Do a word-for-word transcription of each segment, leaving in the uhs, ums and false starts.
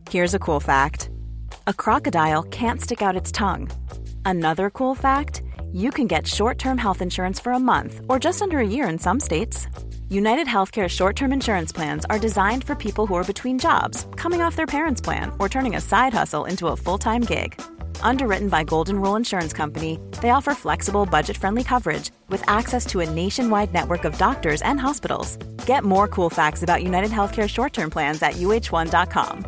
Here's a cool fact. A crocodile can't stick out its tongue. Another cool fact, you can get short-term health insurance for a month or just under a year in some states. United Healthcare short-term insurance plans are designed for people who are between jobs, coming off their parents' plan, or turning a side hustle into a full-time gig. Underwritten by Golden Rule Insurance Company, they offer flexible, budget-friendly coverage with access to a nationwide network of doctors and hospitals. Get more cool facts about United Healthcare short-term plans at U H one dot com.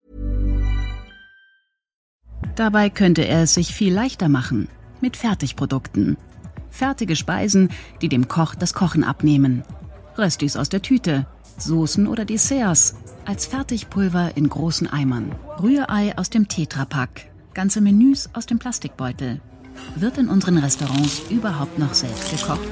Dabei könnte er es sich viel leichter machen mit Fertigprodukten. Fertige Speisen, die dem Koch das Kochen abnehmen. Röstis aus der Tüte, Soßen oder Desserts, als Fertigpulver in großen Eimern. Rührei aus dem Tetrapack, ganze Menüs aus dem Plastikbeutel. Wird in unseren Restaurants überhaupt noch selbst gekocht?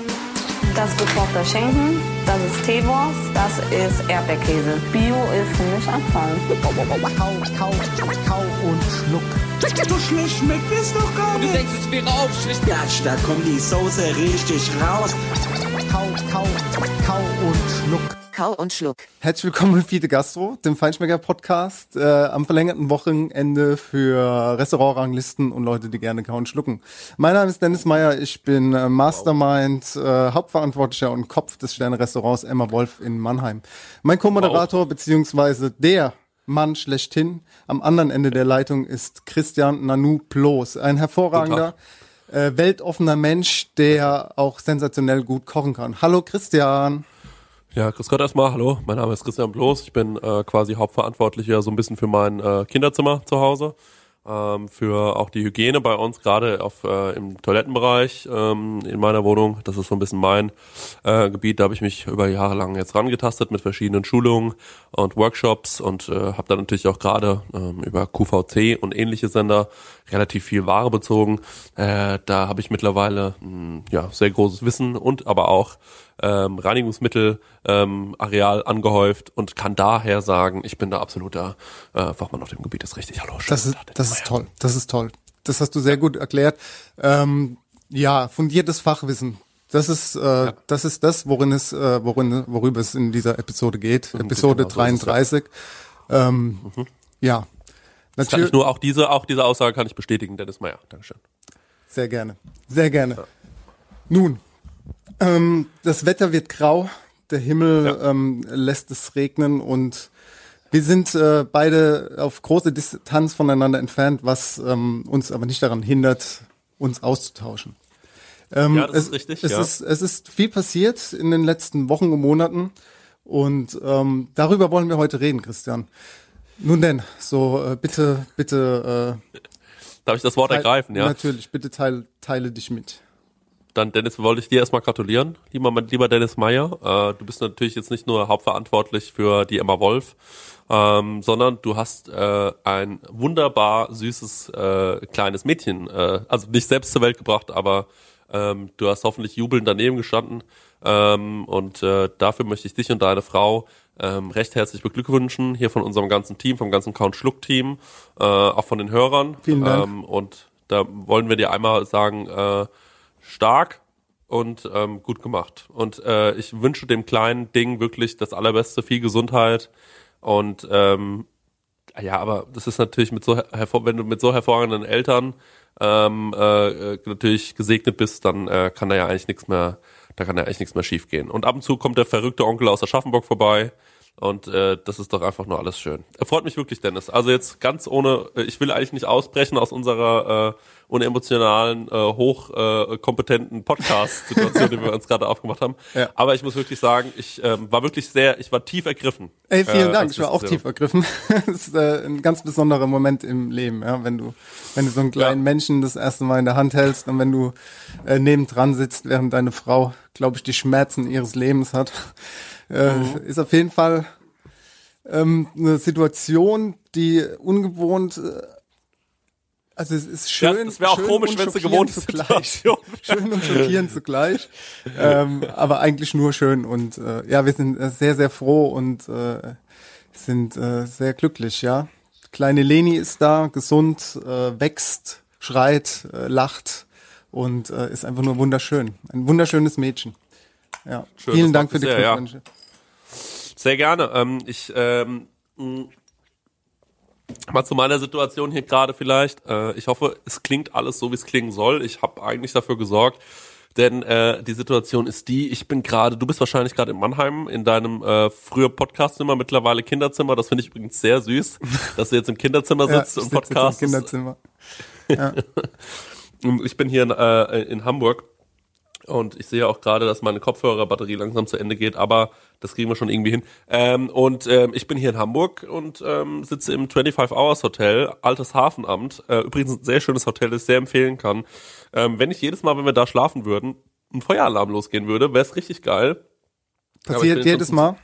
Das ist gekochter Schinken, das ist Teewurst, das ist Erdbeerkäse. Bio ist für mich Abfall. Kau, kau, kau und schluck. So schlecht schmeckt es doch gar nicht. Du denkst, es wäre aufschlicht. Gatsch, da kommt die Soße richtig raus. Kau, kau, kau und schluck. Kau und Schluck. Herzlich willkommen bei Fiete Gastro, dem Feinschmecker-Podcast, äh, am verlängerten Wochenende für Restaurantranglisten und Leute, die gerne kauen und schlucken. Mein Name ist Dennis Meyer, ich bin äh, Mastermind, äh, Hauptverantwortlicher und Kopf des Sterne-Restaurants Emma Wolf in Mannheim. Mein Co-Moderator wow. beziehungsweise der Mann schlechthin am anderen Ende der Leitung ist Christian Nanu Ploos, ein hervorragender, äh, weltoffener Mensch, der auch sensationell gut kochen kann. Hallo Christian. Ja, grüß Gott erstmal, hallo, mein Name ist Christian Ploos, ich bin äh, quasi Hauptverantwortlicher so ein bisschen für mein äh, Kinderzimmer zu Hause, ähm, für auch die Hygiene bei uns, gerade auf äh, im Toilettenbereich ähm, in meiner Wohnung, das ist so ein bisschen mein äh, Gebiet, da habe ich mich über Jahre lang jetzt rangetastet mit verschiedenen Schulungen und Workshops und äh, habe dann natürlich auch gerade ähm, über Q V C und ähnliche Sender relativ viel Ware bezogen, äh, da habe ich mittlerweile mh, ja sehr großes Wissen und aber auch Ähm, Reinigungsmittel, ähm, Areal angehäuft und kann daher sagen, ich bin da absoluter äh, Fachmann auf dem Gebiet. Das ist richtig. Hallo. Das ist, das ist toll. Das ist toll. Das hast du sehr gut erklärt. Ähm, ja, fundiertes Fachwissen. Das ist, äh, ja. das ist das, worin es, äh, worin, worüber es in dieser Episode geht. Mhm, Episode genau, dreiunddreißig. So ja. Ähm, mhm. ja. Das kann ich nur auch diese, auch diese Aussage kann ich bestätigen, Dennis Meyer. Dankeschön. Sehr gerne. Sehr gerne. Ja. Nun. Ähm, das Wetter wird grau, der Himmel ja. ähm, lässt es regnen und wir sind äh, beide auf große Distanz voneinander entfernt, was ähm, uns aber nicht daran hindert, uns auszutauschen. Ähm, ja, das es, ist richtig. Es, ja. ist, es ist viel passiert in den letzten Wochen und Monaten und ähm, darüber wollen wir heute reden, Christian. Nun denn, so äh, bitte, bitte. Äh, Darf ich das Wort teil, ergreifen? Ja, natürlich, bitte teile, teile dich mit. Dann, Dennis, wollte ich dir erstmal gratulieren, lieber, lieber Dennis Meyer. Äh, du bist natürlich jetzt nicht nur hauptverantwortlich für die Emma Wolf, ähm, sondern du hast äh, ein wunderbar süßes äh, kleines Mädchen, äh, also nicht selbst zur Welt gebracht, aber ähm, du hast hoffentlich jubelnd daneben gestanden. Ähm, und äh, dafür möchte ich dich und deine Frau ähm, recht herzlich beglückwünschen, hier von unserem ganzen Team, vom ganzen Count-Schluck-Team, äh, auch von den Hörern. Vielen Dank. Ähm, und da wollen wir dir einmal sagen, äh, stark und ähm, gut gemacht. Und äh, ich wünsche dem kleinen Ding wirklich das Allerbeste, viel Gesundheit. Und ähm, ja, aber das ist natürlich mit so hervor, wenn du mit so hervorragenden Eltern ähm, äh, natürlich gesegnet bist, dann äh, kann da ja eigentlich nichts mehr, da kann ja eigentlich nichts mehr schief gehen. Und ab und zu kommt der verrückte Onkel aus Aschaffenburg vorbei. Und äh, das ist doch einfach nur alles schön. Er freut mich wirklich, Dennis. Also jetzt ganz ohne, ich will eigentlich nicht ausbrechen aus unserer äh, unemotionalen, äh, hochkompetenten äh, Podcast-Situation, die wir uns gerade aufgemacht haben. Ja. Aber ich muss wirklich sagen, ich ähm, war wirklich sehr, ich war tief ergriffen. Ey, vielen äh, Dank, ich war auch tief ergriffen. Das ist äh, ein ganz besonderer Moment im Leben, ja, wenn du, wenn du so einen kleinen ja. Menschen das erste Mal in der Hand hältst und wenn du äh, nebendran sitzt, während deine Frau, glaube ich, die Schmerzen ihres Lebens hat. Äh, mhm. Ist auf jeden Fall ähm, eine Situation, die ungewohnt, äh, also es ist schön. Ja, das wäre auch schön komisch, wenn es eine gewohnte Situation wäre. Schön und schockierend zugleich, ähm, aber eigentlich nur schön und äh, ja, wir sind äh, sehr, sehr froh und äh, sind äh, sehr glücklich, ja. Kleine Leni ist da, gesund, äh, wächst, schreit, äh, lacht und äh, ist einfach nur wunderschön. Ein wunderschönes Mädchen. Ja, schön, vielen Dank für die sehr, Glückwünsche. Ja. Sehr gerne. Ähm, ich ähm, Mal zu meiner Situation hier gerade vielleicht. Äh, ich hoffe, es klingt alles so, wie es klingen soll. Ich habe eigentlich dafür gesorgt, denn äh, die Situation ist die, ich bin gerade, du bist wahrscheinlich gerade in Mannheim in deinem äh, früher Podcastzimmer, mittlerweile Kinderzimmer. Das finde ich übrigens sehr süß, dass du jetzt im Kinderzimmer sitzt ja, und Podcast. Im Kinderzimmer. Ja. Ich bin hier in, äh, in Hamburg. Und ich sehe auch gerade, dass meine Kopfhörerbatterie langsam zu Ende geht, aber das kriegen wir schon irgendwie hin. Ähm, und ähm, ich bin hier in Hamburg und ähm, sitze im twenty-five hours Hotel, Altes Hafenamt. Äh, übrigens ein sehr schönes Hotel, das ich sehr empfehlen kann. Ähm, wenn ich jedes Mal, wenn wir da schlafen würden, ein Feueralarm losgehen würde, wäre es richtig geil. Passiert jedes Mal?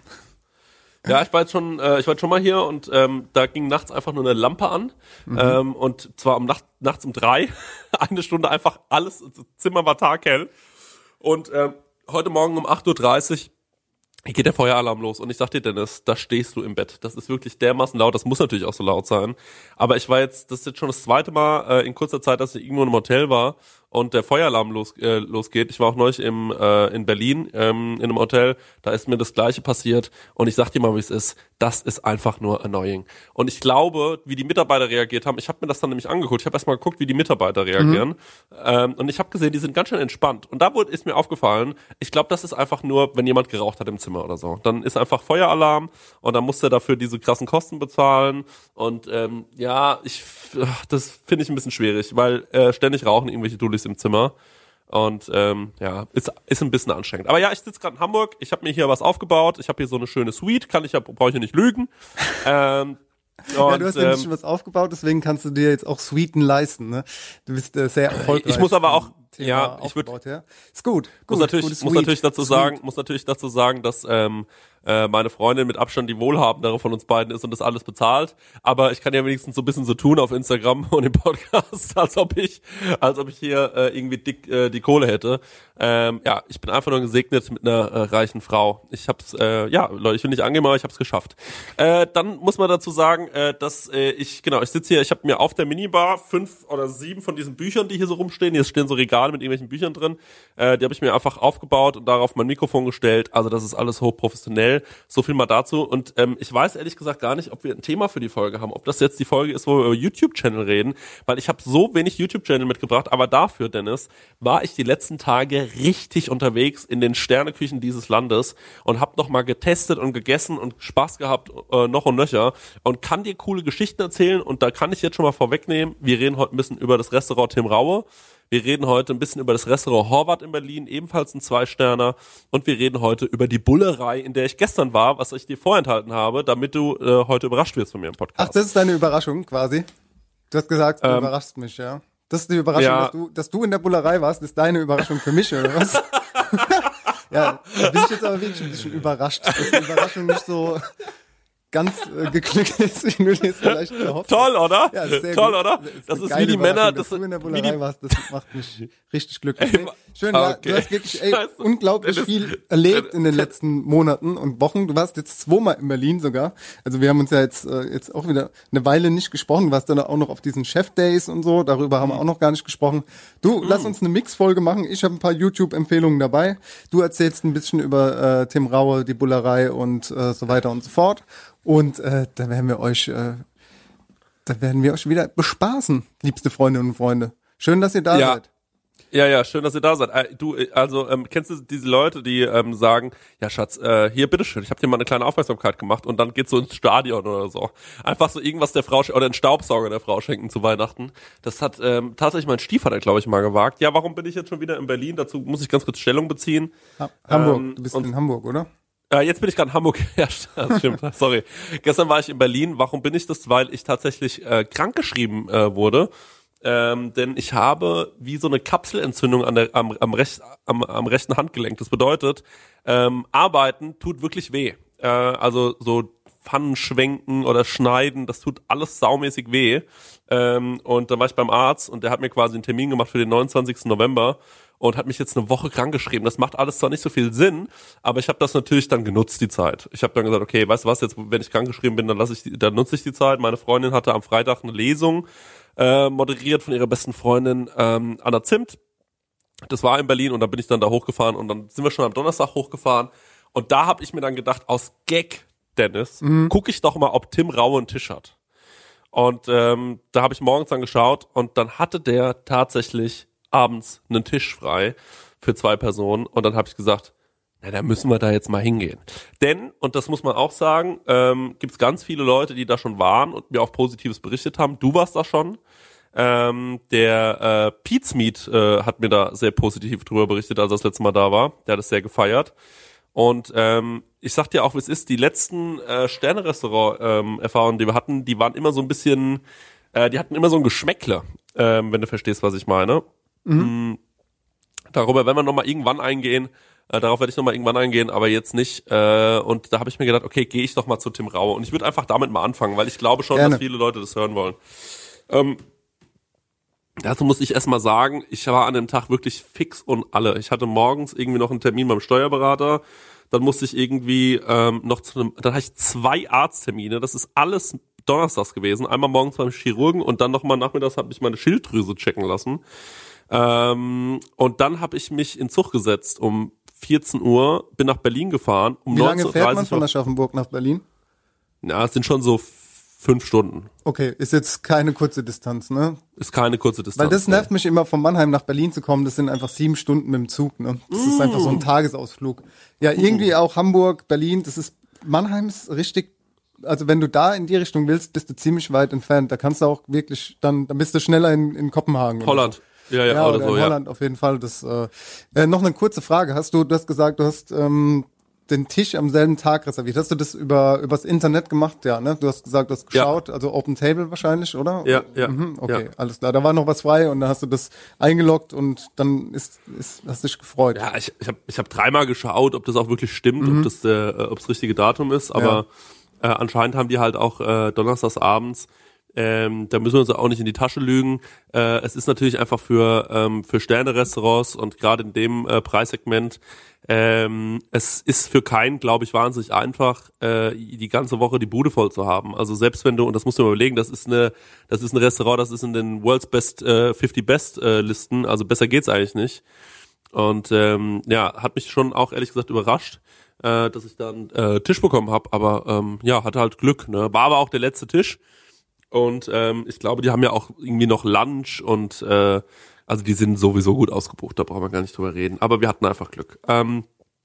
Ja, ich war jetzt schon, äh, ich war jetzt schon mal hier und ähm, da ging nachts einfach nur eine Lampe an mhm. ähm, und zwar um Nacht, nachts um drei, eine Stunde einfach alles, das Zimmer war taghell. Und ähm, heute Morgen um acht Uhr dreißig geht der Feueralarm los. Und ich sag dir, Dennis, da stehst du im Bett. Das ist wirklich dermaßen laut. Das muss natürlich auch so laut sein. Aber ich war jetzt, das ist jetzt schon das zweite Mal äh, in kurzer Zeit, dass ich irgendwo in einem Hotel war und der Feueralarm los, äh, losgeht. Ich war auch neulich im, äh, in Berlin ähm, in einem Hotel. Da ist mir das Gleiche passiert. Und ich sag dir mal, wie es ist. Das ist einfach nur annoying. Und ich glaube, wie die Mitarbeiter reagiert haben, ich habe mir das dann nämlich angeguckt. Ich habe erstmal geguckt, wie die Mitarbeiter reagieren. Mhm. Ähm, und ich habe gesehen, die sind ganz schön entspannt. Und da wurde, ist mir aufgefallen, ich glaube, das ist einfach nur, wenn jemand geraucht hat im Zimmer oder so. Dann ist einfach Feueralarm und dann muss er dafür diese krassen Kosten bezahlen. Und ähm, ja, ich das finde ich ein bisschen schwierig, weil äh, ständig rauchen irgendwelche Dullis im Zimmer. Und ähm, ja, ist ist ein bisschen anstrengend. Aber ja, ich sitze gerade in Hamburg, ich habe mir hier was aufgebaut, ich habe hier so eine schöne Suite, kann ich ja, brauche ich ja nicht lügen. ähm, ja, und, du hast ja ähm, schon was aufgebaut, deswegen kannst du dir jetzt auch Suiten leisten, ne? Du bist äh, sehr erfolgreich. Ich muss aber auch, Thema ja, ich würde, ja. Ist gut, gut. Muss natürlich, muss natürlich dazu Suite. sagen, muss natürlich dazu sagen, dass ähm, äh, meine Freundin mit Abstand die wohlhabendere von uns beiden ist und das alles bezahlt. Aber ich kann ja wenigstens so ein bisschen so tun auf Instagram und im Podcast, als ob ich, als ob ich hier äh, irgendwie dick äh, die Kohle hätte. Ähm, ja, ich bin einfach nur gesegnet mit einer äh, reichen Frau. Ich hab's, äh, ja, Leute, ich will nicht angeben, aber ich hab's geschafft. Äh, dann muss man dazu sagen, äh, dass äh, ich, genau, ich sitze hier, ich habe mir auf der Minibar fünf oder sieben von diesen Büchern, die hier so rumstehen, hier stehen so Regale mit irgendwelchen Büchern drin, äh, die habe ich mir einfach aufgebaut und darauf mein Mikrofon gestellt. Also das ist alles hochprofessionell. So viel mal dazu. Und ähm, ich weiß ehrlich gesagt gar nicht, ob wir ein Thema für die Folge haben, ob das jetzt die Folge ist, wo wir über YouTube-Channel reden, weil ich habe so wenig YouTube-Channel mitgebracht, aber dafür, Dennis, war ich die letzten Tage richtig unterwegs in den Sterneküchen dieses Landes und habe nochmal getestet und gegessen und Spaß gehabt, äh, noch und nöcher und kann dir coole Geschichten erzählen und da kann ich jetzt schon mal vorwegnehmen, wir reden heute ein bisschen über das Restaurant Tim Raue. Wir reden heute ein bisschen über das Restaurant Horvath in Berlin, ebenfalls ein Zwei-Sterner. Und wir reden heute über die Bullerei, in der ich gestern war, was ich dir vorenthalten habe, damit du äh, heute überrascht wirst von mir im Podcast. Ach, das ist deine Überraschung quasi? Du hast gesagt, du ähm, überraschst mich, ja? Das ist die Überraschung, ja. dass, du, dass du in der Bullerei warst, ist deine Überraschung für mich, oder was? Ja, da bin ich jetzt aber wirklich ein bisschen überrascht, dass die Überraschung nicht so ganz äh, geglückt ist, wie du jetzt vielleicht gehofft hast. Toll, oder? Ja, ist sehr Toll, gut. oder? Das ist, das ist wie die Männer, dass das du in der Bullerei wie die, warst, das macht mich richtig glücklich. Ey, Schön, okay. ja, du hast wirklich ey, unglaublich viel erlebt in den letzten Monaten und Wochen. Du warst jetzt zweimal in Berlin sogar. Also wir haben uns ja jetzt äh, jetzt auch wieder eine Weile nicht gesprochen. Du warst dann auch noch auf diesen Chef-Days und so. Darüber haben wir auch noch gar nicht gesprochen. Du, mhm. lass uns eine Mix-Folge machen. Ich habe ein paar YouTube-Empfehlungen dabei. Du erzählst ein bisschen über äh, Tim Raue, die Bullerei und äh, so weiter und so fort. Und äh, da werden wir euch, äh, da werden wir euch wieder bespaßen, liebste Freundinnen und Freunde. Schön, dass ihr da ja. seid. Ja, ja, schön, dass ihr da seid. Äh, du, also ähm, kennst du diese Leute, die ähm, sagen, ja Schatz, äh, hier, bitteschön, ich habe dir mal eine kleine Aufmerksamkeit gemacht und dann geht's so ins Stadion oder so. Einfach so irgendwas der Frau, sch- oder einen Staubsauger der Frau schenken zu Weihnachten. Das hat ähm, tatsächlich mein Stiefvater, glaube ich, mal gewagt. Ja, warum bin ich jetzt schon wieder in Berlin? Dazu muss ich ganz kurz Stellung beziehen. Ha- Hamburg, ähm, du bist in Hamburg, oder? Äh, jetzt bin ich gerade in Hamburg. Ja, das stimmt. Sorry. Gestern war ich in Berlin. Warum bin ich das? Weil ich tatsächlich äh, krankgeschrieben äh, wurde. Ähm, denn ich habe wie so eine Kapselentzündung an der, am, am, recht, am, am rechten Handgelenk. Das bedeutet, ähm, arbeiten tut wirklich weh. Äh, also so Pfannen schwenken oder schneiden, das tut alles saumäßig weh. Ähm, und dann war ich beim Arzt und der hat mir quasi einen Termin gemacht für den neunundzwanzigsten November und hat mich jetzt eine Woche krankgeschrieben. Das macht alles zwar nicht so viel Sinn, aber ich habe das natürlich dann genutzt, die Zeit. Ich habe dann gesagt, okay, weißt du was, jetzt wenn ich krankgeschrieben bin, dann lasse ich, die, dann nutze ich die Zeit. Meine Freundin hatte am Freitag eine Lesung äh, moderiert von ihrer besten Freundin ähm, Anna Zimt. Das war in Berlin und dann bin ich dann da hochgefahren und dann sind wir schon am Donnerstag hochgefahren und da habe ich mir dann gedacht, aus Gag, Dennis, mhm. gucke ich doch mal, ob Tim Raue einen Tisch hat. Und ähm, da habe ich morgens dann geschaut und dann hatte der tatsächlich abends einen Tisch frei für zwei Personen und dann habe ich gesagt, na, da müssen wir da jetzt mal hingehen. Denn, und das muss man auch sagen, ähm, gibt es ganz viele Leute, die da schon waren und mir auch Positives berichtet haben. Du warst da schon. Ähm, der äh, Pete's Meat äh, hat mir da sehr positiv drüber berichtet, als er das letzte Mal da war. Der hat es sehr gefeiert. Und ähm, ich sag dir auch, wie es ist, die letzten äh, Sterne-Restaurant-Erfahrungen, die wir hatten, die waren immer so ein bisschen, äh, die hatten immer so ein Geschmäckle, ähm, wenn du verstehst, was ich meine. Mhm. Darüber werden wir nochmal irgendwann eingehen, äh, darauf werde ich nochmal irgendwann eingehen, aber jetzt nicht. Äh, und da habe ich mir gedacht, okay, gehe ich doch mal zu Tim Raue. Und ich würde einfach damit mal anfangen, weil ich glaube schon, Gerne. dass viele Leute das hören wollen. Ähm, Dazu muss ich erstmal sagen, ich war an dem Tag wirklich fix und alle. Ich hatte morgens irgendwie noch einen Termin beim Steuerberater, dann musste ich irgendwie ähm, noch zu einem, dann hatte ich zwei Arzttermine, das ist alles donnerstags gewesen, einmal morgens beim Chirurgen und dann nochmal nachmittags habe ich meine Schilddrüse checken lassen. Ähm, und dann habe ich mich in Zug gesetzt um vierzehn Uhr, bin nach Berlin gefahren. Um Wie lange fährt man von Aschaffenburg nach Berlin? Ja, es sind schon so Fünf Stunden. Okay, ist jetzt keine kurze Distanz, ne? Ist keine kurze Distanz. Weil das nervt mich immer, von Mannheim nach Berlin zu kommen. Das sind einfach sieben Stunden mit dem Zug, ne? Das mm. ist einfach so ein Tagesausflug. Ja, irgendwie auch Hamburg, Berlin, das ist, Mannheim ist richtig, also wenn du da in die Richtung willst, bist du ziemlich weit entfernt. Da kannst du auch wirklich, dann, dann bist du schneller in, in Kopenhagen. Holland. So. Ja, ja, ja, oder, oder so, in ja. Holland auf jeden Fall. Das, äh, äh, noch eine kurze Frage. Hast du, du hast gesagt, du hast, ähm, den Tisch am selben Tag reserviert. Hast du das über übers Internet gemacht? Ja, ne? Du hast gesagt, du hast geschaut, ja. Also Open Table wahrscheinlich, oder? Ja, ja. Mhm, okay, ja. Alles klar. Da war noch was frei und dann hast du das eingeloggt und dann ist, ist hast dich gefreut. Ja, ich, ich habe ich hab dreimal geschaut, ob das auch wirklich stimmt, mhm. ob das der, äh, ob das richtige Datum ist, aber ja. äh, anscheinend haben die halt auch äh, donnerstags abends. Ähm, da müssen wir uns auch nicht in die Tasche lügen. Äh, es ist natürlich einfach für ähm, für Sterne-Restaurants und gerade in dem äh, Preissegment, ähm, es ist für keinen, glaube ich, wahnsinnig einfach, äh, die ganze Woche die Bude voll zu haben. Also selbst wenn du, und das musst du mal überlegen, das ist eine, das ist ein Restaurant, das ist in den World's Best äh, fifty Best äh, Listen, also besser geht's eigentlich nicht. Und ähm, ja, hat mich schon auch ehrlich gesagt überrascht, äh, dass ich da einen äh, Tisch bekommen habe. Aber ähm, ja, hatte halt Glück. Ne? War aber auch der letzte Tisch. Und ähm, ich glaube, die haben ja auch irgendwie noch Lunch und äh, also die sind sowieso gut ausgebucht, da brauchen wir gar nicht drüber reden. Aber wir hatten einfach Glück. Ähm,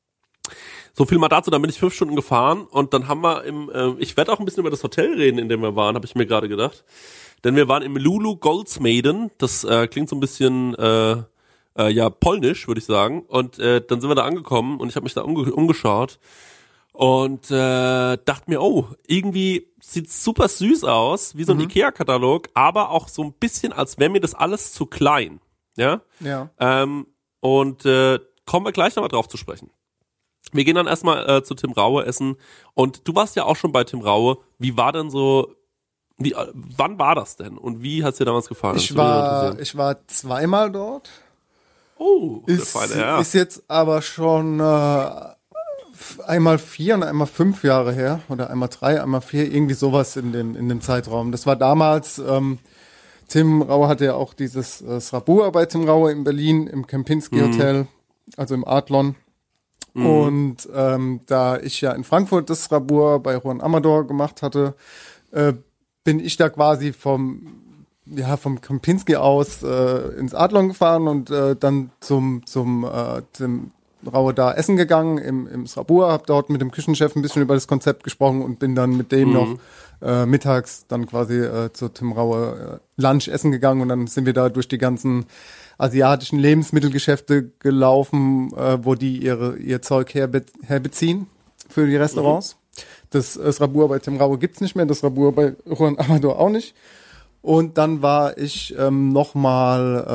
so viel mal dazu, dann bin ich fünf Stunden gefahren und dann haben wir im, äh, ich werde auch ein bisschen über das Hotel reden, in dem wir waren, habe ich mir gerade gedacht. Denn wir waren im Lulu Goldsmaiden, das äh, klingt so ein bisschen äh, äh, ja polnisch, würde ich sagen. Und äh, dann sind wir da angekommen und ich habe mich da umge- umgeschaut. Und äh, dachte mir, oh, irgendwie sieht's super süß aus, wie so ein mhm. Ikea-Katalog, aber auch so ein bisschen, als wäre mir das alles zu klein. Ja. Ja. Ähm, und äh, kommen wir gleich nochmal drauf zu sprechen. Wir gehen dann erstmal äh, zu Tim Raue essen. Und du warst ja auch schon bei Tim Raue. Wie war denn so, wie, äh, wann war das denn? Und wie hat's dir damals gefallen? Ich war, ich war zweimal dort. Oh, ist, Feine, ja. ist jetzt aber schon äh, einmal vier und einmal fünf Jahre her oder einmal drei, einmal vier, irgendwie sowas in dem in dem Zeitraum. Das war damals, ähm, Tim Raue hatte ja auch dieses äh, Srabur bei Tim Raue in Berlin im Kempinski mhm. Hotel, also im Adlon. Mhm. Und ähm, da ich ja in Frankfurt das Srabur bei Juan Amador gemacht hatte, äh, bin ich da quasi vom ja vom Kempinski aus äh, ins Adlon gefahren und äh, dann zum zum äh, Tim Raue da essen gegangen im, im Srabur, hab dort mit dem Küchenchef ein bisschen über das Konzept gesprochen und bin dann mit dem mhm. noch äh, mittags dann quasi äh, zu Tim Raue äh, Lunch essen gegangen und dann sind wir da durch die ganzen asiatischen Lebensmittelgeschäfte gelaufen, äh, wo die ihre ihr Zeug herbe- herbeziehen für die Restaurants. Mhm. Das äh, Srabur bei Tim Raue gibt's nicht mehr, das Srabur bei Juan Amador auch nicht. Und dann war ich ähm, nochmal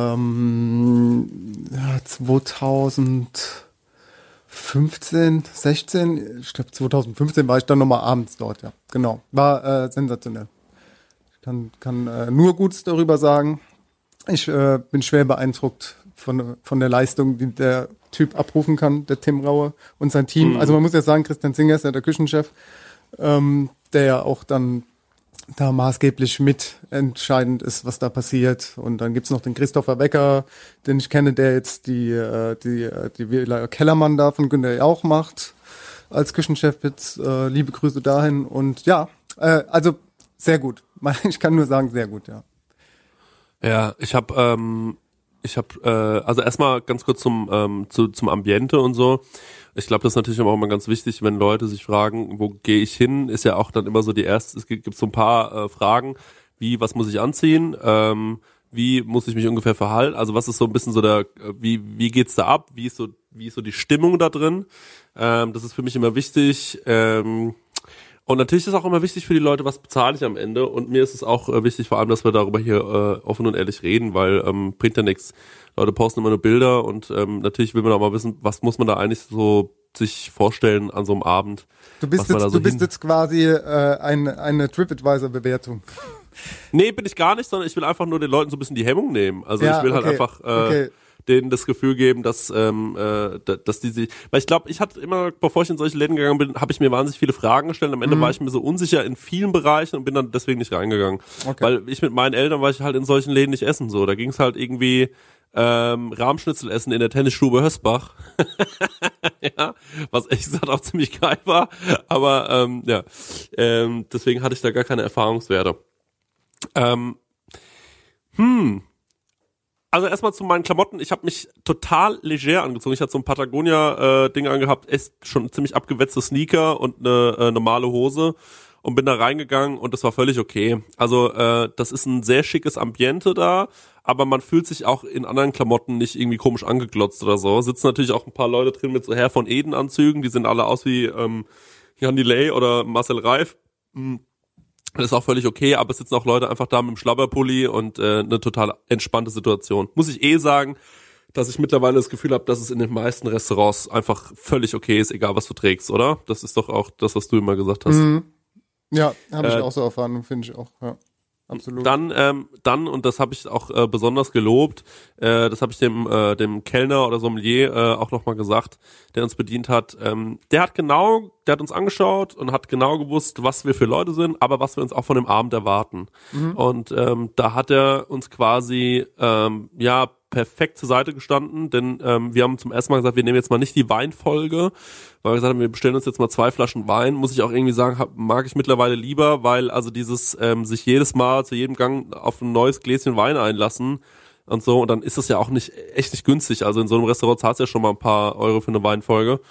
ähm, ja, zweitausendfünfzehn, sechzehn, ich glaube zweitausendfünfzehn war ich dann nochmal abends dort, ja, genau. War äh, sensationell. Ich kann, kann äh, nur Gutes darüber sagen. Ich äh, bin schwer beeindruckt von, von der Leistung, die der Typ abrufen kann, der Tim Raue und sein Team. Mhm. Also man muss ja sagen, Christian Singer ist ja der Küchenchef, ähm, der ja auch dann da maßgeblich mitentscheidend ist, was da passiert. Und dann gibt's noch den Christopher Wecker, den ich kenne, der jetzt die äh, die die Villa Kellermann da von Günter Jauch macht als Küchenchef. Jetzt äh, liebe Grüße dahin. Und ja, äh, also sehr gut. Ich kann nur sagen, sehr gut, ja. Ja, ich habe, ähm, ich habe, äh, also erstmal ganz kurz zum ähm, zu, zum Ambiente und so. Ich glaube, das ist natürlich auch immer ganz wichtig, wenn Leute sich fragen, wo gehe ich hin, ist ja auch dann immer so die erste, es gibt, gibt so ein paar äh, Fragen, wie, was muss ich anziehen, ähm, wie muss ich mich ungefähr verhalten, also was ist so ein bisschen so der, wie, wie geht's da ab, wie ist so, wie ist so die Stimmung da drin, ähm, das ist für mich immer wichtig, ähm, und natürlich ist auch immer wichtig für die Leute, was bezahle ich am Ende. Und mir ist es auch äh, wichtig, vor allem, dass wir darüber hier äh, offen und ehrlich reden, weil ähm, bringt ja nichts. Leute posten immer nur Bilder und ähm, natürlich will man auch mal wissen, was muss man da eigentlich so sich vorstellen an so einem Abend. Du bist jetzt, so du bist jetzt quasi äh, ein, eine TripAdvisor-Bewertung. Nee, bin ich gar nicht, sondern ich will einfach nur den Leuten so ein bisschen die Hemmung nehmen. Also ja, ich will okay, halt einfach äh, okay. denen das Gefühl geben, dass ähm, äh, dass die sich, weil ich glaube, ich hatte immer, bevor ich in solche Läden gegangen bin, habe ich mir wahnsinnig viele Fragen gestellt. Am Ende mhm. war ich mir so unsicher in vielen Bereichen und bin dann deswegen nicht reingegangen. Okay. Weil ich mit meinen Eltern war ich halt in solchen Läden nicht essen. So, da ging es halt irgendwie ähm, Rahmschnitzel essen in der Tennisstube Hösbach. Ja, was ehrlich gesagt auch ziemlich geil war. Aber ähm, ja, ähm, deswegen hatte ich da gar keine Erfahrungswerte. Ähm, hm. Also erstmal zu meinen Klamotten. Ich habe mich total leger angezogen. Ich hatte so ein Patagonia-Ding äh, angehabt, echt schon ziemlich abgewetzte Sneaker und eine äh, normale Hose und bin da reingegangen und das war völlig okay. Also äh, das ist ein sehr schickes Ambiente da, aber man fühlt sich auch in anderen Klamotten nicht irgendwie komisch angeglotzt oder so. Sitzen natürlich auch ein paar Leute drin mit so Herr von Eden-Anzügen, die sehen alle aus wie ähm, Jan Delay oder Marcel Reif. Mhm. Das ist auch völlig okay, aber es sitzen auch Leute einfach da mit dem Schlabberpulli und äh, eine total entspannte Situation. Muss ich eh sagen, dass ich mittlerweile das Gefühl habe, dass es in den meisten Restaurants einfach völlig okay ist, egal was du trägst, oder? Das ist doch auch das, was du immer gesagt hast. Mhm. Ja, habe ich äh, auch so erfahren, finde ich auch, ja. Absolut. Dann, ähm, dann und das habe ich auch äh, besonders gelobt, äh, das habe ich dem äh, dem Kellner oder Sommelier äh, auch nochmal gesagt, der uns bedient hat. Ähm, der hat genau, der hat uns angeschaut und hat genau gewusst, was wir für Leute sind, aber was wir uns auch von dem Abend erwarten. Mhm. Und ähm, da hat er uns quasi ähm, ja perfekt zur Seite gestanden, denn ähm, wir haben zum ersten Mal gesagt, wir nehmen jetzt mal nicht die Weinfolge, weil wir gesagt haben, wir bestellen uns jetzt mal zwei Flaschen Wein. Muss ich auch irgendwie sagen, hab, mag ich mittlerweile lieber, weil also dieses ähm, sich jedes Mal zu jedem Gang auf ein neues Gläschen Wein einlassen und so, und dann ist das ja auch nicht echt nicht günstig. Also in so einem Restaurant zahlst du ja schon mal ein paar Euro für eine Weinfolge.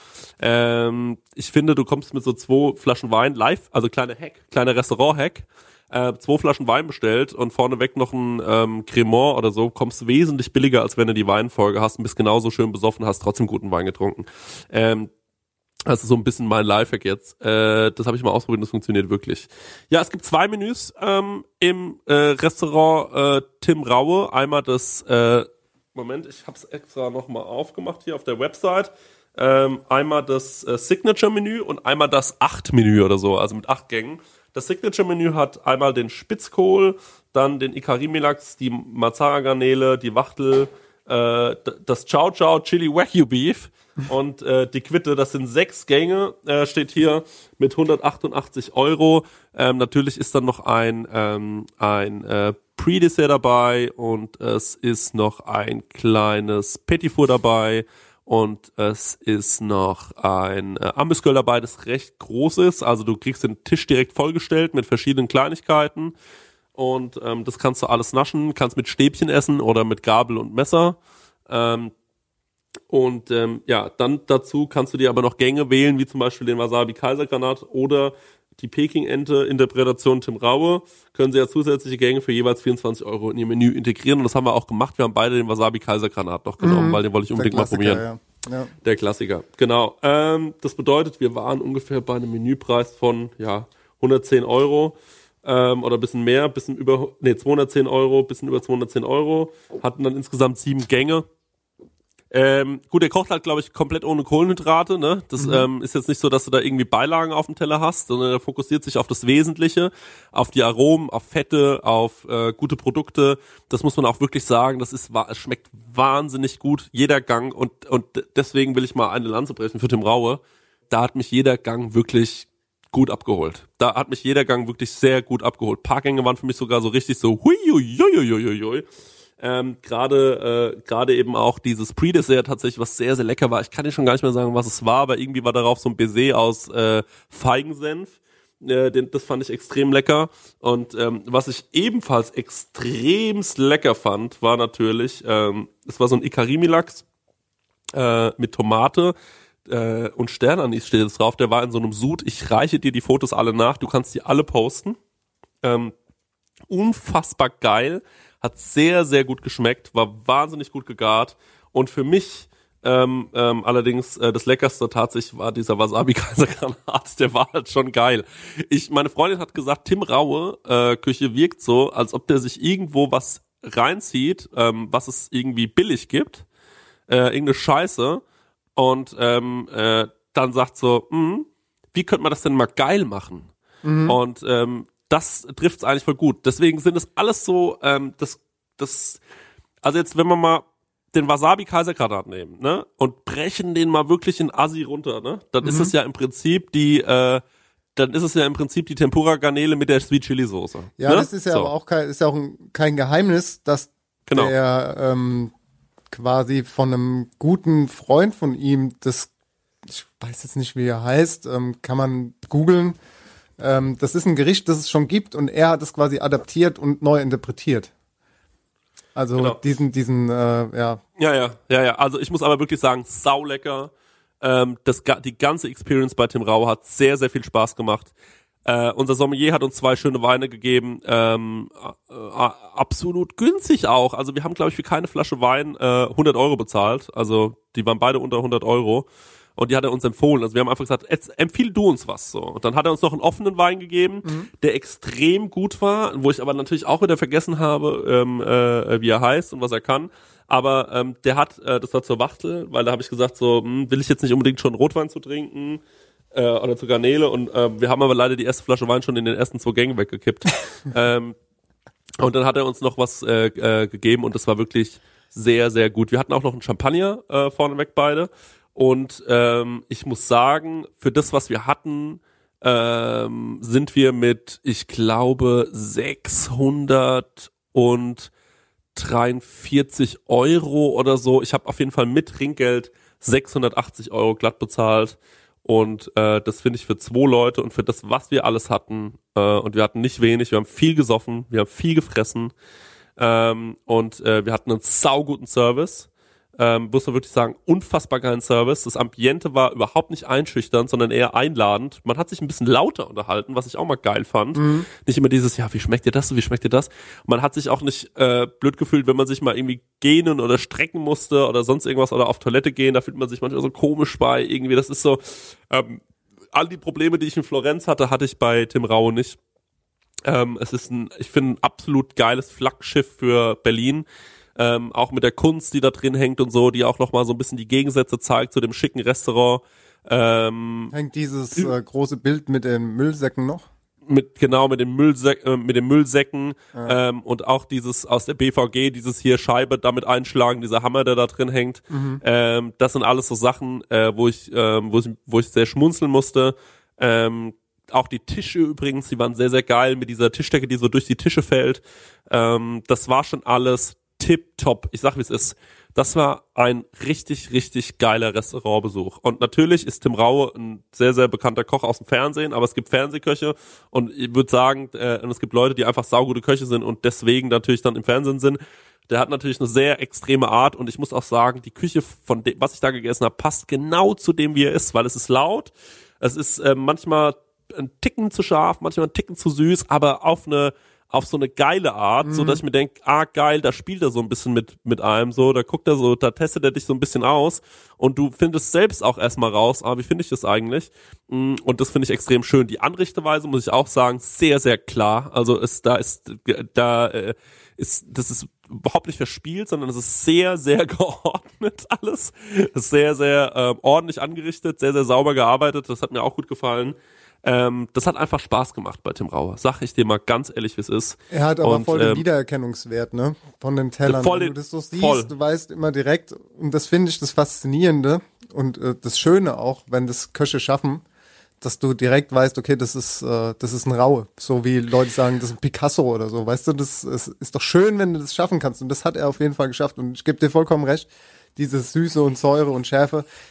Ähm, ich finde, du kommst mit so zwei Flaschen Wein live, also kleiner Hack, kleiner Restaurant-Hack, Äh, zwei Flaschen Wein bestellt und vorneweg noch ein ähm, Cremant oder so, kommst wesentlich billiger, als wenn du die Weinfolge hast und bist genauso schön besoffen, hast trotzdem guten Wein getrunken. Ähm, das ist so ein bisschen mein Lifehack jetzt. Äh, das habe ich mal ausprobiert, das funktioniert wirklich. Ja, es gibt zwei Menüs ähm, im äh, Restaurant äh, Tim Raue. Einmal das, äh, Moment, ich habe es extra nochmal aufgemacht hier auf der Website. Ähm, einmal das äh, Signature-Menü und einmal das acht-Menü oder so, also mit acht Gängen. Das Signature-Menü hat einmal den Spitzkohl, dann den Ikari-Melachs, die Mazzara-Garnele, die Wachtel, äh, das Chow Chow Chili Wagyu Beef und äh, die Quitte. Das sind sechs Gänge, äh, steht hier mit hundertachtundachtzig Euro. Ähm, natürlich ist dann noch ein, ähm, ein äh, Pre-Dessert dabei und es ist noch ein kleines Petit Four dabei. Und es ist noch ein äh, Amüsgöl dabei, das recht groß ist. Also du kriegst den Tisch direkt vollgestellt mit verschiedenen Kleinigkeiten. Und ähm, das kannst du alles naschen. Kannst mit Stäbchen essen oder mit Gabel und Messer. Ähm, und ähm, ja, dann dazu kannst du dir aber noch Gänge wählen, wie zum Beispiel den Wasabi-Kaisergranat oder die Peking-Ente, Interpretation Tim Raue, können sie ja zusätzliche Gänge für jeweils vierundzwanzig Euro in ihr Menü integrieren. Und das haben wir auch gemacht. Wir haben beide den Wasabi-Kaisergranat noch genommen, mhm. weil den wollte ich unbedingt mal probieren. Ja. Ja. Der Klassiker, genau. Ähm, das bedeutet, wir waren ungefähr bei einem Menüpreis von ja hundertzehn Euro ähm, oder ein bisschen mehr, bisschen über, nee, zweihundertzehn Euro, bisschen über zweihundertzehn Euro. Hatten dann insgesamt sieben Gänge. Ähm, gut, der kocht halt, glaube ich, komplett ohne Kohlenhydrate, ne? Das mhm. ähm, ist jetzt nicht so, dass du da irgendwie Beilagen auf dem Teller hast, sondern er fokussiert sich auf das Wesentliche, auf die Aromen, auf Fette, auf äh, gute Produkte. Das muss man auch wirklich sagen, das ist, es schmeckt wahnsinnig gut, jeder Gang, und und deswegen will ich mal eine Lanze brechen für Tim Raue. Da hat mich jeder Gang wirklich gut abgeholt. Da hat mich jeder Gang wirklich sehr gut abgeholt. Ein paar Gänge waren für mich sogar so richtig so hui hui hui hui hui hui. Ähm, gerade äh, gerade eben auch dieses Pre-Dessert tatsächlich, was sehr, sehr lecker war. Ich kann dir schon gar nicht mehr sagen, was es war, aber irgendwie war darauf so ein Baiser aus äh, Feigensenf. Äh, den, das fand ich extrem lecker. Und ähm, was ich ebenfalls extremst lecker fand, war natürlich, ähm, es war so ein Ikarimi-Lachs äh, mit Tomate äh, und Sternanis steht jetzt drauf. Der war in so einem Sud. Ich reiche dir die Fotos alle nach. Du kannst die alle posten. Ähm, unfassbar geil. Hat sehr, sehr gut geschmeckt. War wahnsinnig gut gegart. Und für mich Ähm, ähm, allerdings äh, das Leckerste tatsächlich war dieser Wasabi-Kaisergranat, der war halt schon geil. Ich, meine Freundin hat gesagt, Tim Raue äh, Küche wirkt so, als ob der sich irgendwo was reinzieht, ähm, was es irgendwie billig gibt, äh, irgendeine Scheiße und ähm, äh, dann sagt so, mh, wie könnte man das denn mal geil machen? Mhm. Und ähm, das trifft's eigentlich voll gut. Deswegen sind es alles so, ähm, das, das, also jetzt, wenn man mal den Wasabi-Kaisergranat nehmen, ne, und brechen den mal wirklich in Assi runter, ne, dann mhm. ist es ja im Prinzip die, äh, dann ist es ja im Prinzip die Tempura-Garnele mit der Sweet-Chili-Soße. Ja, ne? das ist ja so. aber auch kein, ist ja auch ein, kein Geheimnis, dass genau. der ähm, quasi von einem guten Freund von ihm, das, ich weiß jetzt nicht, wie er heißt, ähm, kann man googeln. Ähm, das ist ein Gericht, das es schon gibt und er hat es quasi adaptiert und neu interpretiert. Also genau. diesen, diesen, äh, ja. Ja, ja, ja, ja. Also ich muss aber wirklich sagen, saulecker. Ähm, das, die ganze Experience bei Tim Raue hat sehr, sehr viel Spaß gemacht. Äh, unser Sommelier hat uns zwei schöne Weine gegeben. Ähm, äh, absolut günstig auch. Also wir haben, glaube ich, für keine Flasche Wein äh, hundert Euro bezahlt. Also die waren beide unter hundert Euro. Und die hat er uns empfohlen. Also wir haben einfach gesagt, empfiehl du uns was. So. Und dann hat er uns noch einen offenen Wein gegeben, mhm. der extrem gut war, wo ich aber natürlich auch wieder vergessen habe, ähm, äh, wie er heißt und was er kann. Aber ähm, der hat, äh, das war zur Wachtel, weil da habe ich gesagt, so hm, will ich jetzt nicht unbedingt schon Rotwein zu trinken äh, oder zu Garnele. Und äh, wir haben aber leider die erste Flasche Wein schon in den ersten zwei Gängen weggekippt. ähm, und dann hat er uns noch was äh, äh, gegeben und das war wirklich sehr, sehr gut. Wir hatten auch noch einen Champagner äh, vorneweg beide. Und ähm, ich muss sagen, für das, was wir hatten, ähm, sind wir mit, ich glaube, sechshundertdreiundvierzig Euro oder so. Ich habe auf jeden Fall mit Trinkgeld sechshundertachtzig Euro glatt bezahlt. Und äh, das finde ich für zwei Leute und für das, was wir alles hatten. Äh, und wir hatten nicht wenig, wir haben viel gesoffen, wir haben viel gefressen. Ähm, und äh, wir hatten einen sauguten Service. Ähm, muss man wirklich sagen, unfassbar geilen Service. Das Ambiente war überhaupt nicht einschüchternd, sondern eher einladend. Man hat sich ein bisschen lauter unterhalten, was ich auch mal geil fand. Mhm. Nicht immer dieses, ja, wie schmeckt dir das, wie schmeckt dir das? Man hat sich auch nicht äh, blöd gefühlt, wenn man sich mal irgendwie gähnen oder strecken musste oder sonst irgendwas oder auf Toilette gehen. Da fühlt man sich manchmal so komisch bei irgendwie. Das ist so, ähm, all die Probleme, die ich in Florenz hatte, hatte ich bei Tim Raue nicht. Ähm, es ist ein, ich finde, ein absolut geiles Flaggschiff für Berlin. Ähm, auch mit der Kunst, die da drin hängt und so, die auch nochmal so ein bisschen die Gegensätze zeigt zu dem schicken Restaurant. Ähm, hängt dieses äh, große Bild mit den Müllsäcken noch? Mit, genau, mit den Müllsäcken, äh, mit den Müllsäcken, ja. ähm, und auch dieses aus der B V G, dieses hier Scheibe damit einschlagen, dieser Hammer, der da drin hängt. Mhm. Ähm, das sind alles so Sachen, äh, wo ich, ähm, wo ich, wo ich sehr schmunzeln musste. Ähm, Auch die Tische übrigens, die waren sehr, sehr geil mit dieser Tischdecke, die so durch die Tische fällt. Ähm, das war schon alles tipptopp. Ich sag, wie es ist. Das war ein richtig, richtig geiler Restaurantbesuch. Und natürlich ist Tim Raue ein sehr, sehr bekannter Koch aus dem Fernsehen, aber es gibt Fernsehköche und ich würde sagen, äh, und es gibt Leute, die einfach saugute Köche sind und deswegen natürlich dann im Fernsehen sind. Der hat natürlich eine sehr extreme Art und ich muss auch sagen, die Küche von dem, was ich da gegessen habe, passt genau zu dem, wie er ist, weil es ist laut, es ist äh, manchmal ein Ticken zu scharf, manchmal ein Ticken zu süß, aber auf eine auf so eine geile Art, mhm. so dass ich mir denke, ah geil, da spielt er so ein bisschen mit mit einem, so, da guckt er so, da testet er dich so ein bisschen aus und du findest selbst auch erstmal raus, ah, wie finde ich das eigentlich? Und das finde ich extrem schön. Die Anrichteweise, muss ich auch sagen, sehr, sehr klar. Also ist da ist da äh, ist das ist überhaupt nicht verspielt, sondern es ist sehr, sehr geordnet alles. Es ist sehr, sehr äh, ordentlich angerichtet, sehr, sehr sauber gearbeitet. Das hat mir auch gut gefallen. Ähm, das hat einfach Spaß gemacht bei Tim Raue. Sag ich dir mal ganz ehrlich, wie es ist. Er hat aber und, voll den ähm, Wiedererkennungswert, ne? Von den Tellern. Voll, Wenn du das so siehst, voll. du weißt immer direkt, und das finde ich das Faszinierende und äh, das Schöne auch, wenn das Köche schaffen, dass du direkt weißt, okay, das ist äh, das ist ein Raue. So wie Leute sagen, das ist ein Picasso oder so. Weißt du, das, das ist doch schön, wenn du das schaffen kannst. Und das hat er auf jeden Fall geschafft. Und ich gebe dir vollkommen recht, diese Süße und Säure und Schärfe,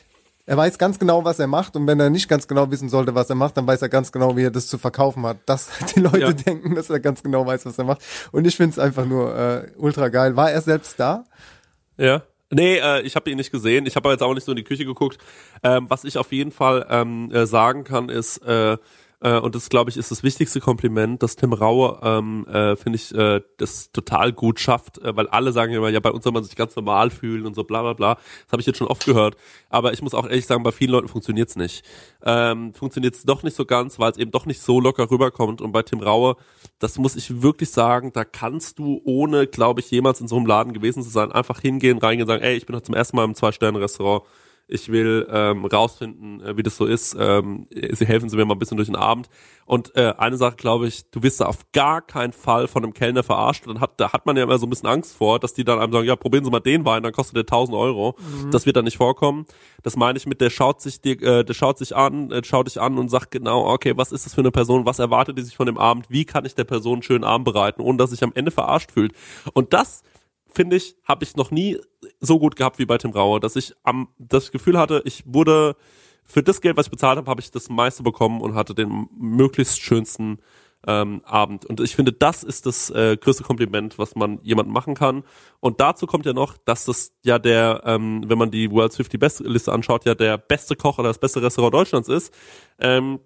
Er weiß ganz genau, was er macht, und wenn er nicht ganz genau wissen sollte, was er macht, dann weiß er ganz genau, wie er das zu verkaufen hat. Dass die Leute ja. denken, dass er ganz genau weiß, was er macht. Und ich finde es einfach nur äh, ultra geil. War er selbst da? Ja. Nee, äh, ich habe ihn nicht gesehen. Ich habe jetzt auch nicht so in die Küche geguckt. Ähm, was ich auf jeden Fall ähm, äh, sagen kann, ist, äh, äh, und das, glaube ich, ist das wichtigste Kompliment, dass Tim Raue, ähm, äh, finde ich, äh, das total gut schafft, äh, weil alle sagen immer, ja, bei uns soll man sich ganz normal fühlen und so bla bla bla. Das habe ich jetzt schon oft gehört. Aber ich muss auch ehrlich sagen, bei vielen Leuten funktioniert's nicht. Ähm, funktioniert's doch nicht so ganz, weil es eben doch nicht so locker rüberkommt. Und bei Tim Raue, das muss ich wirklich sagen, da kannst du, ohne, glaube ich, jemals in so einem Laden gewesen zu sein, einfach hingehen, reingehen und sagen, ey, ich bin heute zum ersten Mal im Zwei-Sterne-Restaurant. Ich will ähm, rausfinden, äh, wie das so ist. Ähm, sie helfen Sie mir mal ein bisschen durch den Abend. Und äh, eine Sache, glaube ich, du wirst da auf gar keinen Fall von einem Kellner verarscht. Dann hat, da hat man ja immer so ein bisschen Angst vor, dass die dann einem sagen, ja, probieren Sie mal den Wein, dann kostet der tausend Euro. Mhm. Das wird dann nicht vorkommen. Das meine ich mit, der schaut sich dir, äh, der schaut sich an, äh, schaut dich an und sagt genau, okay, was ist das für eine Person? Was erwartet die sich von dem Abend? Wie kann ich der Person einen schönen Abend bereiten, ohne dass sich am Ende verarscht fühlt? Und das, finde ich, habe ich noch nie so gut gehabt wie bei Tim Raue, dass ich am das Gefühl hatte, ich wurde für das Geld, was ich bezahlt habe, habe ich das meiste bekommen und hatte den möglichst schönsten ähm, Abend. Und ich finde, das ist das äh, größte Kompliment, was man jemandem machen kann. Und dazu kommt ja noch, dass das ja der, ähm, wenn man die World's fünfzig Best Liste anschaut, ja der beste Koch oder das beste Restaurant Deutschlands ist. Ähm,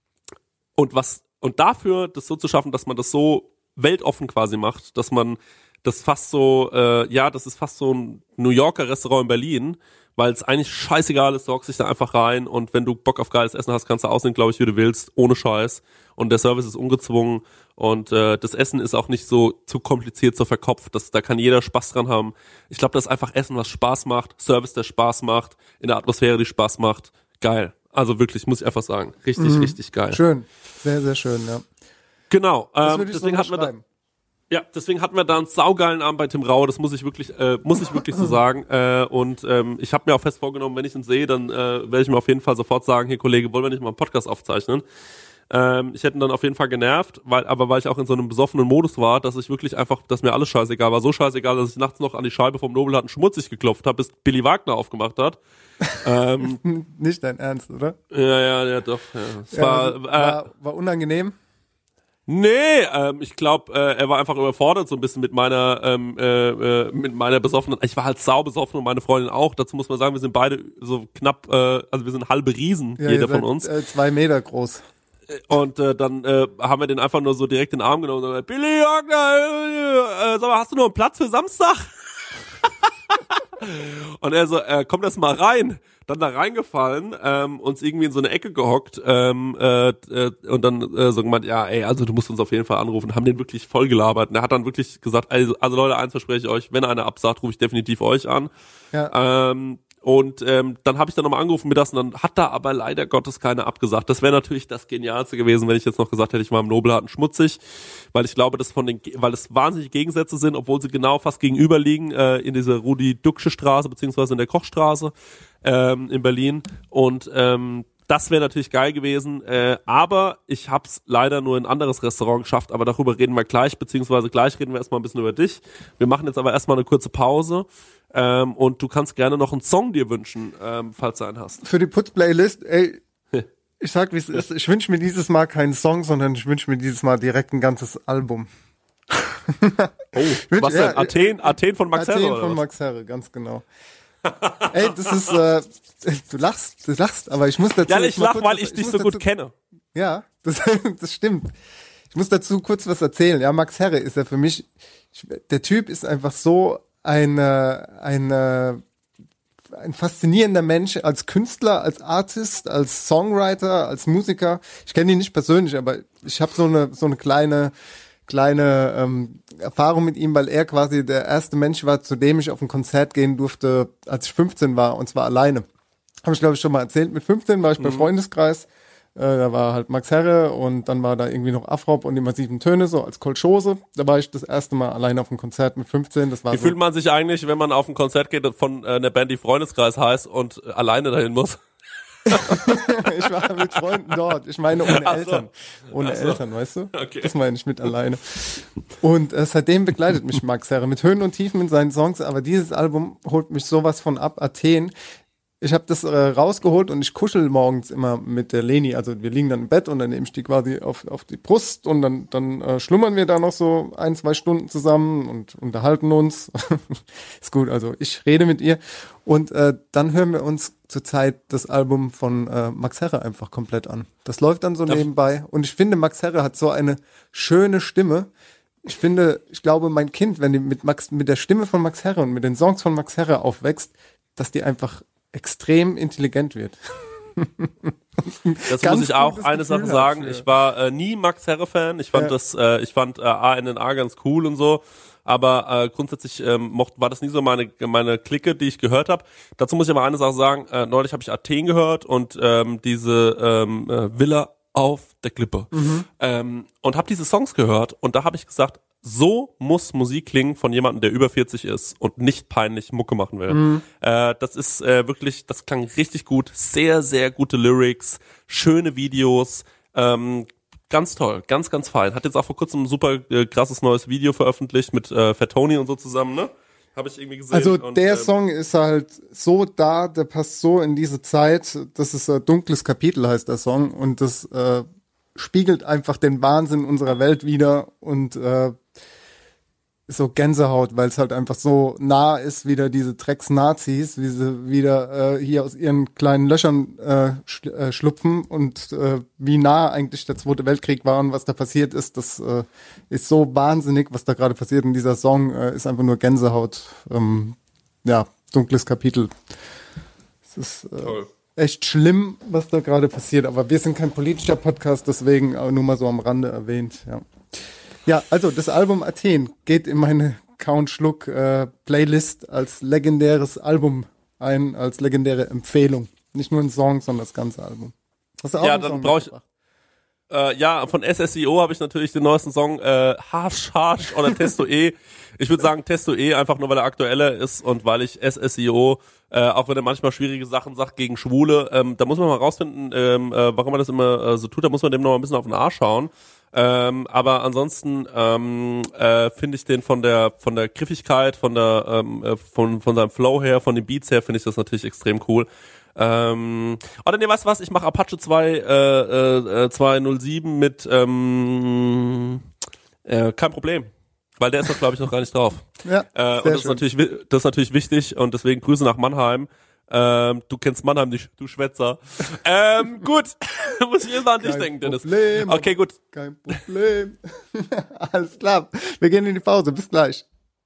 und was und dafür das so zu schaffen, dass man das so weltoffen quasi macht, dass man das fast so, äh, ja, das ist fast so ein New Yorker Restaurant in Berlin, weil es eigentlich scheißegal ist, du hockst dich da einfach rein und wenn du Bock auf geiles Essen hast, kannst du aussehen, glaube ich, wie du willst, ohne Scheiß. Und der Service ist ungezwungen und äh, das Essen ist auch nicht so zu kompliziert, so verkopft. Das, da kann jeder Spaß dran haben. Ich glaube, das ist einfach Essen, was Spaß macht, Service, der Spaß macht, in der Atmosphäre, die Spaß macht. Geil. Also wirklich, muss ich einfach sagen. Richtig, mhm. richtig geil. Schön. Sehr, sehr schön, ja. Genau. Ähm, deswegen hatten wir da Ja, deswegen hatten wir da einen saugeilen Abend bei Tim Raue, das muss ich wirklich, äh, muss ich wirklich so sagen. Äh, und ähm, ich habe mir auch fest vorgenommen, wenn ich ihn sehe, dann äh, werde ich mir auf jeden Fall sofort sagen, hier Kollege, wollen wir nicht mal einen Podcast aufzeichnen? Ähm, ich hätte ihn dann auf jeden Fall genervt, weil, aber weil ich auch in so einem besoffenen Modus war, dass ich wirklich einfach, dass mir alles scheißegal war, so scheißegal, dass ich nachts noch an die Scheibe vom Nobelharten schmutzig geklopft habe, bis Billy Wagner aufgemacht hat. ähm, Nicht dein Ernst, oder? Ja, ja, ja, doch. Ja. Es ja, war, also, äh, war, war unangenehm. Nee, ähm, ich glaube, äh, er war einfach überfordert so ein bisschen mit meiner ähm, äh, äh, mit meiner besoffenen. Ich war halt sau besoffen und meine Freundin auch. Dazu muss man sagen, wir sind beide so knapp, äh, also wir sind halbe Riesen, ja, jeder seid, von uns. Äh, zwei Meter groß. Und äh, dann äh, haben wir den einfach nur so direkt in den Arm genommen und gesagt, Billy Wagner, äh, sag mal, hast du noch einen Platz für Samstag? Und er so, äh, komm das mal rein. Dann da reingefallen, ähm, uns irgendwie in so eine Ecke gehockt ähm, äh, äh, und dann äh, so gemeint, ja, ey, also du musst uns auf jeden Fall anrufen. Haben den wirklich voll gelabert. Und er hat dann wirklich gesagt, also, also Leute, eins verspreche ich euch, wenn einer absagt, rufe ich definitiv euch an. Ja. Ähm, und ähm, dann habe ich dann nochmal angerufen mittags und dann hat da aber leider Gottes keiner abgesagt. Das wäre natürlich das Genialste gewesen, wenn ich jetzt noch gesagt hätte, ich war im Nobelharten schmutzig, weil ich glaube, dass von den, weil es wahnsinnige Gegensätze sind, obwohl sie genau fast gegenüber liegen, äh, in dieser Rudi-Ducksche Straße beziehungsweise in der Kochstraße ähm, in Berlin. Und ähm, das wäre natürlich geil gewesen, äh, aber ich hab's leider nur in ein anderes Restaurant geschafft, aber darüber reden wir gleich, beziehungsweise gleich reden wir erstmal ein bisschen über dich. Wir machen jetzt aber erstmal eine kurze Pause. Ähm, und du kannst gerne noch einen Song dir wünschen, ähm, falls du einen hast. Für die Putz-Playlist, ey, ich sag wie es ist, ich wünsche mir dieses Mal keinen Song, sondern ich wünsche mir dieses Mal direkt ein ganzes Album. Oh, was denn? Ja, Athen, Athen von Max Athen Herre? Athen von was? Max Herre, ganz genau. Ey, das ist, äh, du lachst, du lachst, aber ich muss dazu... Ja, ich lach, kurz, weil ich, ich dich so dazu, gut kenne. Ja, das, das stimmt. Ich muss dazu kurz was erzählen. Ja, Max Herre ist ja für mich, ich, der Typ ist einfach so eine, eine, ein faszinierender Mensch als Künstler, als Artist, als Songwriter, als Musiker. Ich kenne ihn nicht persönlich, aber ich habe so eine so eine kleine kleine ähm, Erfahrung mit ihm, weil er quasi der erste Mensch war, zu dem ich auf ein Konzert gehen durfte, als ich fünfzehn war, und zwar alleine. Habe ich, glaube ich, schon mal erzählt. Mit fünfzehn war ich mhm. bei Freundeskreis. Äh, da war halt Max Herre und dann war da irgendwie noch Afrop und die massiven Töne, so als Kolchose. Da war ich das erste Mal alleine auf einem Konzert mit fünfzehn. Das war Wie so. fühlt man sich eigentlich, wenn man auf ein Konzert geht von äh, einer Band, die Freundeskreis heißt und äh, alleine dahin muss? Ich war mit Freunden dort. Ich meine ohne Ach so. Eltern. Ohne Ach so. Eltern, weißt du? Okay. Das meine ich mit alleine. Und äh, seitdem begleitet mich Max Herre mit Höhen und Tiefen in seinen Songs, aber dieses Album holt mich sowas von ab. Athen. ich habe das äh, rausgeholt und ich kuschel morgens immer mit der Leni. Also wir liegen dann im Bett und dann nehme ich die quasi auf, auf die Brust und dann, dann äh, schlummern wir da noch so ein, zwei Stunden zusammen und unterhalten uns. Ist gut, also ich rede mit ihr. Und äh, dann hören wir uns zurzeit das Album von äh, Max Herre einfach komplett an. Das läuft dann so Darf nebenbei. Und ich finde, Max Herre hat so eine schöne Stimme. Ich finde, ich glaube, mein Kind, wenn die mit Max, mit der Stimme von Max Herre und mit den Songs von Max Herre aufwächst, dass die einfach extrem intelligent wird. Das muss ich auch eine Sache sagen. Ich war äh, nie Max Herre-Fan. Ich fand ja. das, äh, ich fand äh, A N N A ganz cool und so. Aber äh, grundsätzlich ähm, mocht, war das nie so meine meine Clique, die ich gehört habe. Dazu muss ich aber eine Sache sagen. Äh, neulich habe ich Athen gehört und ähm, diese ähm, äh, Villa auf der Klippe. Mhm. Ähm, und habe diese Songs gehört und da habe ich gesagt, so muss Musik klingen von jemandem, der über vierzig ist und nicht peinlich Mucke machen will. Mhm. Äh, das ist äh, wirklich, das klang richtig gut. Sehr, sehr gute Lyrics, schöne Videos, ähm, ganz toll, ganz, ganz fein. Hat jetzt auch vor kurzem ein super äh, krasses neues Video veröffentlicht mit äh, Fat Tony und so zusammen, ne? Habe ich irgendwie gesehen. Also und, der ähm, Song ist halt so da, der passt so in diese Zeit. Das ist ein dunkles Kapitel, heißt der Song. Und das äh, spiegelt einfach den Wahnsinn unserer Welt wider und äh, so Gänsehaut, weil es halt einfach so nah ist, wieder diese Drecks-Nazis, wie sie wieder äh, hier aus ihren kleinen Löchern äh, schl- äh, schlupfen und äh, wie nah eigentlich der Zweite Weltkrieg war und was da passiert ist, das äh, ist so wahnsinnig, was da gerade passiert in dieser Song, äh, ist einfach nur Gänsehaut. Ähm, ja, dunkles Kapitel. Es ist äh, echt schlimm, was da gerade passiert, aber wir sind kein politischer Podcast, deswegen aber nur mal so am Rande erwähnt, ja. Ja, also das Album Athen geht in meine Count Schluck äh, Playlist als legendäres Album ein, als legendäre Empfehlung. Nicht nur ein Song, sondern das ganze Album. Hast du auch ja, einen dann Song brauche ich äh, ja, von S S I O habe ich natürlich den neuesten Song äh, Harsh Harsh oder Testo E. Ich würde sagen Testo E, einfach nur weil er aktueller ist und weil ich S S I O, äh, auch wenn er manchmal schwierige Sachen sagt gegen Schwule, ähm, da muss man mal rausfinden, ähm, äh, warum man das immer äh, so tut, da muss man dem noch mal ein bisschen auf den Arsch schauen. Ähm, aber ansonsten ähm, äh, finde ich den von der von der Griffigkeit, von der ähm, äh, von von seinem Flow her, von den Beats her finde ich das natürlich extrem cool. Ähm, oder nee, weißt du was? Ich mache Apache zwei äh, äh, zwei null sieben mit ähm, äh, kein Problem, weil der ist doch glaube ich noch gar nicht drauf. Ja, äh, und das ist natürlich das ist natürlich wichtig und deswegen Grüße nach Mannheim. Ähm, du kennst Mannheim nicht, du Schwätzer. ähm, gut. Muss ich immer an dich denken, Dennis. Problem, okay, gut. Kein Problem. Alles klar. Wir gehen in die Pause. Bis gleich.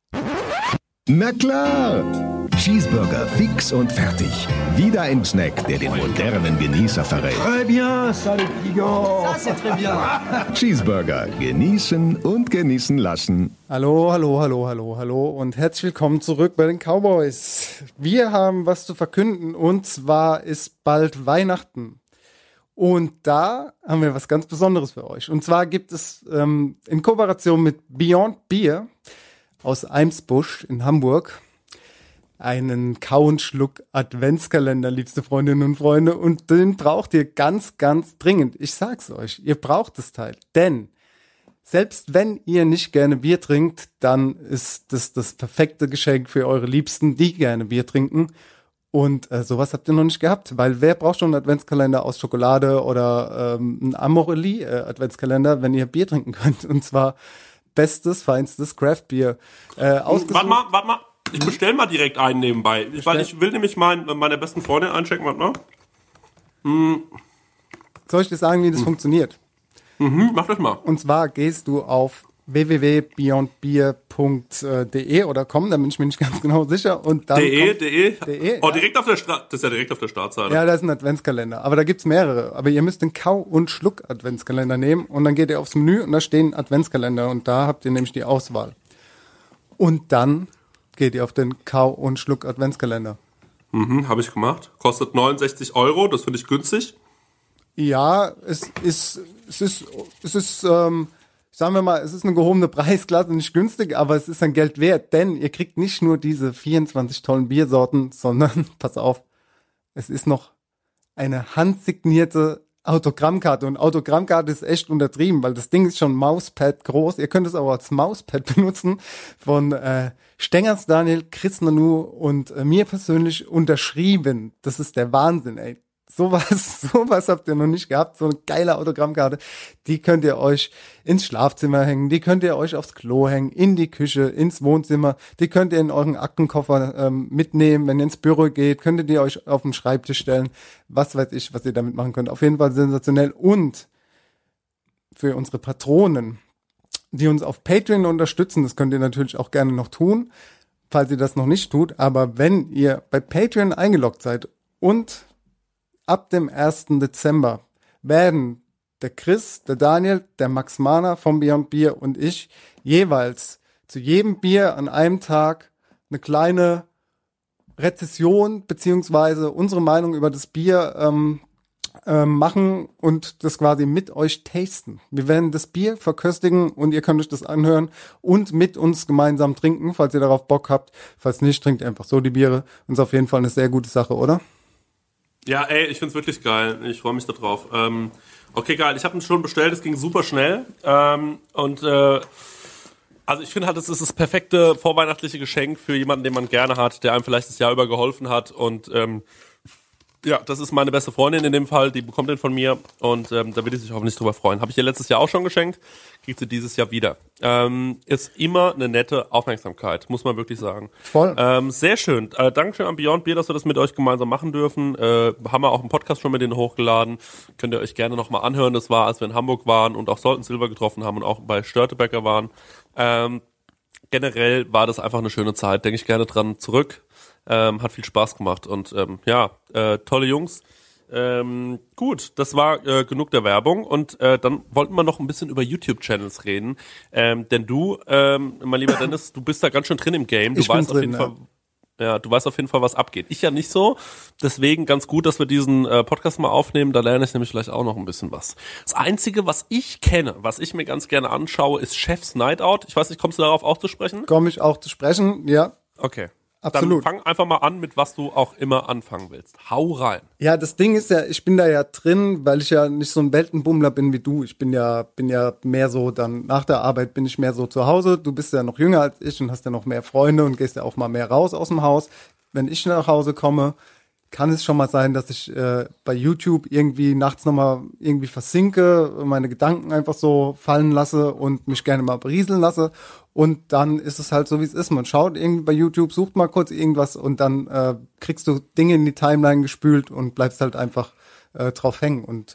Na klar. Cheeseburger fix und fertig. Wieder ein Snack, der den modernen Genießer verrät. Très bien, ça le piquant. Ça c'est très bien. Cheeseburger. Genießen und genießen lassen. Hallo, hallo, hallo, hallo, hallo und herzlich willkommen zurück bei den Cowboys. Wir haben was zu verkünden und zwar ist bald Weihnachten. Und da haben wir was ganz Besonderes für euch. Und zwar gibt es ähm, in Kooperation mit Beyond Beer aus Eimsbusch in Hamburg einen Kau- und Schluck-Adventskalender, liebste Freundinnen und Freunde. Und den braucht ihr ganz, ganz dringend. Ich sag's euch, ihr braucht das Teil. Denn selbst wenn ihr nicht gerne Bier trinkt, dann ist das das perfekte Geschenk für eure Liebsten, die gerne Bier trinken. Und äh, sowas habt ihr noch nicht gehabt, weil wer braucht schon einen Adventskalender aus Schokolade oder ähm, einen Amorelie-Adventskalender, wenn ihr Bier trinken könnt? Und zwar bestes, feinstes Craft-Bier. Äh, warte mal, warte mal. Ich bestell mal direkt einen nebenbei. Ich, weil ich will nämlich mein, meine besten Freunde einchecken. Warte mal. Hm. Soll ich dir sagen, wie das hm. funktioniert? Mhm, mach das mal. Und zwar gehst du auf w w w punkt beyond beer punkt d e oder com, da bin ich mir nicht ganz genau sicher. Und dann de, de. de oh, ja. direkt auf der Stra- das ist ja direkt auf der Startseite. Ja, da ist ein Adventskalender, aber da gibt's mehrere. Aber ihr müsst den Kau- und Schluck-Adventskalender nehmen und dann geht ihr aufs Menü und da stehen Adventskalender und da habt ihr nämlich die Auswahl. Und dann geht ihr auf den Kau- und Schluck-Adventskalender. Mhm, habe ich gemacht. Kostet neunundsechzig Euro, das finde ich günstig. Ja, es ist, es ist, es ist, ähm, sagen wir mal, es ist eine gehobene Preisklasse, nicht günstig, aber es ist ein Geld wert, denn ihr kriegt nicht nur diese vierundzwanzig tollen Biersorten, sondern, pass auf, es ist noch eine handsignierte Autogrammkarte. Und Autogrammkarte ist echt untertrieben, weil das Ding ist schon Mauspad groß. Ihr könnt es aber als Mauspad benutzen von äh, Stengers Daniel, Chris Nanu und äh, mir persönlich unterschrieben. Das ist der Wahnsinn, ey. Sowas, sowas habt ihr noch nicht gehabt, so eine geile Autogrammkarte. Die könnt ihr euch ins Schlafzimmer hängen, die könnt ihr euch aufs Klo hängen, in die Küche, ins Wohnzimmer, die könnt ihr in euren Aktenkoffer ähm, mitnehmen, wenn ihr ins Büro geht, könntet ihr euch auf den Schreibtisch stellen, was weiß ich, was ihr damit machen könnt. Auf jeden Fall sensationell. Und für unsere Patronen, die uns auf Patreon unterstützen, das könnt ihr natürlich auch gerne noch tun, falls ihr das noch nicht tut, aber wenn ihr bei Patreon eingeloggt seid und ab dem ersten Dezember werden der Chris, der Daniel, der Max Mahner vom Beyond Beer und ich jeweils zu jedem Bier an einem Tag eine kleine Rezession beziehungsweise unsere Meinung über das Bier ähm, ähm, machen und das quasi mit euch tasten. Wir werden das Bier verköstigen und ihr könnt euch das anhören und mit uns gemeinsam trinken, falls ihr darauf Bock habt. Falls nicht, trinkt einfach so die Biere. Und ist auf jeden Fall eine sehr gute Sache, oder? Ja, ey, ich find's wirklich geil. Ich freue mich da drauf. Ähm, okay, geil. Ich habe ihn schon bestellt. Es ging super schnell. Ähm, und äh, also ich finde halt, es ist das perfekte vorweihnachtliche Geschenk für jemanden, den man gerne hat, der einem vielleicht das Jahr über geholfen hat. Und ähm, ja, das ist meine beste Freundin in dem Fall. Die bekommt den von mir. Und ähm, da will ich sich hoffentlich drüber freuen. Habe ich ihr letztes Jahr auch schon geschenkt. Kriegt sie dieses Jahr wieder. Ähm, ist immer eine nette Aufmerksamkeit, muss man wirklich sagen. Voll. Ähm, sehr schön. Äh, Dankeschön an Beyond Beer, dass wir das mit euch gemeinsam machen dürfen. Äh, haben wir auch einen Podcast schon mit denen hochgeladen. Könnt ihr euch gerne nochmal anhören. Das war, als wir in Hamburg waren und auch Salt Silver getroffen haben und auch bei Störtebecker waren. Ähm, generell war das einfach eine schöne Zeit. Denke ich gerne dran zurück. Ähm, hat viel Spaß gemacht. Und ähm, ja, äh, tolle Jungs. Ähm, gut, das war äh, genug der Werbung und äh, dann wollten wir noch ein bisschen über YouTube-Channels reden, ähm, denn du, ähm, mein lieber Dennis, du bist da ganz schön drin im Game, du ich weißt bin auf jeden drin, Fall, ja. ja, du weißt auf jeden Fall, was abgeht. Ich ja nicht so, deswegen ganz gut, dass wir diesen äh, Podcast mal aufnehmen, da lerne ich nämlich vielleicht auch noch ein bisschen was. Das Einzige, was ich kenne, was ich mir ganz gerne anschaue, ist Chef's Night Out. Ich weiß nicht, kommst du darauf auch zu sprechen? Komme ich auch zu sprechen, ja. Okay. Absolut. Dann fang einfach mal an, mit was du auch immer anfangen willst. Hau rein. Ja, das Ding ist ja, ich bin da ja drin, weil ich ja nicht so ein Weltenbummler bin wie du. Ich bin ja, bin ja mehr so dann, nach der Arbeit bin ich mehr so zu Hause. Du bist ja noch jünger als ich und hast ja noch mehr Freunde und gehst ja auch mal mehr raus aus dem Haus. Wenn ich nach Hause komme, kann es schon mal sein, dass ich äh, bei YouTube irgendwie nachts nochmal irgendwie versinke, meine Gedanken einfach so fallen lasse und mich gerne mal berieseln lasse. Und dann ist es halt so, wie es ist. Man schaut irgendwie bei YouTube, sucht mal kurz irgendwas und dann äh, kriegst du Dinge in die Timeline gespült und bleibst halt einfach äh, drauf hängen. Und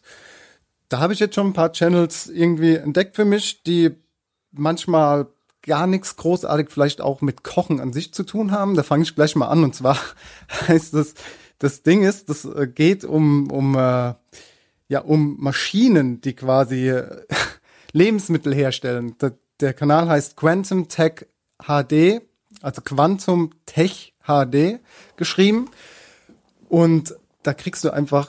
da habe ich jetzt schon ein paar Channels irgendwie entdeckt für mich, die manchmal gar nichts großartig vielleicht auch mit Kochen an sich zu tun haben. Da fange ich gleich mal an. Und zwar heißt es, das Ding ist, das geht um um äh, ja um Maschinen, die quasi äh, Lebensmittel herstellen. Der, der Kanal heißt Quantum Tech H D, also Quantum Tech H D geschrieben. Und da kriegst du einfach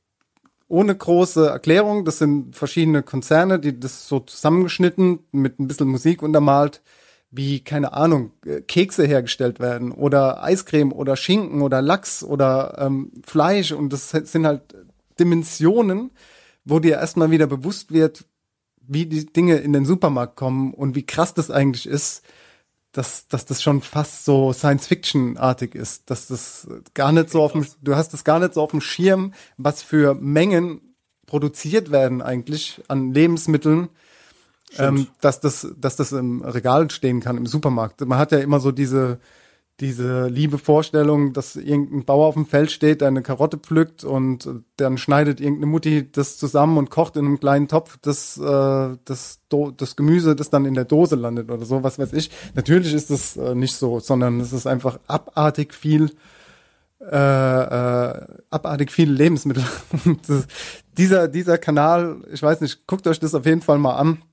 ohne große Erklärung, das sind verschiedene Konzerne, die das so zusammengeschnitten mit ein bisschen Musik untermalt, wie, keine Ahnung, Kekse hergestellt werden oder Eiscreme oder Schinken oder Lachs oder ähm, Fleisch. Und das sind halt Dimensionen, wo dir erstmal wieder bewusst wird, wie die Dinge in den Supermarkt kommen und wie krass das eigentlich ist, dass, dass das schon fast so Science-Fiction-artig ist, dass das gar nicht so auf dem, du hast das gar nicht so auf dem Schirm, was für Mengen produziert werden eigentlich an Lebensmitteln, ähm, dass das, dass das im Regal stehen kann im Supermarkt. Man hat ja immer so diese, diese liebe Vorstellung, dass irgendein Bauer auf dem Feld steht, der eine Karotte pflückt und dann schneidet irgendeine Mutti das zusammen und kocht in einem kleinen Topf das, äh, das, Do- das Gemüse, das dann in der Dose landet oder so, was weiß ich. Natürlich ist das äh, nicht so, sondern es ist einfach abartig viel, äh, äh, abartig viele Lebensmittel. das, dieser, dieser Kanal, ich weiß nicht, guckt euch das auf jeden Fall mal an.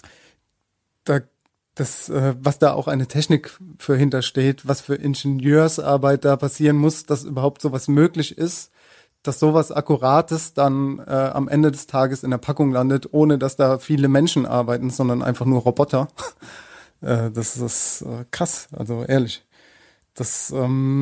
Da Das, äh, was da auch eine Technik für hintersteht, was für Ingenieursarbeit da passieren muss, dass überhaupt sowas möglich ist, dass sowas Akkurates dann äh, am Ende des Tages in der Packung landet, ohne dass da viele Menschen arbeiten, sondern einfach nur Roboter. äh, das ist äh, krass, also ehrlich. Das, ähm,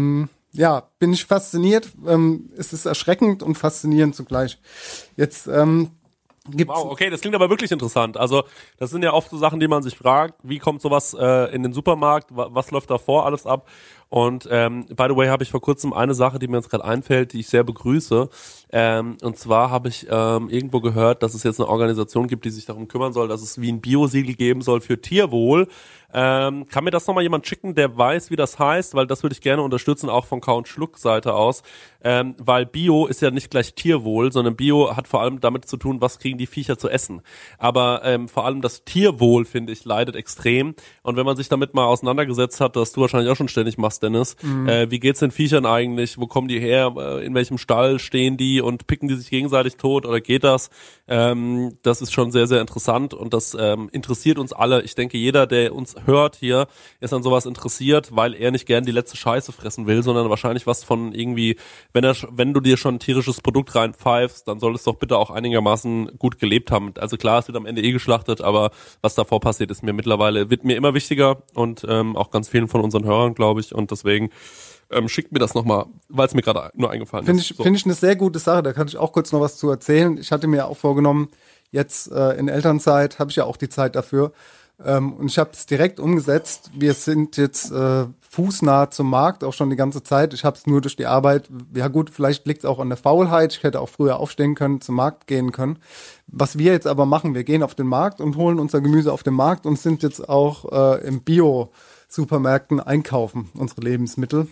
ja, bin ich fasziniert. Ähm, es ist erschreckend und faszinierend zugleich. Jetzt ähm, gibt's wow, okay, das klingt aber wirklich interessant. Also das sind ja oft so Sachen, die man sich fragt, wie kommt sowas äh, in den Supermarkt, was, was läuft da vor, alles ab. Und ähm, by the way habe ich vor kurzem eine Sache, die mir jetzt gerade einfällt, die ich sehr begrüße. Ähm, und zwar habe ich ähm, irgendwo gehört, dass es jetzt eine Organisation gibt, die sich darum kümmern soll, dass es wie ein Biosiegel geben soll für Tierwohl. Ähm, kann mir das nochmal jemand schicken, der weiß, wie das heißt, weil das würde ich gerne unterstützen, auch von Count Schluck Seite aus, ähm, weil Bio ist ja nicht gleich Tierwohl, sondern Bio hat vor allem damit zu tun, was kriegen die Viecher zu essen. Aber ähm, vor allem das Tierwohl, finde ich, leidet extrem. Und wenn man sich damit mal auseinandergesetzt hat, das du wahrscheinlich auch schon ständig machst, Dennis, mhm. äh, wie geht's den Viechern eigentlich, wo kommen die her, äh, in welchem Stall stehen die und picken die sich gegenseitig tot oder geht das? Ähm, das ist schon sehr, sehr interessant und das ähm, interessiert uns alle. Ich denke, jeder, der uns hört hier, ist an sowas interessiert, weil er nicht gern die letzte Scheiße fressen will, sondern wahrscheinlich was von irgendwie, wenn er, wenn du dir schon ein tierisches Produkt reinpfeifst, dann soll es doch bitte auch einigermaßen gut gelebt haben. Also klar, es wird am Ende eh geschlachtet, aber was davor passiert, ist mir mittlerweile, wird mir immer wichtiger und ähm, auch ganz vielen von unseren Hörern, glaube ich, und deswegen ähm, schickt mir das nochmal, weil es mir gerade nur eingefallen Find ist. Ich, so. Finde ich eine sehr gute Sache, da kann ich auch kurz noch was zu erzählen. Ich hatte mir auch vorgenommen, jetzt äh, in Elternzeit, habe ich ja auch die Zeit dafür, Ähm, und ich habe es direkt umgesetzt. Wir sind jetzt äh, fußnah zum Markt, auch schon die ganze Zeit. Ich habe es nur durch die Arbeit, ja gut, vielleicht liegt es auch an der Faulheit. Ich hätte auch früher aufstehen können, zum Markt gehen können. Was wir jetzt aber machen, wir gehen auf den Markt und holen unser Gemüse auf den Markt und sind jetzt auch äh, im Bio-Supermärkten einkaufen, unsere Lebensmittel.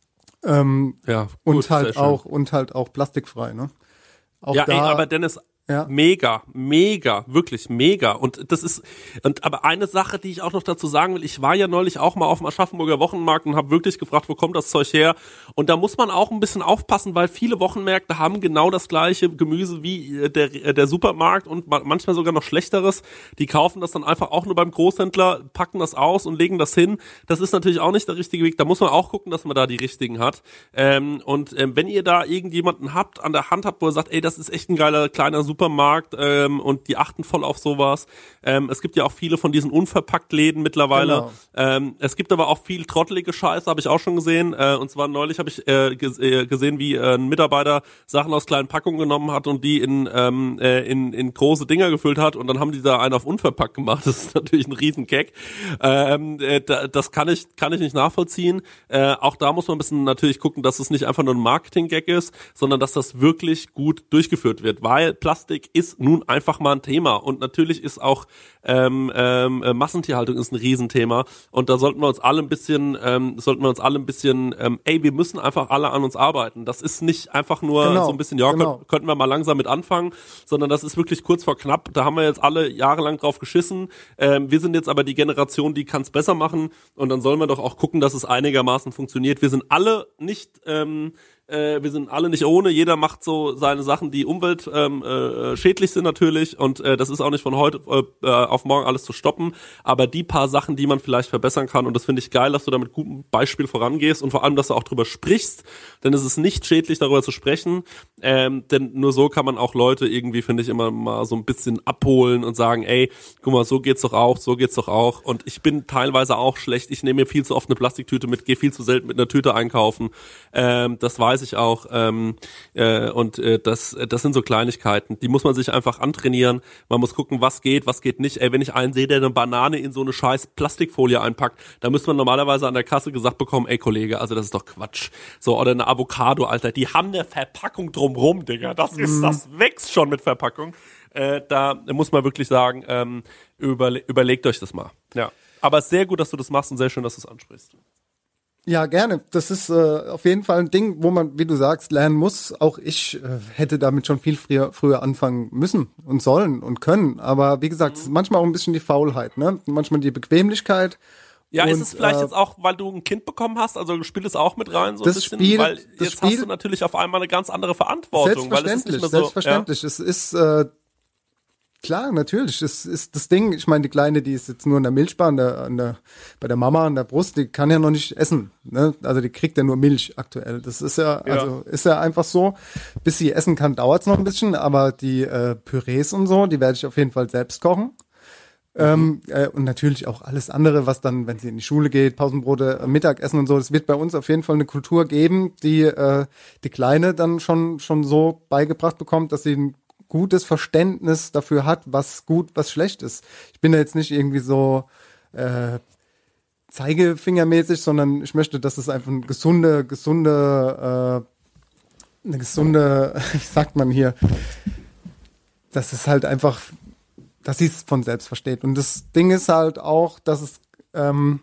Ähm, ja, gut, und halt auch und halt auch plastikfrei, ne? Auch ja, da, ey, aber Dennis, ja. Mega, mega, wirklich mega. Und das ist, und aber eine Sache, die ich auch noch dazu sagen will, ich war ja neulich auch mal auf dem Aschaffenburger Wochenmarkt und habe wirklich gefragt, wo kommt das Zeug her? Und da muss man auch ein bisschen aufpassen, weil viele Wochenmärkte haben genau das gleiche Gemüse wie der, der Supermarkt und manchmal sogar noch schlechteres. Die kaufen das dann einfach auch nur beim Großhändler, packen das aus und legen das hin. Das ist natürlich auch nicht der richtige Weg. Da muss man auch gucken, dass man da die richtigen hat. Ähm, und ähm, wenn ihr da irgendjemanden habt, an der Hand habt, wo ihr sagt, ey, das ist echt ein geiler kleiner Supermarkt, Supermarkt ähm, und die achten voll auf sowas. Ähm, es gibt ja auch viele von diesen Unverpackt-Läden mittlerweile. Genau. Ähm, es gibt aber auch viel trottelige Scheiße, habe ich auch schon gesehen. Äh, und zwar neulich habe ich äh, ges- äh, gesehen, wie äh, ein Mitarbeiter Sachen aus kleinen Packungen genommen hat und die in, ähm, äh, in, in große Dinger gefüllt hat und dann haben die da einen auf unverpackt gemacht. Das ist natürlich ein Riesen-Gag. Ähm, äh, da, das kann ich kann ich nicht nachvollziehen. Äh, auch da muss man ein bisschen natürlich gucken, dass es nicht einfach nur ein Marketing-Gag ist, sondern dass das wirklich gut durchgeführt wird, weil Plastik ist nun einfach mal ein Thema und natürlich ist auch ähm, ähm, Massentierhaltung ist ein Riesenthema und da sollten wir uns alle ein bisschen, ähm, sollten wir uns alle ein bisschen, ähm, ey, wir müssen einfach alle an uns arbeiten. Das ist nicht einfach nur genau, so ein bisschen, ja, genau. könnt, könnten wir mal langsam mit anfangen, sondern das ist wirklich kurz vor knapp. Da haben wir jetzt alle jahrelang drauf geschissen. Ähm, wir sind jetzt aber die Generation, die kann es besser machen und dann sollen wir doch auch gucken, dass es einigermaßen funktioniert. Wir sind alle nicht ähm, Äh, wir sind alle nicht ohne, jeder macht so seine Sachen, die Umwelt ähm, äh, schädlich sind natürlich und äh, das ist auch nicht von heute äh, auf morgen alles zu stoppen, aber die paar Sachen, die man vielleicht verbessern kann und das finde ich geil, dass du da mit gutem Beispiel vorangehst und vor allem, dass du auch drüber sprichst, denn es ist nicht schädlich, darüber zu sprechen, ähm, denn nur so kann man auch Leute irgendwie, finde ich, immer mal so ein bisschen abholen und sagen, ey, guck mal, so geht's doch auch, so geht's doch auch und ich bin teilweise auch schlecht, ich nehme mir viel zu oft eine Plastiktüte mit, gehe viel zu selten mit einer Tüte einkaufen, ähm, das war weiß ich auch ähm, äh, und äh, das das sind so Kleinigkeiten, die muss man sich einfach antrainieren, man muss gucken, was geht, was geht nicht, ey, wenn ich einen sehe, der eine Banane in so eine scheiß Plastikfolie einpackt, da müsste man normalerweise an der Kasse gesagt bekommen, ey Kollege, also das ist doch Quatsch, so, oder eine Avocado, Alter, die haben eine Verpackung drumrum, Digga, das ist, das wächst schon mit Verpackung, äh, da muss man wirklich sagen, ähm, überle- überlegt euch das mal, ja, aber sehr gut, dass du das machst und sehr schön, dass du es ansprichst. Ja, gerne. Das ist äh, auf jeden Fall ein Ding, wo man, wie du sagst, lernen muss. Auch ich äh, hätte damit schon viel früher, früher anfangen müssen und sollen und können. Aber wie gesagt, mhm. manchmal auch ein bisschen die Faulheit, ne? Manchmal die Bequemlichkeit. Ja, und, ist es vielleicht äh, jetzt auch, weil du ein Kind bekommen hast, also spielt es auch mit rein so ein das bisschen, Spiel, weil das jetzt Spiel, hast du natürlich auf einmal eine ganz andere Verantwortung. Selbstverständlich, weil es ist nicht mehr so, selbstverständlich. Ja. Es ist äh, klar, natürlich. Es ist das Ding, ich meine, die Kleine, die ist jetzt nur in der Milchbar, an der, an der, bei der Mama an der Brust, die kann ja noch nicht essen. Ne? Also die kriegt ja nur Milch aktuell. Das ist ja, Ja. also ist ja einfach so. Bis sie essen kann, dauert es noch ein bisschen, aber die äh, Pürees und so, die werde ich auf jeden Fall selbst kochen. Ähm, äh, und natürlich auch alles andere, was dann, wenn sie in die Schule geht, Pausenbrote, äh, Mittagessen und so, es wird bei uns auf jeden Fall eine Kultur geben, die äh, die Kleine dann schon schon so beigebracht bekommt, dass sie ein gutes Verständnis dafür hat, was gut, was schlecht ist. Ich bin da jetzt nicht irgendwie so äh, zeigefingermäßig, sondern ich möchte, dass es einfach eine gesunde, gesunde, äh, eine gesunde, wie sagt man hier, dass es halt einfach, dass sie es von selbst versteht. Und das Ding ist halt auch, dass es ähm,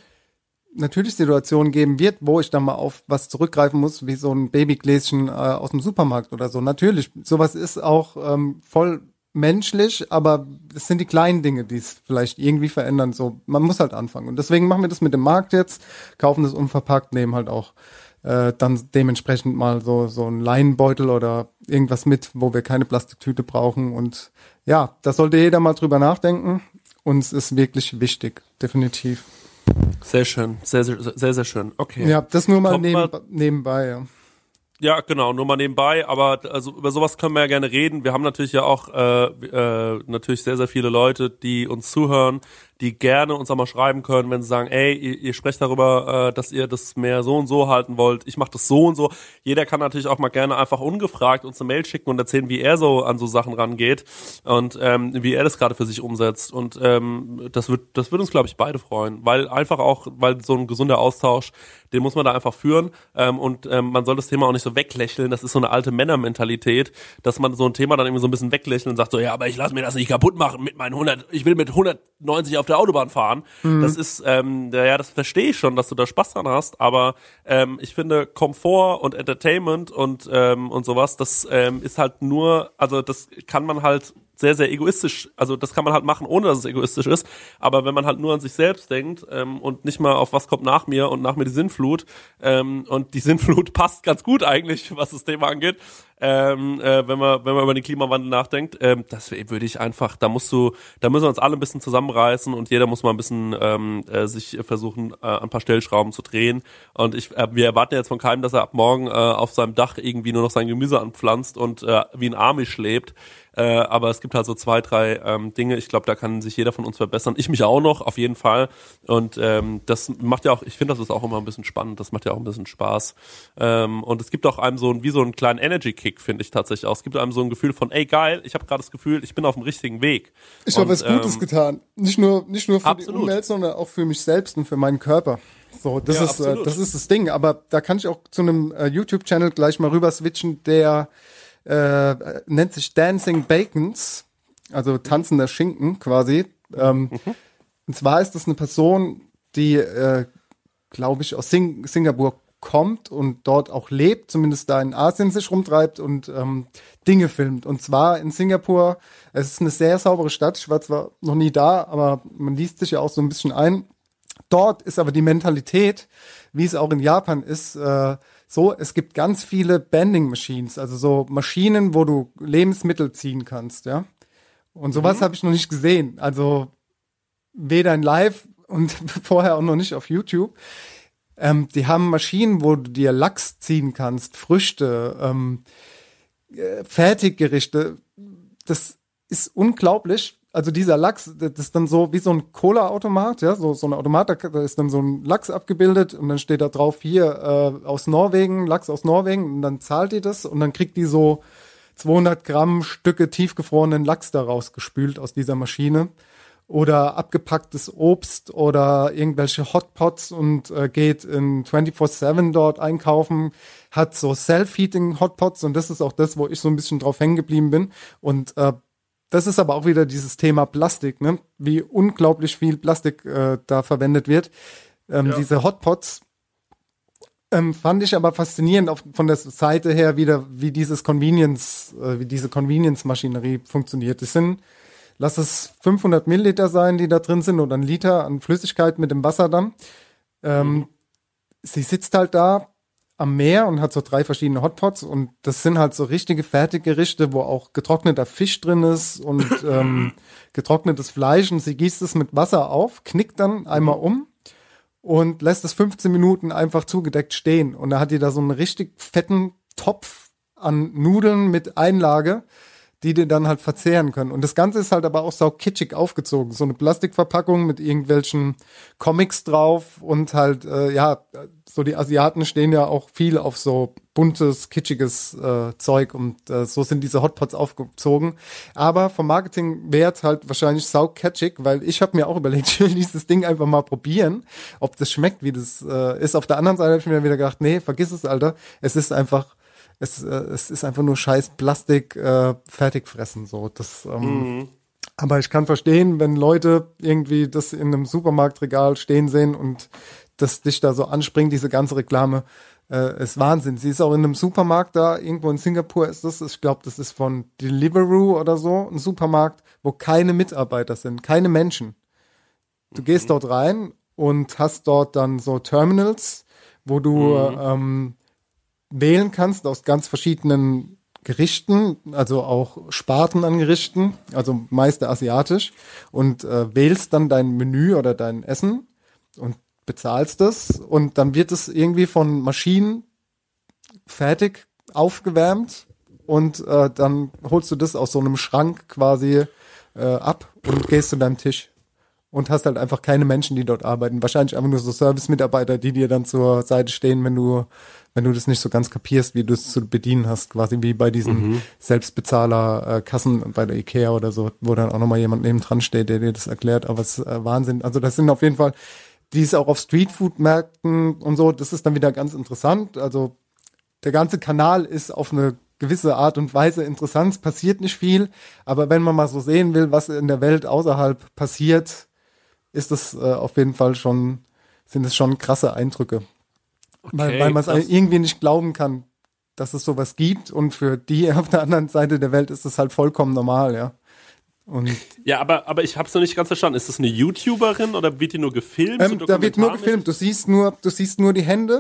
natürlich Situationen geben wird, wo ich dann mal auf was zurückgreifen muss, wie so ein Babygläschen äh, aus dem Supermarkt oder so. Natürlich, sowas ist auch ähm, voll menschlich, aber es sind die kleinen Dinge, die es vielleicht irgendwie verändern. So, man muss halt anfangen. Und deswegen machen wir das mit dem Markt jetzt, kaufen das unverpackt, nehmen halt auch äh, dann dementsprechend mal so so einen Leinenbeutel oder irgendwas mit, wo wir keine Plastiktüte brauchen. Und ja, da sollte jeder mal drüber nachdenken. Uns ist wirklich wichtig, definitiv. Sehr schön, sehr, sehr, sehr, sehr schön. Okay. Ja, das nur mal, Kommt neben, mal nebenbei, ja. Ja, genau, nur mal nebenbei, aber also über sowas können wir ja gerne reden. Wir haben natürlich ja auch äh, äh, natürlich sehr, sehr viele Leute, die uns zuhören, die gerne uns auch mal schreiben können, wenn sie sagen, ey, ihr, ihr sprecht darüber, äh, dass ihr das mehr so und so halten wollt, ich mache das so und so. Jeder kann natürlich auch mal gerne einfach ungefragt uns eine Mail schicken und erzählen, wie er so an so Sachen rangeht und ähm, wie er das gerade für sich umsetzt. Und ähm, das wird das wird uns, glaube ich, beide freuen, weil einfach auch, weil so ein gesunder Austausch, den muss man da einfach führen ähm, und ähm, man soll das Thema auch nicht so weglächeln. Das ist so eine alte Männermentalität, dass man so ein Thema dann irgendwie so ein bisschen weglächeln und sagt so, ja, aber ich lasse mir das nicht kaputt machen mit meinen hundert, ich will mit hundertneunzig auf der Autobahn fahren. Mhm. Das ist, ähm, ja, das verstehe ich schon, dass du da Spaß dran hast, aber ähm, ich finde Komfort und Entertainment und ähm, und sowas, das ähm, ist halt nur, also das kann man halt sehr, sehr egoistisch, also das kann man halt machen, ohne dass es egoistisch ist, aber wenn man halt nur an sich selbst denkt ähm, und nicht mal auf was kommt nach mir und nach mir die Sinnflut ähm, und die Sinnflut passt ganz gut eigentlich, was das Thema angeht, ähm, äh, wenn man wenn man über den Klimawandel nachdenkt, ähm, das würde ich einfach, da musst du, da müssen wir uns alle ein bisschen zusammenreißen und jeder muss mal ein bisschen ähm, äh, sich versuchen, äh, ein paar Stellschrauben zu drehen und ich, äh, wir erwarten jetzt von keinem, dass er ab morgen äh, auf seinem Dach irgendwie nur noch sein Gemüse anpflanzt und äh, wie ein Amish lebt. Äh, aber es gibt halt so zwei, drei ähm, Dinge, ich glaube, da kann sich jeder von uns verbessern. Ich mich auch noch, auf jeden Fall. Und ähm, das macht ja auch, ich finde, das ist auch immer ein bisschen spannend, das macht ja auch ein bisschen Spaß. Ähm, und es gibt auch einem so ein, wie so einen kleinen Energy-Kick, finde ich tatsächlich auch. Es gibt einem so ein Gefühl von, ey geil, ich habe gerade das Gefühl, ich bin auf dem richtigen Weg. Ich habe was Gutes ähm, getan. Nicht nur, nicht nur für absolut. die Umwelt, sondern auch für mich selbst und für meinen Körper. So, das ja, ist, äh, das ist das Ding. Aber da kann ich auch zu einem äh, YouTube-Channel gleich mal rüber switchen, der äh, nennt sich Dancing Bacons, also tanzender Schinken quasi. Ähm, mhm. Und zwar ist das eine Person, die, äh, glaube ich, aus Sing- Singapur kommt und dort auch lebt, zumindest da in Asien sich rumtreibt und ähm, Dinge filmt. Und zwar in Singapur, es ist eine sehr saubere Stadt, ich war zwar noch nie da, aber man liest sich ja auch so ein bisschen ein. Dort ist aber die Mentalität, wie es auch in Japan ist, äh, so, es gibt ganz viele Bending Machines, also so Maschinen, wo du Lebensmittel ziehen kannst, ja. Und sowas mhm. habe ich noch nicht gesehen. Also weder in Live und vorher auch noch nicht auf YouTube. Ähm, die haben Maschinen, wo du dir Lachs ziehen kannst, Früchte, ähm, äh, Fertiggerichte. Das ist unglaublich. Also dieser Lachs, das ist dann so wie so ein Cola-Automat, ja, so, so ein Automat, da ist dann so ein Lachs abgebildet und dann steht da drauf, hier äh, aus Norwegen, Lachs aus Norwegen, und dann zahlt die das und dann kriegt die so zweihundert Gramm Stücke tiefgefrorenen Lachs daraus gespült aus dieser Maschine. Oder abgepacktes Obst oder irgendwelche Hotpots und äh, geht in vierundzwanzig sieben dort einkaufen, hat so Self-Heating Hotpots und das ist auch das, wo ich so ein bisschen drauf hängen geblieben bin. Und äh, das ist aber auch wieder dieses Thema Plastik, ne? Wie unglaublich viel Plastik äh, da verwendet wird. Ähm, ja. Diese Hotpots ähm, fand ich aber faszinierend auf, von der Seite her wieder, wie dieses Convenience, äh, wie diese Convenience-Maschinerie funktioniert. Das sind, lass es fünfhundert Milliliter sein, die da drin sind, oder ein Liter an Flüssigkeit mit dem Wasser dann. Ähm, mhm. Sie sitzt halt da am Meer und hat so drei verschiedene Hotpots und das sind halt so richtige Fertiggerichte, wo auch getrockneter Fisch drin ist und ähm, getrocknetes Fleisch, und sie gießt es mit Wasser auf, knickt dann einmal um und lässt es fünfzehn Minuten einfach zugedeckt stehen, und da hat die da so einen richtig fetten Topf an Nudeln mit Einlage, die dir dann halt verzehren können. Und das Ganze ist halt aber auch sau kitschig aufgezogen. So eine Plastikverpackung mit irgendwelchen Comics drauf und halt, äh, ja, so die Asiaten stehen ja auch viel auf so buntes, kitschiges äh, Zeug und äh, so sind diese Hotpots aufgezogen. Aber vom Marketingwert halt wahrscheinlich sau catchig, weil ich habe mir auch überlegt, ich will dieses Ding einfach mal probieren, ob das schmeckt, wie das äh, ist. Auf der anderen Seite habe ich mir dann wieder gedacht, nee, vergiss es, Alter. Es ist einfach Es, äh, es ist einfach nur scheiß Plastik, äh, Fertigfressen, so. Das, ähm, mhm. Aber ich kann verstehen, wenn Leute irgendwie das in einem Supermarktregal stehen sehen und das dich da so anspringt, diese ganze Reklame, äh, ist Wahnsinn. Sie ist auch in einem Supermarkt da, irgendwo in Singapur ist das, ich glaube, das ist von Deliveroo oder so, ein Supermarkt, wo keine Mitarbeiter sind, keine Menschen. Du mhm. gehst dort rein und hast dort dann so Terminals, wo du, mhm. ähm, wählen kannst aus ganz verschiedenen Gerichten, also auch Sparten an Gerichten, also meist asiatisch, und äh, wählst dann dein Menü oder dein Essen und bezahlst es und dann wird es irgendwie von Maschinen fertig aufgewärmt und äh, dann holst du das aus so einem Schrank quasi äh, ab und gehst zu deinem Tisch. Und hast halt einfach keine Menschen, die dort arbeiten. Wahrscheinlich einfach nur so Service-Mitarbeiter, die dir dann zur Seite stehen, wenn du, wenn du das nicht so ganz kapierst, wie du es zu bedienen hast. Quasi wie bei diesen mhm. Selbstbezahler-Kassen bei der Ikea oder so, wo dann auch nochmal jemand neben dran steht, der dir das erklärt. Aber es ist äh, Wahnsinn. Also das sind auf jeden Fall, die ist auch auf Streetfood-Märkten und so. Das ist dann wieder ganz interessant. Also der ganze Kanal ist auf eine gewisse Art und Weise interessant. Es passiert nicht viel. Aber wenn man mal so sehen will, was in der Welt außerhalb passiert, ist das äh, auf jeden Fall schon, sind es schon krasse Eindrücke. Okay, weil weil man es irgendwie nicht glauben kann, dass es sowas gibt und für die auf der anderen Seite der Welt ist es halt vollkommen normal, ja. Und ja, aber, aber ich hab's noch nicht ganz verstanden. Ist das eine YouTuberin oder wird die nur gefilmt? Ähm, da wird nur gefilmt. Du siehst nur, du siehst nur die Hände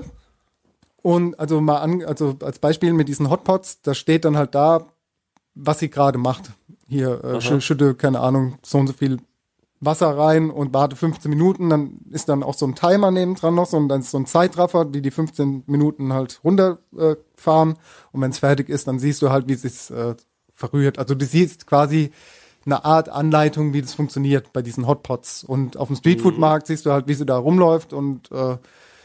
und also mal an, also als Beispiel mit diesen Hotpots, da steht dann halt da, was sie gerade macht. Hier, äh, sch- schütte, keine Ahnung, so und so viel Wasser rein und warte fünfzehn Minuten, dann ist dann auch so ein Timer nebendran noch, so, und dann ist so ein Zeitraffer, die die fünfzehn Minuten halt runterfahren äh, und wenn es fertig ist, dann siehst du halt, wie es sich äh, verrührt. Also du siehst quasi eine Art Anleitung, wie das funktioniert bei diesen Hotpots und auf dem Streetfood-Markt mhm. siehst du halt, wie sie da rumläuft und äh,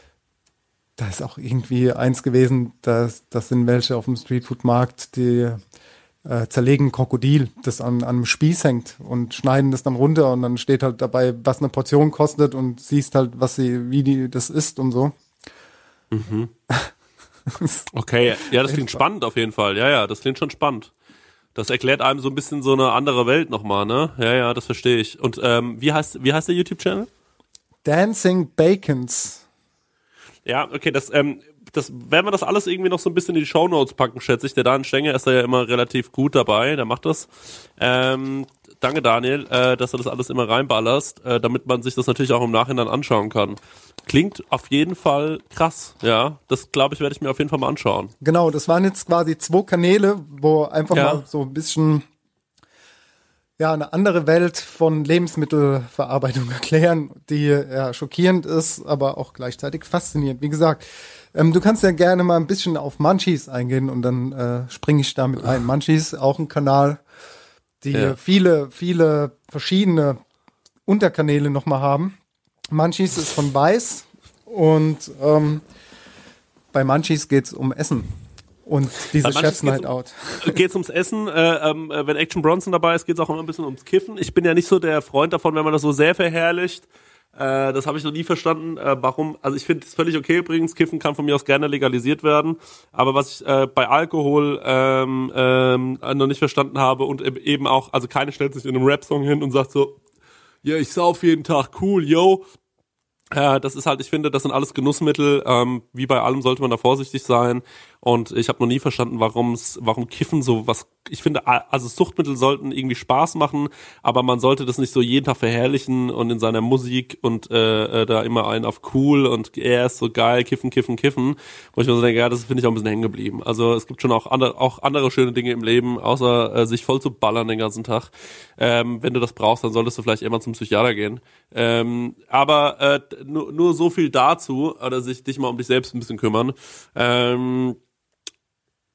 da ist auch irgendwie eins gewesen, das, das sind welche auf dem Streetfood-Markt, die Äh, zerlegen Krokodil, das an, an einem Spieß hängt und schneiden das dann runter und dann steht halt dabei, was eine Portion kostet und siehst halt, was sie, wie die das isst und so. Mhm. Okay, ja, das klingt spannend auf jeden Fall. Ja, ja, das klingt schon spannend. Das erklärt einem so ein bisschen so eine andere Welt nochmal, ne? Ja, ja, das verstehe ich. Und ähm, wie heißt wie heißt der YouTube-Channel? Dancing Bacons. Ja, okay, das ähm, das werden wir das alles irgendwie noch so ein bisschen in die Shownotes packen, schätze ich. Der Dan Stenger ist da ja immer relativ gut dabei, der macht das. Ähm, danke Daniel, äh, dass du das alles immer reinballerst, äh, damit man sich das natürlich auch im Nachhinein anschauen kann. Klingt auf jeden Fall krass, ja. Das, glaube ich, werde ich mir auf jeden Fall mal anschauen. Genau, das waren jetzt quasi zwei Kanäle, wo einfach ja. mal so ein bisschen ja eine andere Welt von Lebensmittelverarbeitung erklären, die ja schockierend ist, aber auch gleichzeitig faszinierend. Wie gesagt, ähm, du kannst ja gerne mal ein bisschen auf Munchies eingehen und dann äh, springe ich damit ein. Munchies, auch ein Kanal, die ja. viele, viele verschiedene Unterkanäle nochmal haben. Munchies ist von Weiß und ähm, bei Munchies geht's um Essen. Und diese Chef's Night Out. Geht's ums Essen, äh, ähm, wenn Action Bronson dabei ist, geht's auch immer ein bisschen ums Kiffen. Ich bin ja nicht so der Freund davon, wenn man das so sehr verherrlicht. Äh, das habe ich noch nie verstanden, äh, warum. Also ich finde es völlig okay übrigens, Kiffen kann von mir aus gerne legalisiert werden. Aber was ich äh, bei Alkohol ähm, ähm, noch nicht verstanden habe und eben auch, also keine stellt sich in einem Rap-Song hin und sagt so, ja, ich sauf jeden Tag, cool, yo. Äh, das ist halt, ich finde, das sind alles Genussmittel. Ähm, wie bei allem sollte man da vorsichtig sein. Und ich habe noch nie verstanden, warum's, warum Kiffen so was. Ich finde, also Suchtmittel sollten irgendwie Spaß machen, aber man sollte das nicht so jeden Tag verherrlichen und in seiner Musik und äh, da immer einen auf cool und er ist so geil, kiffen, kiffen, kiffen. Wo ich mir so denke, ja, das finde ich auch ein bisschen hängen geblieben. Also es gibt schon auch andere, auch andere schöne Dinge im Leben, außer äh, sich voll zu ballern den ganzen Tag. Ähm, wenn du das brauchst, dann solltest du vielleicht immer zum Psychiater gehen. Ähm, aber äh, nur, nur so viel dazu, oder sich dich mal um dich selbst ein bisschen kümmern. Ähm,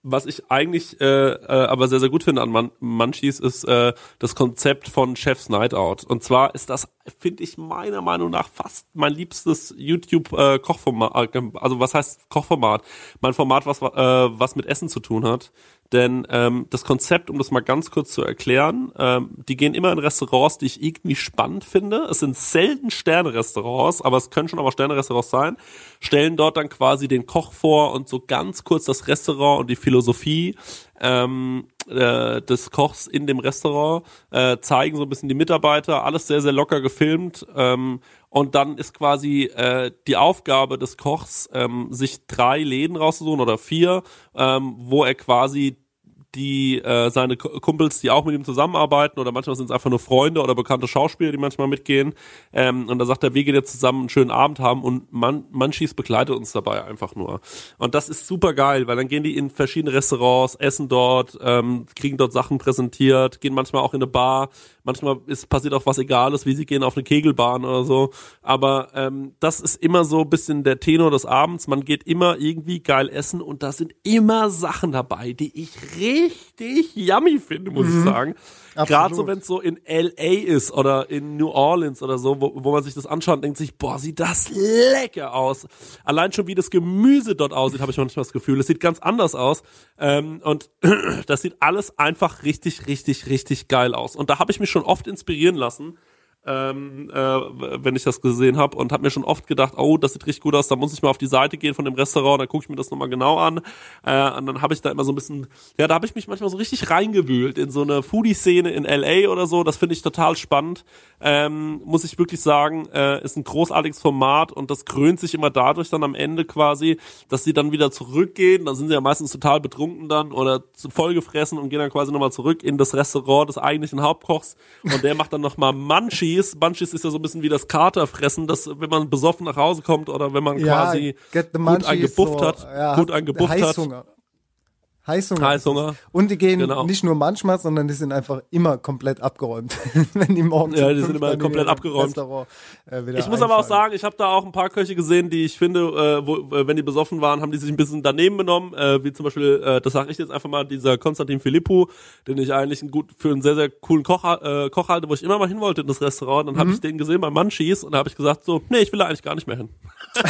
was ich eigentlich äh, äh, aber sehr, sehr gut finde an Man- Munchies ist äh, das Konzept von Chef's Night Out. Und zwar ist das, finde ich, meiner Meinung nach fast mein liebstes YouTube-Kochformat. Äh, also was heißt Kochformat? Mein Format, was, äh, was mit Essen zu tun hat. Denn ähm, das Konzept, um das mal ganz kurz zu erklären, ähm, die gehen immer in Restaurants, die ich irgendwie spannend finde. Es sind selten Sterne-Restaurants, aber es können schon auch Sterne-Restaurants sein. Stellen dort dann quasi den Koch vor und so ganz kurz das Restaurant und die Philosophie ähm, äh, des Kochs in dem Restaurant, äh, zeigen so ein bisschen die Mitarbeiter, alles sehr, sehr locker gefilmt. Ähm, und dann ist quasi äh, die Aufgabe des Kochs, ähm, sich drei Läden rauszusuchen oder vier, ähm, wo er quasi die äh, seine Kumpels, die auch mit ihm zusammenarbeiten, oder manchmal sind es einfach nur Freunde oder bekannte Schauspieler, die manchmal mitgehen. Ähm, und da sagt er, wir gehen jetzt zusammen einen schönen Abend haben, und Man- Munchies begleitet uns dabei einfach nur. Und das ist super geil, weil dann gehen die in verschiedene Restaurants, essen dort, ähm, kriegen dort Sachen präsentiert, gehen manchmal auch in eine Bar. Manchmal ist passiert auch was Egales, wie sie gehen auf eine Kegelbahn oder so. Aber ähm, das ist immer so ein bisschen der Tenor des Abends. Man geht immer irgendwie geil essen, und da sind immer Sachen dabei, die ich richtig yummy finde, muss mhm. ich sagen. Gerade so, wenn es so in L A ist oder in New Orleans oder so, wo, wo man sich das anschaut und denkt sich, boah, sieht das lecker aus. Allein schon, wie das Gemüse dort aussieht, habe ich manchmal das Gefühl. Es sieht ganz anders aus. Ähm, und das sieht alles einfach richtig, richtig, richtig geil aus. Und da habe ich mich schon oft inspirieren lassen, ähm, äh, wenn ich das gesehen habe, und habe mir schon oft gedacht, oh, das sieht richtig gut aus, da muss ich mal auf die Seite gehen von dem Restaurant, dann gucke ich mir das nochmal genau an, äh, und dann habe ich da immer so ein bisschen, ja, da habe ich mich manchmal so richtig reingewühlt in so eine Foodie-Szene in L A oder so, das finde ich total spannend, ähm, muss ich wirklich sagen, äh, ist ein großartiges Format, und das krönt sich immer dadurch dann am Ende quasi, dass sie dann wieder zurückgehen, dann sind sie ja meistens total betrunken dann oder vollgefressen und gehen dann quasi nochmal zurück in das Restaurant des eigentlichen Hauptkochs, und der macht dann nochmal Munchies. Munchies ist ja so ein bisschen wie das Katerfressen, dass wenn man besoffen nach Hause kommt oder wenn man ja, quasi gut eingebufft so, hat, ja, gut eingebufft Heißhunger. hat. Heißhunger. Heißhunger. Und die gehen genau. nicht nur manchmal, sondern die sind einfach immer komplett abgeräumt. Wenn die morgens Ja, die sind immer komplett abgeräumt. Äh, ich muss aber auch sagen, ich habe da auch ein paar Köche gesehen, die ich finde, äh, wo, äh, wenn die besoffen waren, haben die sich ein bisschen daneben benommen, äh, wie zum Beispiel, äh, das sage ich jetzt einfach mal, dieser Konstantin Philippou, den ich eigentlich ein gut, für einen sehr, sehr coolen Koch, äh, Koch halte, wo ich immer mal hin wollte in das Restaurant. Dann mhm. habe ich den gesehen bei Munchies, und da habe ich gesagt so, nee, ich will da eigentlich gar nicht mehr hin.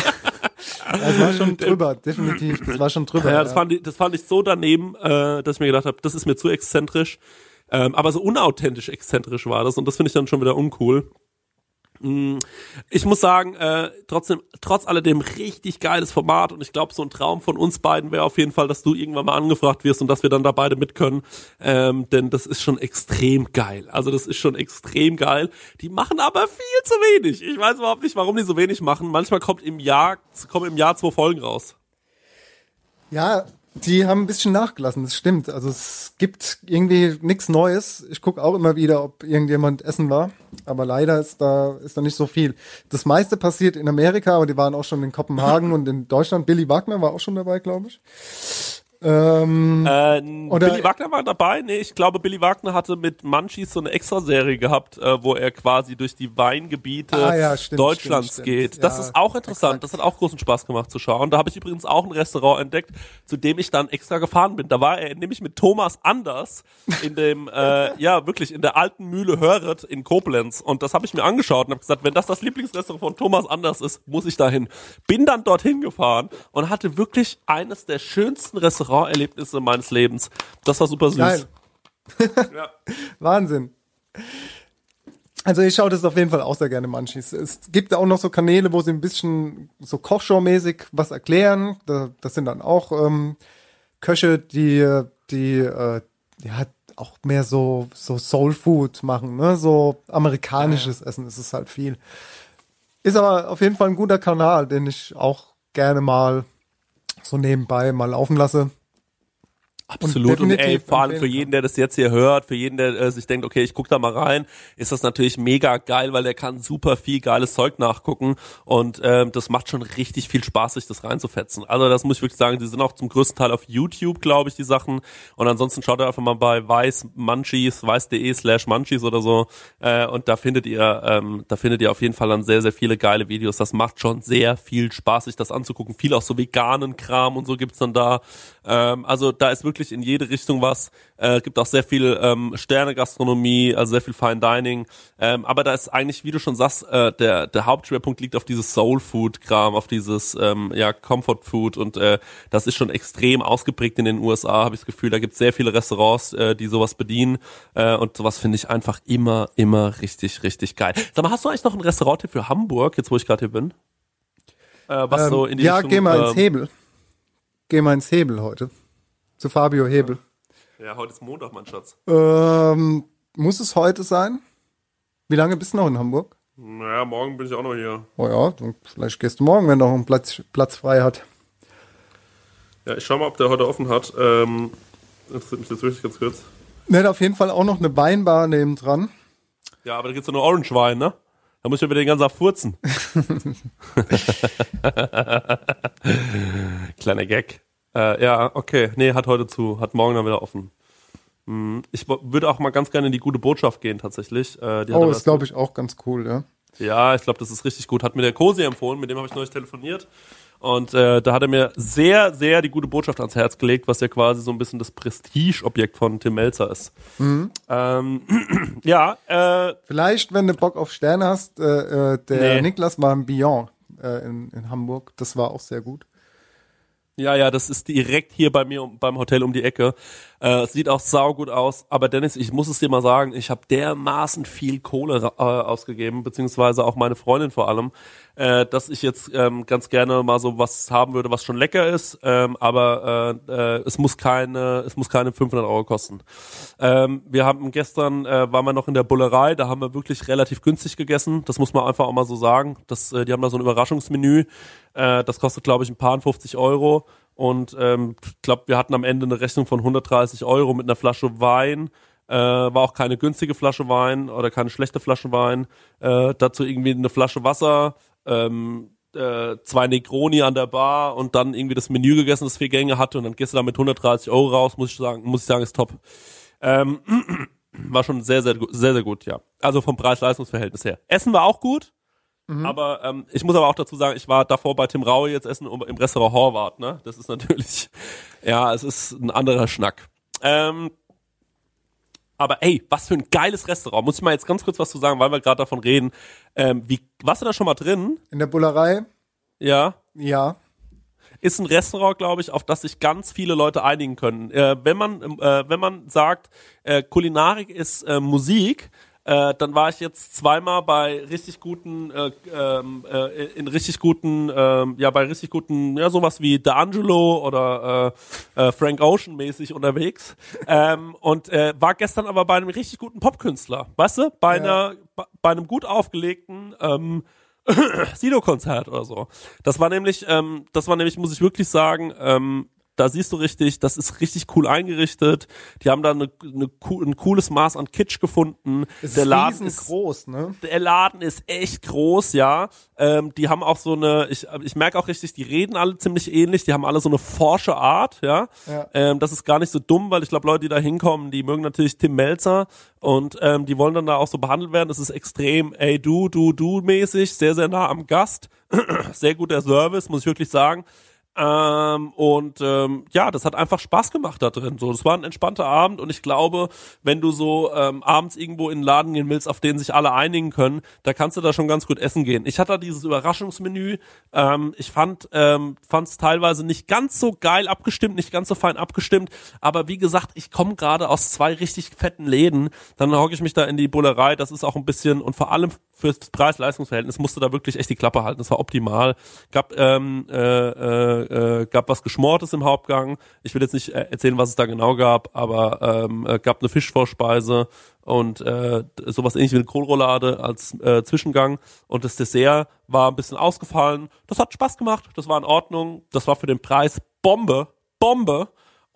Das war schon drüber, definitiv. Das war schon drüber. Ja, das, ja. Fand ich, das fand ich so daneben, äh, dass ich mir gedacht habe, das ist mir zu exzentrisch. Ähm, aber so unauthentisch exzentrisch war das, und das finde ich dann schon wieder uncool. Ich muss sagen, äh, trotzdem, trotz alledem richtig geiles Format, und ich glaube, so ein Traum von uns beiden wäre auf jeden Fall, dass du irgendwann mal angefragt wirst und dass wir dann da beide mit können, ähm, denn das ist schon extrem geil. Also das ist schon extrem geil. Die machen aber viel zu wenig. Ich weiß überhaupt nicht, warum die so wenig machen. Manchmal kommt im Jahr, kommen im Jahr zwei Folgen raus. Ja, die haben ein bisschen nachgelassen, das stimmt. Also es gibt irgendwie nichts Neues. Ich gucke auch immer wieder, ob irgendjemand essen war. Aber leider ist da, ist da nicht so viel. Das meiste passiert in Amerika, aber die waren auch schon in Kopenhagen und in Deutschland. Billy Wagner war auch schon dabei, glaube ich. Ähm, äh, oder Billy Wagner war dabei? Nee, ich glaube, Billy Wagner hatte mit Munchies so eine Extraserie gehabt, äh, wo er quasi durch die Weingebiete ah, ja, stimmt, Deutschlands stimmt, geht. stimmt. Das Ja, ist auch interessant. exakt. Das hat auch großen Spaß gemacht zu schauen. Da habe ich übrigens auch ein Restaurant entdeckt, zu dem ich dann extra gefahren bin. Da war er nämlich mit Thomas Anders in dem, äh, ja wirklich, in der alten Mühle Höret in Koblenz. Und das habe ich mir angeschaut und habe gesagt, wenn das das Lieblingsrestaurant von Thomas Anders ist, muss ich dahin. Bin dann dorthin gefahren und hatte wirklich eines der schönsten Restauranterlebnisse meines Lebens. Das war super süß. Geil. Ja. Wahnsinn. Also ich schaue das auf jeden Fall auch sehr gerne Munchies. Es gibt auch noch so Kanäle, wo sie ein bisschen so Kochshow-mäßig was erklären. Da, das sind dann auch ähm, Köche, die, die äh, ja auch mehr so, so Soul Food machen, ne? So amerikanisches ja. Essen ist es halt viel. Ist aber auf jeden Fall ein guter Kanal, den ich auch gerne mal so nebenbei mal laufen lasse. Absolut. Und, und ey, vor allem für jeden, der das jetzt hier hört, für jeden, der äh, sich denkt, okay, ich guck da mal rein, ist das natürlich mega geil, weil der kann super viel geiles Zeug nachgucken und ähm, das macht schon richtig viel Spaß, sich das reinzufetzen. Also das muss ich wirklich sagen, die sind auch zum größten Teil auf YouTube, glaube ich, die Sachen. Und ansonsten schaut ihr einfach mal bei Weiß Munchies, weiß.de slash Munchies oder so äh, und da findet ihr, ähm, da findet ihr auf jeden Fall dann sehr, sehr viele geile Videos. Das macht schon sehr viel Spaß, sich das anzugucken. Viel auch so veganen Kram und so gibt's dann da. Ähm, also da ist wirklich in jede Richtung was. Äh, gibt auch sehr viel ähm, Sterne-Gastronomie, also sehr viel Fine Dining. Ähm, aber da ist eigentlich, wie du schon sagst, äh, der der Hauptschwerpunkt liegt auf dieses Soul-Food-Kram, auf dieses ähm, ja Comfort-Food und äh, das ist schon extrem ausgeprägt in den U S A, habe ich das Gefühl. Da gibt es sehr viele Restaurants, äh, die sowas bedienen äh, und sowas finde ich einfach immer, immer richtig, richtig geil. Sag mal, hast du eigentlich noch ein Restaurant für Hamburg, jetzt wo ich gerade hier bin? Äh, was ähm, so in die ja, Richtung, geh mal ähm, ins Hebel. Geh mal ins Hebel heute. Zu Fabio Hebel. Ja, heute ist Montag, mein Schatz. Ähm, muss es heute sein? Wie lange bist du noch in Hamburg? Naja, morgen bin ich auch noch hier. Oh ja, dann vielleicht gehst du morgen, wenn noch ein Platz, Platz frei hat. Ja, ich schau mal, ob der heute offen hat. Ähm, interessiert mich jetzt wirklich ganz kurz. Ne, hat auf jeden Fall auch noch eine Weinbar nebendran. Ja, aber da gibt's ja nur Orange-Wein, ne? Da muss ich ja wieder den ganzen Tag furzen. Kleiner Gag. Äh, ja, okay. Nee, hat heute zu. Hat morgen dann wieder offen. Hm. Ich w- würde auch mal ganz gerne in die gute Botschaft gehen, tatsächlich. Äh, die hat Oh, aber ist das- glaube ich auch ganz cool, ja. Ja, ich glaube, das ist richtig gut. Hat mir der Kosi empfohlen, mit dem habe ich neulich telefoniert. Und äh, da hat er mir sehr, sehr die gute Botschaft ans Herz gelegt, was ja quasi so ein bisschen das Prestigeobjekt von Tim Melzer ist. Mhm. Ähm, ja, äh, Vielleicht, wenn du Bock auf Sterne hast, äh, äh, der Nee. Niklas war im Beyond äh, in, in Hamburg. Das war auch sehr gut. Ja, ja, das ist direkt hier bei mir um, beim Hotel um die Ecke. Äh, es sieht auch saugut aus. Aber Dennis, ich muss es dir mal sagen, ich habe dermaßen viel Kohle äh, ausgegeben, beziehungsweise auch meine Freundin vor allem, äh, dass ich jetzt ähm, ganz gerne mal so was haben würde, was schon lecker ist. Ähm, aber äh, äh, es muss keine, es muss keine fünfhundert Euro kosten. Ähm, wir haben gestern, äh, waren wir noch in der Bullerei, da haben wir wirklich relativ günstig gegessen. Das muss man einfach auch mal so sagen. Das, äh, die haben da so ein Überraschungsmenü. Äh, das kostet, glaube ich, ein paar fünfzig Euro. Und ähm, ich glaube, wir hatten am Ende eine Rechnung von hundertdreißig Euro mit einer Flasche Wein. Äh, war auch keine günstige Flasche Wein oder keine schlechte Flasche Wein. Äh, dazu irgendwie eine Flasche Wasser, ähm, äh, zwei Negroni an der Bar und dann irgendwie das Menü gegessen, das vier Gänge hatte. Und dann gehst du da mit hundertdreißig Euro raus, muss ich sagen, muss ich sagen, ist top. Ähm, war schon sehr, sehr, sehr, sehr gut, ja. Also vom Preis-Leistungs-Verhältnis her. Essen war auch gut. Mhm. Aber ähm, ich muss aber auch dazu sagen, ich war davor bei Tim Raue jetzt essen im Restaurant Horvath, ne? Das ist natürlich, ja, es ist ein anderer Schnack. Ähm, aber ey, was für ein geiles Restaurant. Muss ich mal jetzt ganz kurz was zu sagen, weil wir gerade davon reden. Ähm, wie, warst du da schon mal drin? In der Bullerei? Ja. Ja. Ist ein Restaurant, glaube ich, auf das sich ganz viele Leute einigen können. Äh, wenn man, äh, wenn man sagt, äh, Kulinarik ist äh, Musik, Äh, dann war ich jetzt zweimal bei richtig guten, äh, ähm, äh, in richtig guten, äh, ja bei richtig guten, ja sowas wie D'Angelo oder äh, äh, Frank Ocean mäßig unterwegs ähm, und äh, war gestern aber bei einem richtig guten Popkünstler, weißt du, bei ja. einer, bei, bei einem gut aufgelegten ähm, Sido-Konzert oder so. Das war nämlich, ähm, das war nämlich, muss ich wirklich sagen, ähm, da siehst du richtig, das ist richtig cool eingerichtet. Die haben da eine, eine, ein cooles Maß an Kitsch gefunden. Es der ist Laden ist groß, ne? Der Laden ist echt groß, ja. Ähm, die haben auch so eine, ich, ich merke auch richtig, die reden alle ziemlich ähnlich. Die haben alle so eine forsche Art, ja. ja. Ähm, das ist gar nicht so dumm, weil ich glaube, Leute, die da hinkommen, die mögen natürlich Tim Melzer und ähm, die wollen dann da auch so behandelt werden. Das ist extrem, ey, du, du, du mäßig, sehr, sehr nah am Gast. Sehr guter Service, muss ich wirklich sagen. Ähm, und ähm, ja, das hat einfach Spaß gemacht da drin. So, das war ein entspannter Abend und ich glaube, wenn du so ähm, abends irgendwo in einen Laden gehen willst, auf den sich alle einigen können, da kannst du da schon ganz gut essen gehen. Ich hatte da dieses Überraschungsmenü. Ähm, ich fand ähm, fand es teilweise nicht ganz so geil abgestimmt, nicht ganz so fein abgestimmt. Aber wie gesagt, ich komme gerade aus zwei richtig fetten Läden. Dann hocke ich mich da in die Bullerei. Das ist auch ein bisschen und vor allem fürs Preis-Leistungs-Verhältnis musste da wirklich echt die Klappe halten. Das war optimal. Gab ähm, äh, äh, Äh, gab was Geschmortes im Hauptgang. Ich will jetzt nicht äh, erzählen, was es da genau gab, aber ähm, äh, gab eine Fischvorspeise und äh, sowas ähnlich wie eine Kohlroulade als äh, Zwischengang. Und das Dessert war ein bisschen ausgefallen. Das hat Spaß gemacht. Das war in Ordnung. Das war für den Preis Bombe. Bombe.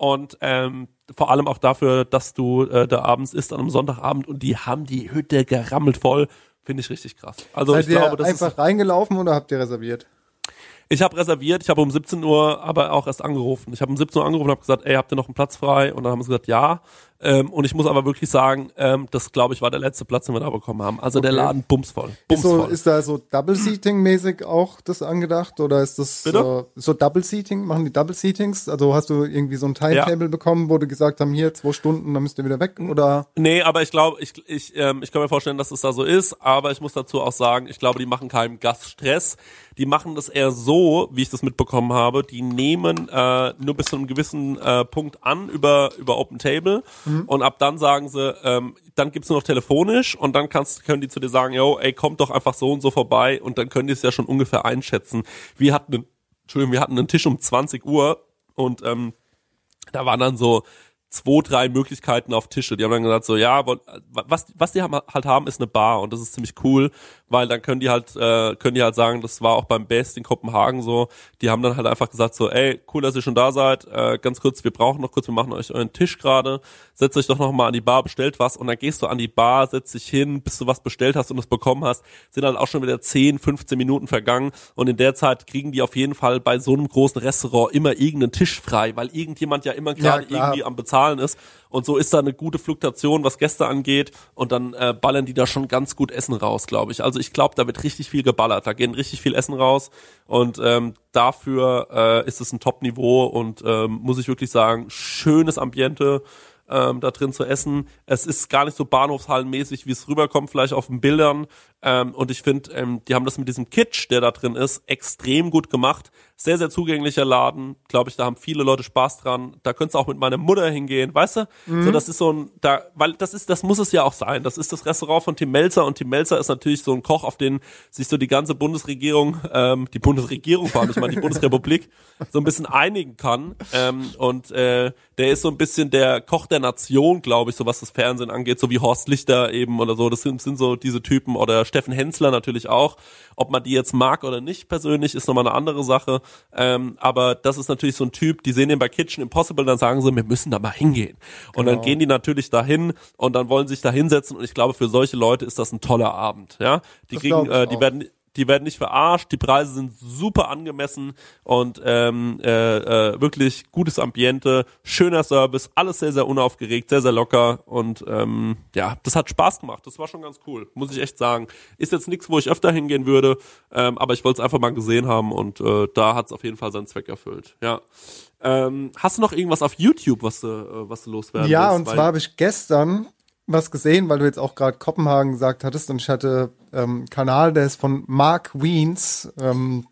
und ähm, vor allem auch dafür, dass du äh, da abends isst an einem Sonntagabend und die haben die Hütte gerammelt voll, finde ich richtig krass. Also Seid ich glaube, ihr das einfach ist, reingelaufen oder habt ihr reserviert? ich habe reserviert, ich habe um siebzehn Uhr aber auch erst angerufen. Ich habe um siebzehn Uhr angerufen und habe gesagt, ey, habt ihr noch einen Platz frei? Und dann haben sie gesagt, ja. Ähm, und ich muss aber wirklich sagen, ähm, das, glaube ich, war der letzte Platz, den wir da bekommen haben. Also okay. Der Laden bumsvoll. bumsvoll. Ist, so, ist da so Double-Seating-mäßig auch das angedacht? Oder ist das äh, so Double-Seating? Machen die Double-Seatings? Also hast du irgendwie so ein Timetable ja. bekommen, wo du gesagt haben, hier zwei Stunden, dann müsst ihr wieder weg? Oder? Nee, aber ich glaube, ich, ich, ähm, ich kann mir vorstellen, dass es da so ist. Aber ich muss dazu auch sagen, ich glaube, die machen keinen Gaststress. Die machen das eher so, wie ich das mitbekommen habe. Die nehmen äh, nur bis zu einem gewissen äh, Punkt an über über Open Table mhm. und ab dann sagen sie, ähm, dann gibt's nur noch telefonisch und dann kannst können die zu dir sagen, yo, ey, komm doch einfach so und so vorbei und dann können die es ja schon ungefähr einschätzen. Wir hatten, einen, Entschuldigung, wir hatten einen Tisch um zwanzig Uhr und ähm, da waren dann so zwei, drei Möglichkeiten auf Tische. Die haben dann gesagt so, ja, was was die halt haben, ist eine Bar und das ist ziemlich cool, weil dann können die halt äh, können die halt sagen, das war auch beim Best in Kopenhagen so, die haben dann halt einfach gesagt so, ey, cool, dass ihr schon da seid, äh, ganz kurz, wir brauchen noch kurz, wir machen euch euren Tisch gerade, setzt euch doch noch mal an die Bar, bestellt was und dann gehst du an die Bar, setzt dich hin, bis du was bestellt hast und es bekommen hast, sind halt auch schon wieder zehn, fünfzehn Minuten vergangen und in der Zeit kriegen die auf jeden Fall bei so einem großen Restaurant immer irgendeinen Tisch frei, weil irgendjemand ja immer gerade ja, irgendwie am Bezahlen ist und so ist da eine gute Fluktuation, was Gäste angeht und dann äh, ballern die da schon ganz gut Essen raus, glaube ich. Also ich glaube, da wird richtig viel geballert, da gehen richtig viel Essen raus und ähm, dafür äh, ist es ein Top-Niveau und ähm, muss ich wirklich sagen, schönes Ambiente ähm, da drin zu essen. Es ist gar nicht so bahnhofshallenmäßig, wie es rüberkommt, vielleicht auf den Bildern. Ähm, und ich finde, ähm, die haben das mit diesem Kitsch, der da drin ist, extrem gut gemacht. Sehr, sehr zugänglicher Laden. Glaube ich, da haben viele Leute Spaß dran. Da könntest du auch mit meiner Mutter hingehen, weißt du? Mhm. So, das ist so ein, da, weil das ist, das muss es ja auch sein. Das ist das Restaurant von Tim Melzer und Tim Melzer ist natürlich so ein Koch, auf den sich so die ganze Bundesregierung, ähm, die Bundesregierung vor allem, ich meine die Bundesrepublik, so ein bisschen einigen kann. Ähm, und äh, der ist so ein bisschen der Koch der Nation, glaube ich, so was das Fernsehen angeht, so wie Horst Lichter eben oder so. Das sind, sind so diese Typen oder Steffen Hensler natürlich auch. Ob man die jetzt mag oder nicht persönlich, ist nochmal eine andere Sache. Ähm, aber das ist natürlich so ein Typ, die sehen den bei Kitchen Impossible, dann sagen sie, wir müssen da mal hingehen. Und genau. Dann gehen die natürlich dahin und dann wollen sich da hinsetzen und ich glaube, für solche Leute ist das ein toller Abend. Ja, die das kriegen, äh, die auch. werden Die werden nicht verarscht, die Preise sind super angemessen und ähm, äh, äh, wirklich gutes Ambiente, schöner Service, alles sehr, sehr unaufgeregt, sehr, sehr locker und ähm, ja, das hat Spaß gemacht, das war schon ganz cool, muss ich echt sagen. Ist jetzt nichts, wo ich öfter hingehen würde, ähm, aber ich wollte es einfach mal gesehen haben und äh, da hat es auf jeden Fall seinen Zweck erfüllt, ja. Ähm, hast du noch irgendwas auf YouTube, was du, äh, was du loswerden willst? Ja, und zwar habe ich gestern was gesehen, weil du jetzt auch gerade Kopenhagen gesagt hattest und ich hatte ähm, einen Kanal, der ist von Mark Wiens, ähm,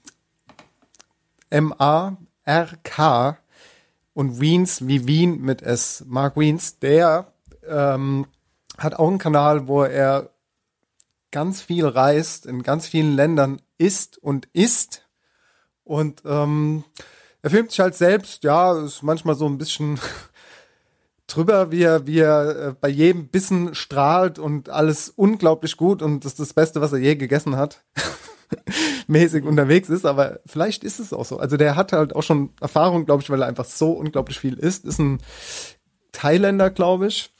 M A R K und Wiens wie Wien mit S. Mark Wiens, der ähm, hat auch einen Kanal, wo er ganz viel reist, in ganz vielen Ländern isst und isst und ähm, er filmt sich halt selbst, ja, ist manchmal so ein bisschen drüber, wie er, wie er bei jedem Bissen strahlt und alles unglaublich gut und das ist das Beste, was er je gegessen hat, mäßig unterwegs ist, aber vielleicht ist es auch so. Also der hat halt auch schon Erfahrung, glaube ich, weil er einfach so unglaublich viel isst. Ist ein Thailänder, glaube ich,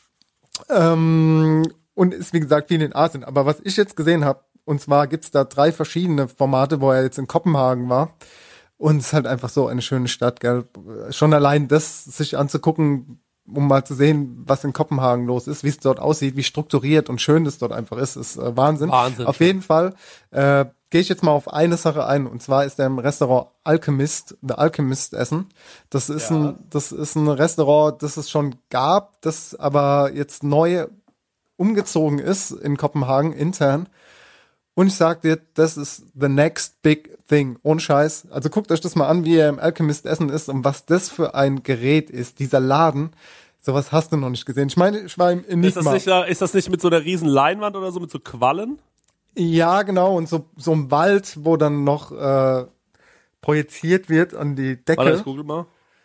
ähm, und ist, wie gesagt, viel in Asien. Aber was ich jetzt gesehen habe, und zwar gibt's da drei verschiedene Formate, wo er jetzt in Kopenhagen war und es ist halt einfach so eine schöne Stadt, gell? Schon allein das sich anzugucken, um mal zu sehen, was in Kopenhagen los ist, wie es dort aussieht, wie strukturiert und schön es dort einfach ist, ist äh, Wahnsinn. Wahnsinn. Auf jeden Fall äh, gehe ich jetzt mal auf eine Sache ein, und zwar ist er im Restaurant Alchemist, The Alchemist essen. Das ist ja. ein, das ist ein Restaurant, das es schon gab, das aber jetzt neu umgezogen ist in Kopenhagen intern. Und ich sag dir, das ist the next big thing. Ohne Scheiß. Also guckt euch das mal an, wie er im Alchemist essen ist und was das für ein Gerät ist. Dieser Laden, sowas hast du noch nicht gesehen. Ich meine, ich war im Enigma. Ist das nicht, ist das nicht mit so einer riesen Leinwand oder so, mit so Quallen? Ja, genau. Und so, so ein Wald, wo dann noch äh, projiziert wird an die Decke. Warte, ich google mal.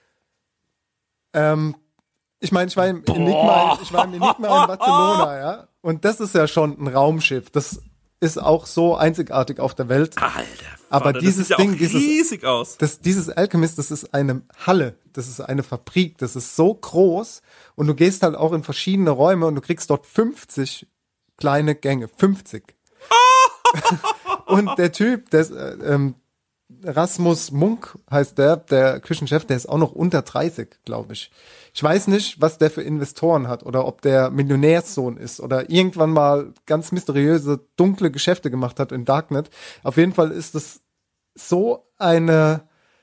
Ähm, ich meine, ich war im Enigma, ich war im Enigma in Barcelona, ja. Und das ist ja schon ein Raumschiff. Das ist auch so einzigartig auf der Welt. Alter, aber Vater, dieses das sieht ja Ding, auch dieses, riesig aus. Das, dieses Alchemist, das ist eine Halle, das ist eine Fabrik, das ist so groß und du gehst halt auch in verschiedene Räume und du kriegst dort fünfzig kleine Gänge, fünfzig. Und der Typ, der, äh, ähm, Rasmus Munk heißt der, der Küchenchef, der ist auch noch unter dreißig, glaube ich. Ich weiß nicht, was der für Investoren hat oder ob der Millionärssohn ist oder irgendwann mal ganz mysteriöse, dunkle Geschäfte gemacht hat in Darknet. Auf jeden Fall ist es so eine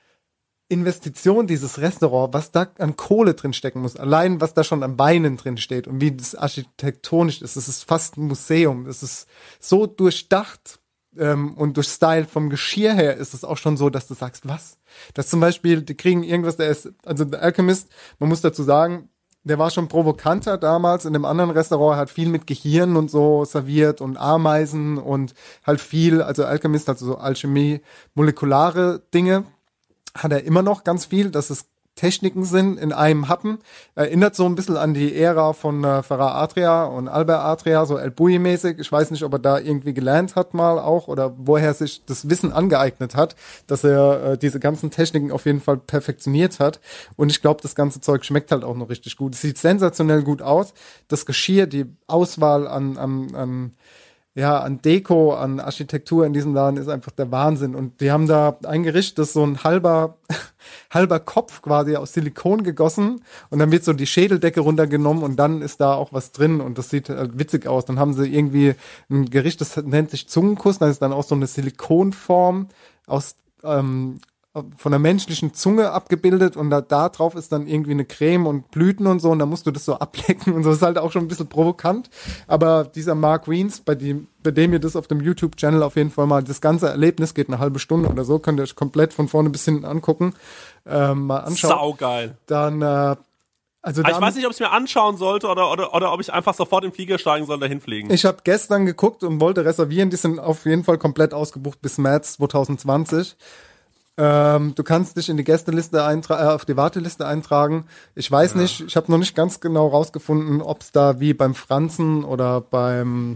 Investition, dieses Restaurant, was da an Kohle drin stecken muss. Allein, was da schon an Beinen drin steht und wie das architektonisch ist. Es ist fast ein Museum. Es ist so durchdacht. Ähm, und durch Style vom Geschirr her ist es auch schon so, dass du sagst, was? Dass zum Beispiel, die kriegen irgendwas, der ist, also der Alchemist, man muss dazu sagen, der war schon provokanter damals in dem anderen Restaurant, hat viel mit Gehirn und so serviert und Ameisen und halt viel, also Alchemist, also so Alchemie, molekulare Dinge, hat er immer noch ganz viel, dass es Techniken sind in einem Happen. Erinnert so ein bisschen an die Ära von äh, Farah Adria und Albert Adria, so El Bulli-mäßig. Ich weiß nicht, ob er da irgendwie gelernt hat mal auch oder woher sich das Wissen angeeignet hat, dass er äh, diese ganzen Techniken auf jeden Fall perfektioniert hat. Und ich glaube, das ganze Zeug schmeckt halt auch noch richtig gut. Es sieht sensationell gut aus. Das Geschirr, die Auswahl an, an, an ja, an Deko, an Architektur in diesem Laden ist einfach der Wahnsinn. Und die haben da ein Gericht, das ist so ein halber, halber Kopf quasi aus Silikon gegossen und dann wird so die Schädeldecke runtergenommen und dann ist da auch was drin und das sieht halt witzig aus. Dann haben sie irgendwie ein Gericht, das nennt sich Zungenkuss, das ist dann auch so eine Silikonform aus, ähm, von der menschlichen Zunge abgebildet und da, da drauf ist dann irgendwie eine Creme und Blüten und so und da musst du das so ablecken und so. Das ist halt auch schon ein bisschen provokant, aber dieser Mark Wiens, bei dem, bei dem ihr das auf dem YouTube-Channel auf jeden Fall mal, das ganze Erlebnis geht eine halbe Stunde oder so, könnt ihr euch komplett von vorne bis hinten angucken, ähm, mal anschauen. Saugeil. Dann, äh, also ich weiß nicht, ob ich es mir anschauen sollte oder, oder, oder ob ich einfach sofort in den Flieger steigen soll, dahin fliegen. Ich habe gestern geguckt und wollte reservieren, die sind auf jeden Fall komplett ausgebucht bis März zwanzig zwanzig. Ähm, du kannst dich in die Gästeliste eintragen, äh, auf die Warteliste eintragen. Ich weiß ja. nicht, ich habe noch nicht ganz genau rausgefunden, ob es da wie beim Franzen oder beim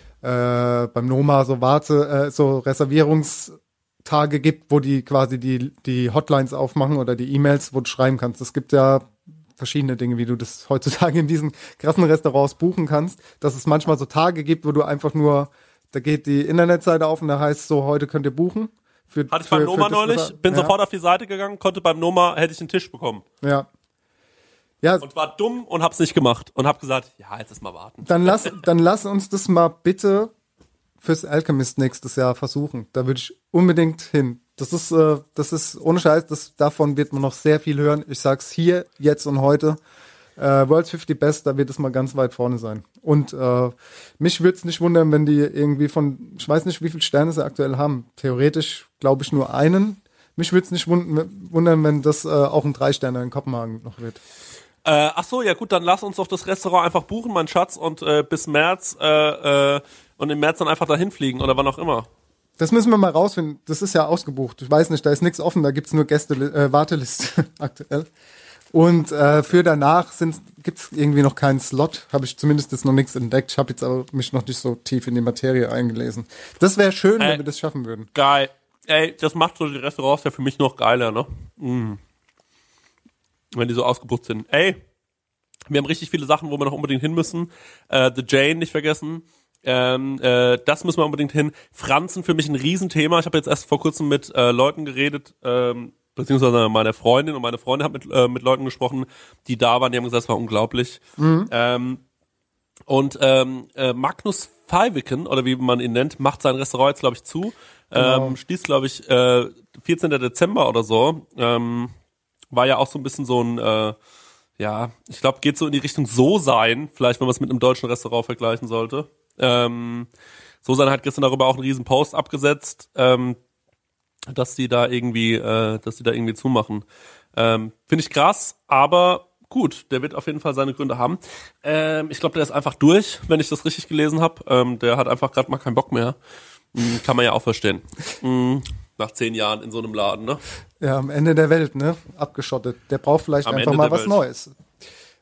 äh, beim Noma so Warte, äh, so Reservierungstage gibt, wo die quasi die die Hotlines aufmachen oder die E-Mails, wo du schreiben kannst. Es gibt ja verschiedene Dinge, wie du das heutzutage in diesen krassen Restaurants buchen kannst, dass es manchmal so Tage gibt, wo du einfach nur, da geht die Internetseite auf und da heißt so, heute könnt ihr buchen. Für, Hatte ich beim für, Noma für neulich, bin ja. sofort auf die Seite gegangen, konnte beim Noma, hätte ich einen Tisch bekommen. Ja. Ja. Und war dumm und hab's nicht gemacht und hab gesagt, ja, jetzt erst mal warten. Dann lass, dann lass uns das mal bitte fürs Alchemist nächstes Jahr versuchen. Da würde ich unbedingt hin. Das ist, äh, das ist ohne Scheiß, das, davon wird man noch sehr viel hören. Ich sag's hier, jetzt und heute. Äh, World's fifty Best, da wird es mal ganz weit vorne sein. Und äh, mich würde es nicht wundern, wenn die irgendwie von, ich weiß nicht, wie viele Sterne sie aktuell haben. Theoretisch glaube ich nur einen. Mich würde es nicht wundern, wenn das äh, auch ein Drei-Sterne in Kopenhagen noch wird. Äh, ach so, ja gut, dann lass uns doch das Restaurant einfach buchen, mein Schatz, und äh, bis März äh, äh, und im März dann einfach dahin fliegen oder wann auch immer. Das müssen wir mal rausfinden. Das ist ja ausgebucht. Ich weiß nicht, da ist nichts offen, da gibt's nur Gäste, äh, Warteliste aktuell. Und äh, für danach gibt es irgendwie noch keinen Slot, habe ich zumindest jetzt noch nichts entdeckt. Ich habe jetzt aber mich noch nicht so tief in die Materie eingelesen. Das wäre schön, Ey, wenn wir das schaffen würden. Geil. Ey, das macht so die Restaurants ja für mich noch geiler, ne? Mm. Wenn die so ausgebucht sind. Ey, wir haben richtig viele Sachen, wo wir noch unbedingt hin müssen. Äh, The Jane nicht vergessen. Ähm, äh, das müssen wir unbedingt hin. Franzen für mich ein Riesenthema. Ich habe jetzt erst vor kurzem mit äh, Leuten geredet, ähm, beziehungsweise meine Freundin und meine Freundin hat mit, äh, mit Leuten gesprochen, die da waren, die haben gesagt, es war unglaublich. Mhm. Ähm, und ähm, äh, Magnus Feiviken, oder wie man ihn nennt, macht sein Restaurant jetzt, glaube ich, zu. Genau. Ähm, schließt, glaube ich, äh, vierzehnten Dezember oder so. Ähm, war ja auch so ein bisschen so ein, äh, ja, ich glaube, geht so in die Richtung So-Sein, vielleicht, wenn man es mit einem deutschen Restaurant vergleichen sollte. Ähm, So-Sein hat gestern darüber auch einen riesen Post abgesetzt, ähm, dass die da irgendwie, äh, dass die da irgendwie zumachen. Ähm, finde ich krass, aber gut, der wird auf jeden Fall seine Gründe haben. Ähm, ich glaube, der ist einfach durch, wenn ich das richtig gelesen habe. Ähm, der hat einfach gerade mal keinen Bock mehr. Mhm, kann man ja auch verstehen. Mhm, nach zehn Jahren in so einem Laden, ne? Ja, am Ende der Welt, ne? Abgeschottet. Der braucht vielleicht am einfach Ende mal was Welt. Neues.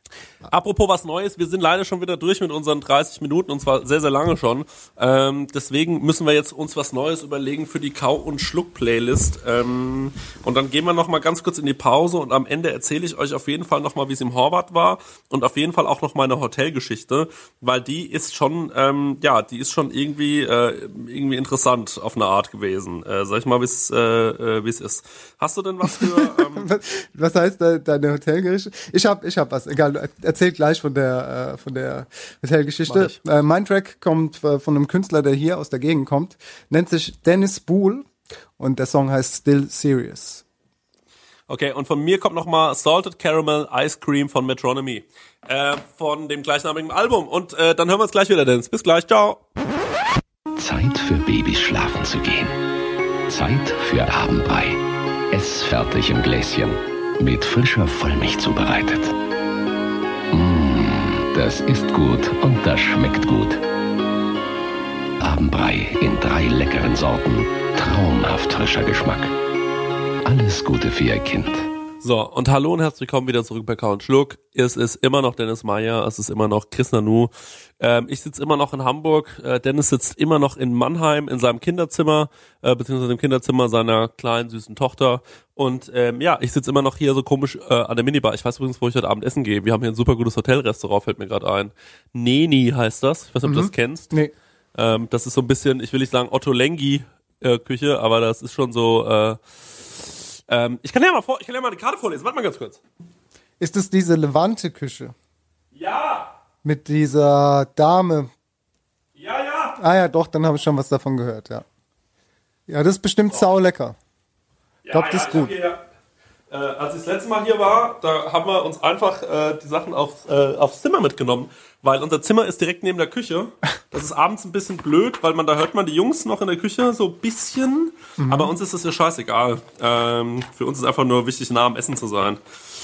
Apropos was Neues, wir sind leider schon wieder durch mit unseren dreißig Minuten und zwar sehr, sehr lange schon. Ähm, deswegen müssen wir jetzt uns was Neues überlegen für die Kau- und Schluck-Playlist. Ähm, und dann gehen wir nochmal ganz kurz in die Pause und am Ende erzähle ich euch auf jeden Fall nochmal, wie es im Horvath war und auf jeden Fall auch noch meine Hotelgeschichte, weil die ist schon, ähm, ja, die ist schon irgendwie äh, irgendwie interessant auf eine Art gewesen. Äh, sag ich mal, wie es äh, äh, wie es ist. Hast du denn was für... Ähm, was heißt de- deine Hotelgeschichte? Ich hab, ich hab was, egal. Erzähl gleich von der, äh, von der Hotelgeschichte. Äh, mein Track kommt äh, von einem Künstler, der hier aus der Gegend kommt, nennt sich Dennis Boole und der Song heißt Still Serious. Okay, und von mir kommt nochmal Salted Caramel Ice Cream von Metronomy, äh, von dem gleichnamigen Album. Und äh, dann hören wir uns gleich wieder, Dennis. Bis gleich, ciao. Zeit für Babys schlafen zu gehen. Zeit für Abendbrei. Essfertig im Gläschen, mit frischer Vollmilch zubereitet. Das ist gut und das schmeckt gut. Abendbrei in drei leckeren Sorten. Traumhaft frischer Geschmack. Alles Gute für Ihr Kind. So, und hallo und herzlich willkommen wieder zurück bei Kau und Schluck. Es ist immer noch Dennis Meyer, es ist immer noch Chris Nanu. Ähm, ich sitze immer noch in Hamburg, äh, Dennis sitzt immer noch in Mannheim in seinem Kinderzimmer, äh, beziehungsweise im Kinderzimmer seiner kleinen, süßen Tochter. Und ähm, ja, ich sitze immer noch hier so komisch äh, an der Minibar. Ich weiß übrigens, wo ich heute Abend essen gehe. Wir haben hier ein super gutes Hotelrestaurant, fällt mir gerade ein. Neni heißt das. Ich weiß nicht, ob du Mhm. das kennst. Nee. Ähm, das ist so ein bisschen, ich will nicht sagen Otto Lengi äh, Küche, aber das ist schon so... Äh, Ähm, ich kann ja mal vor, ich kann ja mal eine Karte vorlesen. Warte mal ganz kurz. Ist es diese Levante-Küche? Ja! Mit dieser Dame? Ja, ja! Ah ja, doch, dann habe ich schon was davon gehört, ja. Ja, das ist bestimmt saulecker. Ich glaube, das ist gut. Hier, äh, als ich das letzte Mal hier war, da haben wir uns einfach äh, die Sachen auf, äh, aufs Zimmer mitgenommen. Weil unser Zimmer ist direkt neben der Küche. Das ist abends ein bisschen blöd, weil man da hört man die Jungs noch in der Küche so ein bisschen. Mhm. Aber uns ist das ja scheißegal. Ähm, für uns ist einfach nur wichtig, nah am Essen zu sein.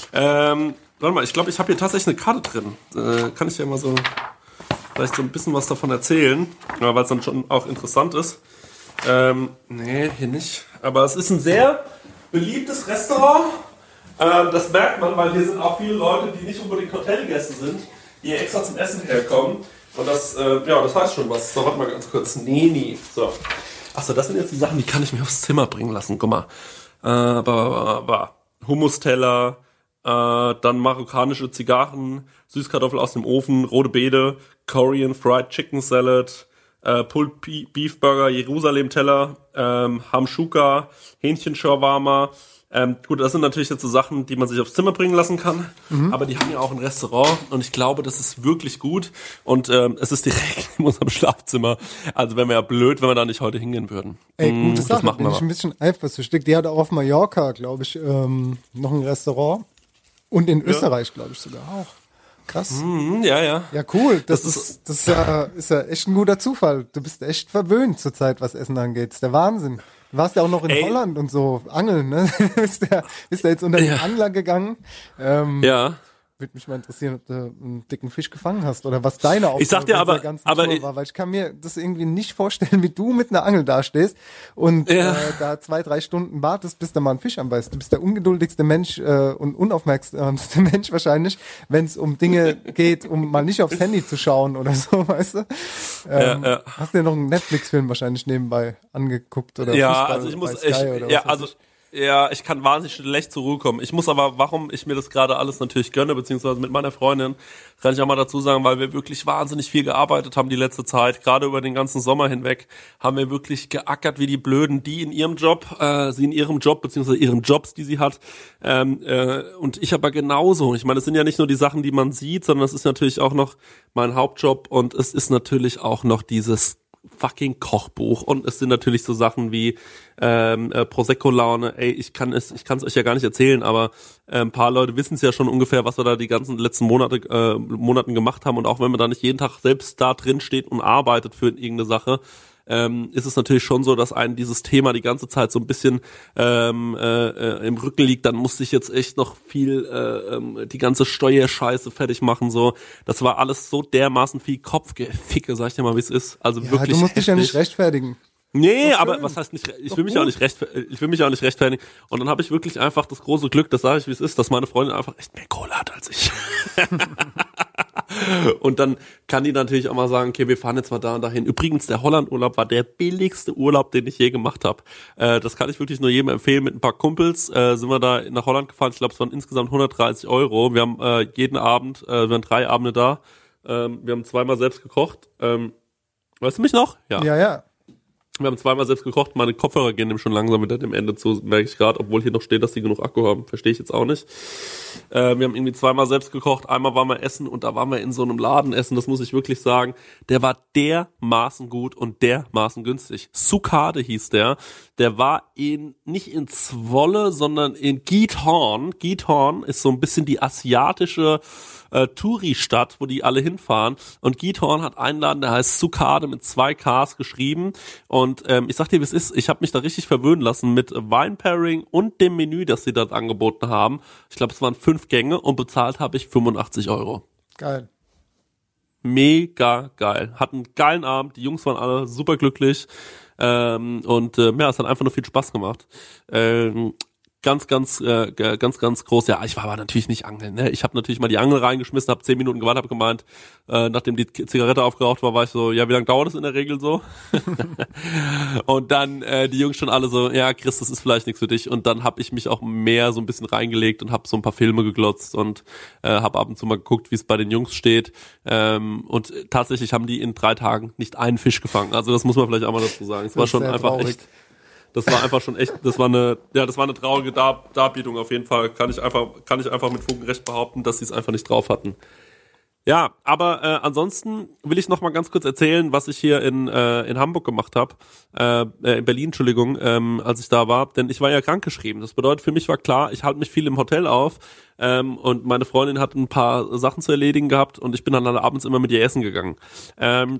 Ähm, warte mal, ich glaube, ich habe hier tatsächlich eine Karte drin. Äh, kann ich ja mal so vielleicht so ein bisschen was davon erzählen, weil es dann schon auch interessant ist. Ähm, nee, hier nicht. Aber es ist ein sehr beliebtes Restaurant. Ähm, das merkt man, weil hier sind auch viele Leute, die nicht unbedingt Hotelgäste sind, die hier extra zum Essen herkommen. Und das, äh, ja, das heißt schon was. So, warte mal ganz kurz. Neni. So. Achso, das sind jetzt die Sachen, die kann ich mir aufs Zimmer bringen lassen. Guck mal. Äh, aber, aber, Hummusteller, äh, dann marokkanische Zigarren, Süßkartoffel aus dem Ofen, rote Beete, Korean Fried Chicken Salad, äh, Pulled Beef Burger, Jerusalem-Teller, ähm, Hamshuka, Hähnchen-Shawarma. Ähm, gut, das sind natürlich jetzt so Sachen, die man sich aufs Zimmer bringen lassen kann, mhm. aber die haben ja auch ein Restaurant und ich glaube, das ist wirklich gut und ähm, es ist direkt in unserem Schlafzimmer. Also wäre mir ja blöd, wenn wir da nicht heute hingehen würden. Ey, gute mm, Sache, machen bin wir ich ein bisschen eifersüchtig. Die hat auch auf Mallorca, glaube ich, ähm, noch ein Restaurant und in ja. Österreich, glaube ich, sogar auch. Krass. Mm, ja, ja. Ja, cool. Das, das ist, das ist, ja, ist ja echt ein guter Zufall. Du bist echt verwöhnt zurzeit, was Essen angeht. Das ist der Wahnsinn. Du warst ja auch noch in Ey. Holland und so, angeln, ne? Bist ja bist ja jetzt unter den ja. Angler gegangen. Ähm, ja. Würde mich mal interessieren, ob du einen dicken Fisch gefangen hast oder was deine Aufgabe ich sag dir aber, der ganzen aber Tour ich, war, weil ich kann mir das irgendwie nicht vorstellen, wie du mit einer Angel dastehst und ja. äh, da zwei, drei Stunden wartest, bis da mal ein Fisch anbeißt. Du bist der ungeduldigste Mensch äh, und unaufmerksamste Mensch wahrscheinlich, wenn es um Dinge geht, um mal nicht aufs Handy zu schauen oder so, weißt du? Ähm, ja, ja. Hast du dir noch einen Netflix-Film wahrscheinlich nebenbei angeguckt oder ja, Fußball also ich muss, bei Sky ich, oder ja, was also ich? Ja, ich kann wahnsinnig schlecht zur Ruhe kommen. Ich muss aber, warum ich mir das gerade alles natürlich gönne, beziehungsweise mit meiner Freundin, kann ich auch mal dazu sagen, weil wir wirklich wahnsinnig viel gearbeitet haben die letzte Zeit, gerade über den ganzen Sommer hinweg, haben wir wirklich geackert wie die Blöden, die in ihrem Job, äh, sie in ihrem Job, beziehungsweise ihren Jobs, die sie hat, ähm, äh, und ich aber genauso. Ich meine, es sind ja nicht nur die Sachen, die man sieht, sondern es ist natürlich auch noch mein Hauptjob und es ist natürlich auch noch dieses fucking Kochbuch und es sind natürlich so Sachen wie ähm, äh, Prosecco-Laune. Ey, ich kann es, ich kann es euch ja gar nicht erzählen, aber äh, ein paar Leute wissen es ja schon ungefähr, was wir da die ganzen letzten Monate äh, Monaten gemacht haben und auch wenn man da nicht jeden Tag selbst da drin steht und arbeitet für irgendeine Sache, ähm, ist es natürlich schon so, dass einem dieses Thema die ganze Zeit so ein bisschen ähm, äh, äh, im Rücken liegt. Dann musste ich jetzt echt noch viel äh, ähm, die ganze Steuerscheiße fertig machen. So, das war alles so dermaßen viel Kopfgeficke, sag ich dir mal, wie es ist. Also ja, wirklich. Du musst heftig. dich ja nicht rechtfertigen. Nee, aber was heißt nicht, ich will mich auch nicht recht, ich will mich auch nicht rechtfertigen. Und dann habe ich wirklich einfach das große Glück, das sage ich wie es ist, dass meine Freundin einfach echt mehr Kohle hat als ich. Und dann kann die natürlich auch mal sagen, okay, wir fahren jetzt mal da und dahin. Übrigens, der Holland-Urlaub war der billigste Urlaub, den ich je gemacht habe. Äh, das kann ich wirklich nur jedem empfehlen. Mit ein paar Kumpels äh, sind wir da nach Holland gefahren. Ich glaube, es waren insgesamt hundertdreißig Euro. Wir haben äh, jeden Abend, äh, wir waren drei Abende da. Ähm, wir haben zweimal selbst gekocht. Ähm, weißt du mich noch? Ja. Ja, ja. Wir haben zweimal selbst gekocht, meine Kopfhörer gehen dem schon langsam wieder dem Ende zu, merke ich gerade, obwohl hier noch steht, dass die genug Akku haben, verstehe ich jetzt auch nicht. Äh, wir haben irgendwie zweimal selbst gekocht, einmal waren wir essen und da waren wir in so einem Laden essen, das muss ich wirklich sagen, der war dermaßen gut und dermaßen günstig. Sukade hieß der, der war in, nicht in Zwolle, sondern in Giethorn. Giethorn ist so ein bisschen die asiatische äh, Touri-Stadt, wo die alle hinfahren. Und Giethorn hat einen Laden, der heißt Sukade mit zwei Ks geschrieben. Und ähm, ich sag dir, wie es ist, ich habe mich da richtig verwöhnen lassen mit Wine-Pairing und dem Menü, das sie dort angeboten haben. Ich glaube, es waren fünf Gänge und bezahlt habe ich fünfundachtzig Euro. Geil. Mega geil. Hatten einen geilen Abend, die Jungs waren alle super glücklich. Ähm, und äh, ja, es hat einfach nur viel Spaß gemacht. Ähm, Ganz, ganz, äh, ganz, ganz groß. Ja, ich war aber natürlich nicht angeln. Ne? Ich habe natürlich mal die Angel reingeschmissen, habe zehn Minuten gewartet, habe gemeint, äh, nachdem die Zigarette aufgeraucht war, war ich so, ja, wie lange dauert das in der Regel so? Und dann äh, die Jungs schon alle so, ja, Chris, das ist vielleicht nichts für dich. Und dann habe ich mich auch mehr so ein bisschen reingelegt und habe so ein paar Filme geglotzt und äh, habe ab und zu mal geguckt, wie es bei den Jungs steht. Ähm, und tatsächlich haben die in drei Tagen nicht einen Fisch gefangen. Also das muss man vielleicht auch mal dazu sagen. Es war schon einfach traurig. echt... Das war einfach schon echt, das war eine, ja, das war eine traurige Dar- Darbietung auf jeden Fall. Kann ich einfach, kann ich einfach mit Fug und Recht behaupten, dass sie es einfach nicht drauf hatten. Ja, aber äh, ansonsten will ich noch mal ganz kurz erzählen, was ich hier in äh, in Hamburg gemacht habe, äh, in Berlin, Entschuldigung, ähm, als ich da war, denn ich war ja krankgeschrieben. Das bedeutet, für mich war klar, ich halte mich viel im Hotel auf ähm, und meine Freundin hat ein paar Sachen zu erledigen gehabt und ich bin dann, dann abends immer mit ihr essen gegangen. Ähm,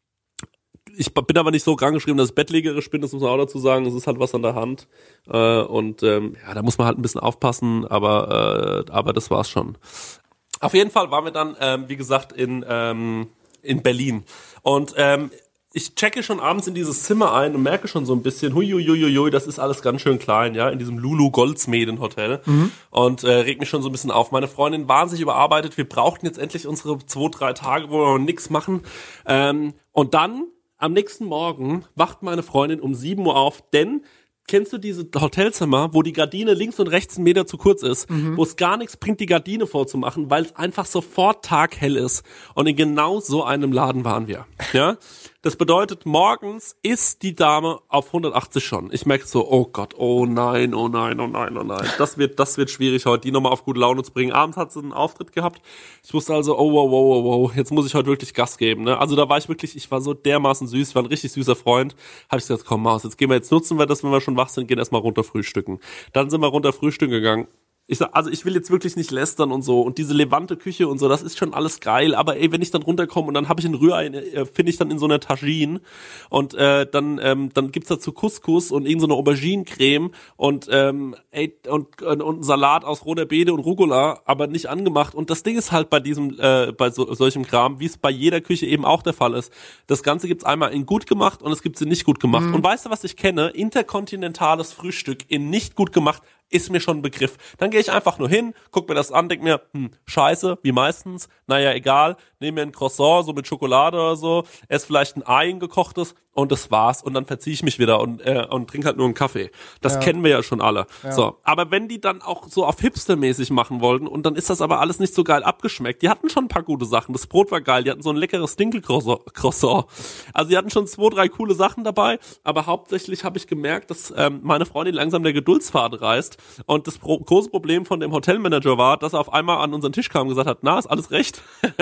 Ich bin aber nicht so krank geschrieben, dass ich bettlägerisch bin, das muss man auch dazu sagen. Es ist halt was an der Hand. Äh, und ähm, ja, da muss man halt ein bisschen aufpassen, aber äh, aber das war's schon. Auf jeden Fall waren wir dann, ähm, wie gesagt, in ähm, in Berlin. Und ähm, ich checke schon abends in dieses Zimmer ein und merke schon so ein bisschen, huiuiuiui, das ist alles ganz schön klein, ja, in diesem Lulu Goldsmeden Hotel. Mhm. Und äh, regt mich schon so ein bisschen auf. Meine Freundin wahnsinnig überarbeitet. Wir brauchten jetzt endlich unsere zwei, drei Tage, wo wir nichts machen. Ähm, und dann am nächsten Morgen wacht meine Freundin um sieben Uhr auf, denn kennst du diese Hotelzimmer, wo die Gardine links und rechts einen Meter zu kurz ist, mhm. wo es gar nichts bringt, die Gardine vorzumachen, weil es einfach sofort taghell ist. Und in genau so einem Laden waren wir. Ja, das bedeutet, morgens ist die Dame auf hundertachtzig schon. Ich merke so, oh Gott, oh nein, oh nein, oh nein, oh nein. Das wird, das wird schwierig heute, die nochmal auf gute Laune zu bringen. Abends hat sie einen Auftritt gehabt. Ich wusste also, oh wow, wow, wow, wow, jetzt muss ich heute wirklich Gas geben. Ne? Also da war ich wirklich, ich war so dermaßen süß, ich war ein richtig süßer Freund. Habe ich gesagt, komm Maus, jetzt gehen wir, jetzt nutzen wir das, wenn wir schon wach sind, gehen erstmal runter frühstücken. Dann sind wir runter frühstücken gegangen. Ich sag, also ich will jetzt wirklich nicht lästern und so und diese Levante-Küche und so, das ist schon alles geil, aber ey, wenn ich dann runterkomme und dann habe ich ein Rührei, äh, finde ich dann in so einer Tagine und äh, dann ähm, dann gibt's dazu Couscous und irgend so eine Auberginencreme und ähm, ey, und, und, und ein Salat aus roter Beete und Rucola, aber nicht angemacht und das Ding ist halt bei diesem äh, bei so, solchem Kram, wie es bei jeder Küche eben auch der Fall ist. Das Ganze gibt's einmal in gut gemacht und es gibt's in nicht gut gemacht. Mhm. Und weißt du, was ich kenne? Interkontinentales Frühstück in nicht gut gemacht ist mir schon ein Begriff. Dann gehe ich einfach nur hin, guck mir das an, denk mir, hm, scheiße, wie meistens, naja, egal, nehme mir ein Croissant, so mit Schokolade oder so, esse vielleicht ein Ei gekochtes und das war's. Und dann verziehe ich mich wieder und äh, und trinke halt nur einen Kaffee. Das ja. kennen wir ja schon alle. Ja. So, aber wenn die dann auch so auf Hipster-mäßig machen wollten und dann ist das aber alles nicht so geil abgeschmeckt. Die hatten schon ein paar gute Sachen. Das Brot war geil, die hatten so ein leckeres Dinkel-Croissant. Also die hatten schon zwei, drei coole Sachen dabei, aber hauptsächlich habe ich gemerkt, dass ähm, meine Freundin langsam der Geduldsfaden reißt. Und das pro- große Problem von dem Hotelmanager war, dass er auf einmal an unseren Tisch kam und gesagt hat, na, ist alles recht?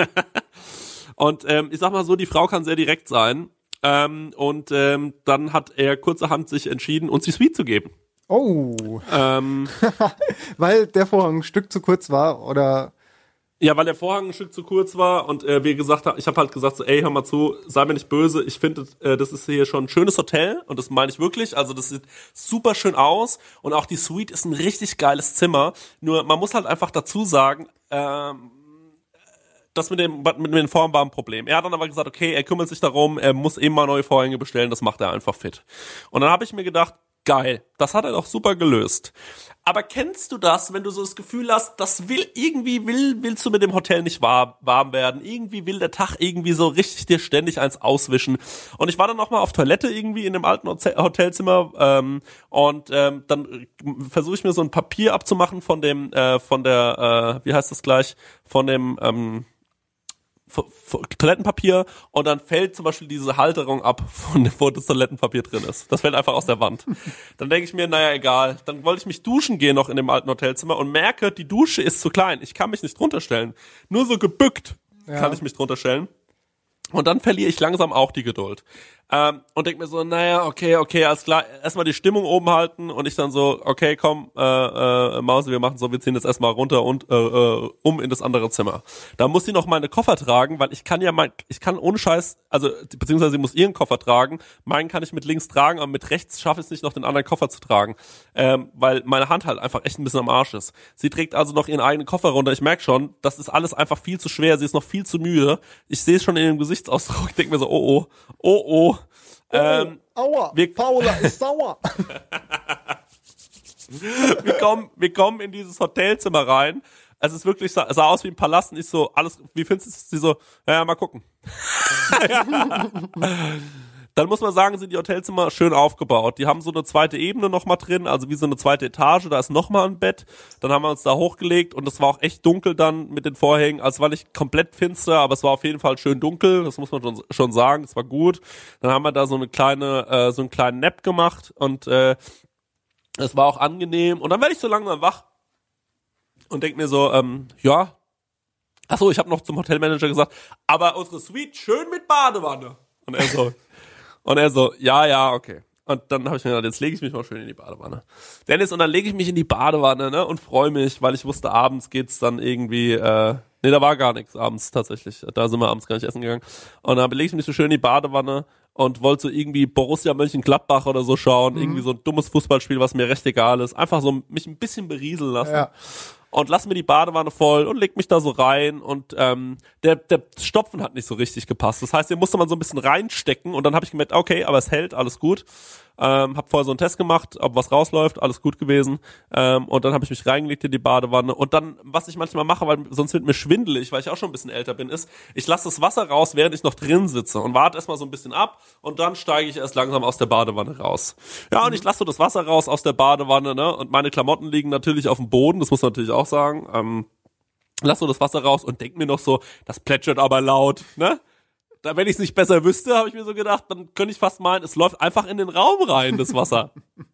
Und ähm, ich sag mal so, die Frau kann sehr direkt sein. Ähm, und ähm, dann hat er kurzerhand sich entschieden, uns die Suite zu geben. Oh. Ähm, Weil der Vorhang ein Stück zu kurz war, oder... Ja, weil der Vorhang ein Stück zu kurz war und äh, wie gesagt, ich habe halt gesagt so, ey, hör mal zu, sei mir nicht böse, ich finde, äh, das ist hier schon ein schönes Hotel und das meine ich wirklich, also das sieht super schön aus und auch die Suite ist ein richtig geiles Zimmer, nur man muss halt einfach dazu sagen, ähm, das mit dem mit den Vorhängen war ein Problem. Er hat dann aber gesagt, okay, er kümmert sich darum, er muss eben mal neue Vorhänge bestellen, das macht er einfach fit. Und dann habe ich mir gedacht, geil, das hat er doch super gelöst. Aber kennst du das, wenn du so das Gefühl hast, das will irgendwie, will, willst du mit dem Hotel nicht warm, warm werden, irgendwie will der Tag irgendwie so richtig dir ständig eins auswischen. Und ich war dann noch mal auf Toilette irgendwie in dem alten Hotelzimmer ähm, und ähm, dann versuche ich mir so ein Papier abzumachen von dem, äh, von der, äh, wie heißt das gleich, von dem, ähm, Toilettenpapier und dann fällt zum Beispiel diese Halterung ab, von wo das Toilettenpapier drin ist. Das fällt einfach aus der Wand. Dann denke ich mir, naja, egal. Dann wollte ich mich duschen gehen noch in dem alten Hotelzimmer und merke, die Dusche ist zu klein. Ich kann mich nicht drunter stellen. Nur so gebückt ja. kann ich mich drunter stellen. Und dann verliere ich langsam auch die Geduld. Ähm, und denk mir so, naja, okay, okay, alles klar, erstmal die Stimmung oben halten und ich dann so, okay, komm, äh, äh, Mause, wir machen so, wir ziehen jetzt erstmal runter und äh, äh, um in das andere Zimmer. Da muss sie noch meine Koffer tragen, weil ich kann ja mein, ich kann ohne Scheiß, also beziehungsweise sie muss ihren Koffer tragen, meinen kann ich mit links tragen, aber mit rechts schaffe ich es nicht, noch den anderen Koffer zu tragen, ähm, weil meine Hand halt einfach echt ein bisschen am Arsch ist. Sie trägt also noch ihren eigenen Koffer runter, ich merke schon, das ist alles einfach viel zu schwer, sie ist noch viel zu müde, ich sehe es schon in dem Gesichtsausdruck, ich denke mir so, oh oh, oh oh, Ähm, oh, aua, wir, Paula ist sauer. wir, kommen, wir kommen in dieses Hotelzimmer rein. Es ist wirklich, sah, sah aus wie ein Palast und ich so, alles, wie findest du es? Sie so, ja, ja, mal gucken. Dann muss man sagen, sind die Hotelzimmer schön aufgebaut. Die haben so eine zweite Ebene noch mal drin, also wie so eine zweite Etage, da ist noch mal ein Bett. Dann haben wir uns da hochgelegt und es war auch echt dunkel dann mit den Vorhängen. Also es war nicht komplett finster, aber es war auf jeden Fall schön dunkel, das muss man schon, schon sagen, das war gut. Dann haben wir da so eine kleine, äh, so einen kleinen Nap gemacht und äh, es war auch angenehm. Und dann werde ich so langsam wach und denk mir so, ähm, ja, ach so, ich habe noch zum Hotelmanager gesagt, aber unsere Suite schön mit Badewanne. Und er so, und er so, ja, ja, okay. Und dann habe ich mir gedacht, jetzt lege ich mich mal schön in die Badewanne. Dennis, und dann lege ich mich in die Badewanne, ne, und freue mich, weil ich wusste, abends geht's dann irgendwie, äh, nee, da war gar nichts abends tatsächlich. Da sind wir abends gar nicht essen gegangen. Und dann lege ich mich so schön in die Badewanne und wollte so irgendwie Borussia Mönchengladbach oder so schauen, mhm. irgendwie so ein dummes Fußballspiel, was mir recht egal ist. Einfach so mich ein bisschen berieseln lassen. Ja. Und lass mir die Badewanne voll und leg mich da so rein und ähm, der der Stopfen hat nicht so richtig gepasst. Das heißt, den musste man so ein bisschen reinstecken und dann habe ich gemerkt, okay, aber es hält, alles gut. Ähm, hab vorher so einen Test gemacht, ob was rausläuft, alles gut gewesen. Ähm, und dann habe ich mich reingelegt in die Badewanne und dann, was ich manchmal mache, weil sonst wird mir schwindelig, weil ich auch schon ein bisschen älter bin, ist, ich lasse das Wasser raus, während ich noch drin sitze und warte erstmal so ein bisschen ab und dann steige ich erst langsam aus der Badewanne raus. Ja, und ich lasse so das Wasser raus aus der Badewanne, ne? Und meine Klamotten liegen natürlich auf dem Boden, das muss man natürlich auch sagen. Ähm, lass so das Wasser raus und denk mir noch so, das plätschert aber laut, ne? Da, wenn ich es nicht besser wüsste, habe ich mir so gedacht, dann könnte ich fast meinen, es läuft einfach in den Raum rein, das Wasser.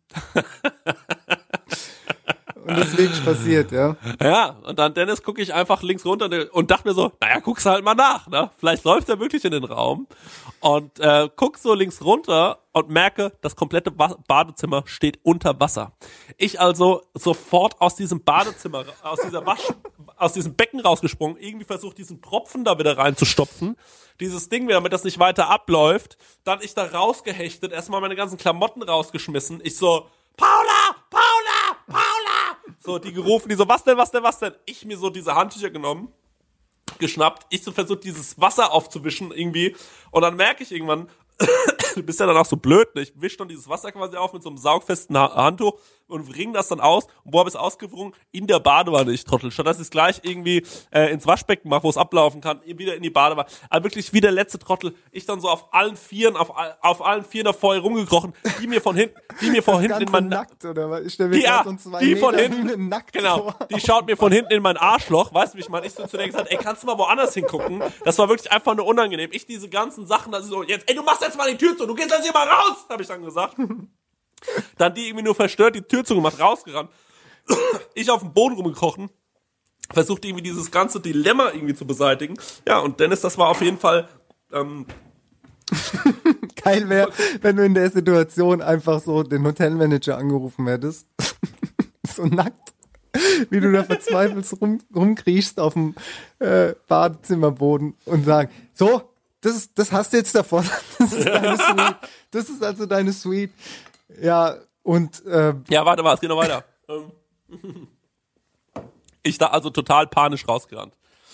Und deswegen passiert, ja. Ja, und dann, Dennis, gucke ich einfach links runter und dachte mir so, naja, guck's halt mal nach, ne? Vielleicht läuft er wirklich in den Raum. Und äh, guck so links runter und merke, das komplette Badezimmer steht unter Wasser. Ich also sofort aus diesem Badezimmer, aus dieser Wasch, aus diesem Becken rausgesprungen, irgendwie versucht, diesen Tropfen da wieder reinzustopfen. Dieses Ding wieder, damit das nicht weiter abläuft. Dann ich da rausgehechtet, erstmal meine ganzen Klamotten rausgeschmissen. Ich so, Paula, Paula, Paula! So, die gerufen, die so, was denn, was denn, was denn? Ich mir so diese Handtücher genommen, geschnappt. Ich so versucht, dieses Wasser aufzuwischen irgendwie. Und dann merke ich irgendwann, du bist ja dann auch so blöd, ne? Ich wisch dann dieses Wasser quasi auf mit so einem saugfesten ha- Handtuch und wring das dann aus. Und wo habe ich es ausgewrungen? In der Badewanne, ich Trottel. Statt dass ich es gleich irgendwie äh, ins Waschbecken mache, wo es ablaufen kann, wieder in die Badewanne. Aber wirklich wie der letzte Trottel. Ich dann so auf allen Vieren, auf, auf allen Vieren da vorher rumgekrochen, die mir von hinten, die mir von hinten in mein nackt, oder was? Ich stell mir die, ja, so zwei die Meter von hinten, nackt genau, vor. die schaut mir von hinten in mein Arschloch, weißt du, wie ich meine? Ich so zu der gesagt, ey, kannst du mal woanders hingucken? Das war wirklich einfach nur unangenehm. Ich diese ganzen Sachen, das ist so, jetzt, ey, du machst jetzt mal die Tür zu, du gehst jetzt hier mal raus, habe ich dann gesagt. Dann die irgendwie nur verstört, die Tür zugemacht, rausgerannt. Ich auf dem Boden rumgekrochen, versucht irgendwie dieses ganze Dilemma irgendwie zu beseitigen. Ja, und Dennis, das war auf jeden Fall, ähm, geil wäre, wenn du in der Situation einfach so den Hotelmanager angerufen hättest. So nackt, wie du da verzweifelt rum, rumkriechst auf dem äh, Badezimmerboden und sagen, so, das, ist, das hast du jetzt davon. Das ist deine Suite. Das ist also deine Suite. Ja, und äh, ja, warte mal, es geht noch weiter. Ich da also total panisch rausgerannt.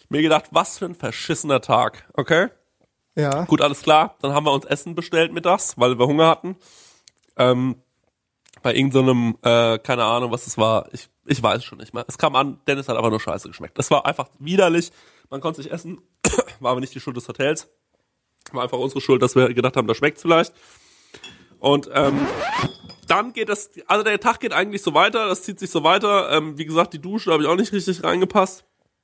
Mir gedacht, was für ein verschissener Tag, okay? Ja. Gut, alles klar. Dann haben wir uns Essen bestellt mittags, weil wir Hunger hatten. Ähm, bei irgendeinem, so äh, keine Ahnung, was es war. Ich, ich weiß es schon nicht mehr. Es kam an, Dennis hat einfach nur scheiße geschmeckt. Das war einfach widerlich. Man konnte sich essen. War aber nicht die Schuld des Hotels. War einfach unsere Schuld, dass wir gedacht haben, das schmeckt vielleicht. Und ähm, dann geht das, also der Tag geht eigentlich so weiter, das zieht sich so weiter. Ähm, wie gesagt, die Dusche habe ich auch nicht richtig reingepasst.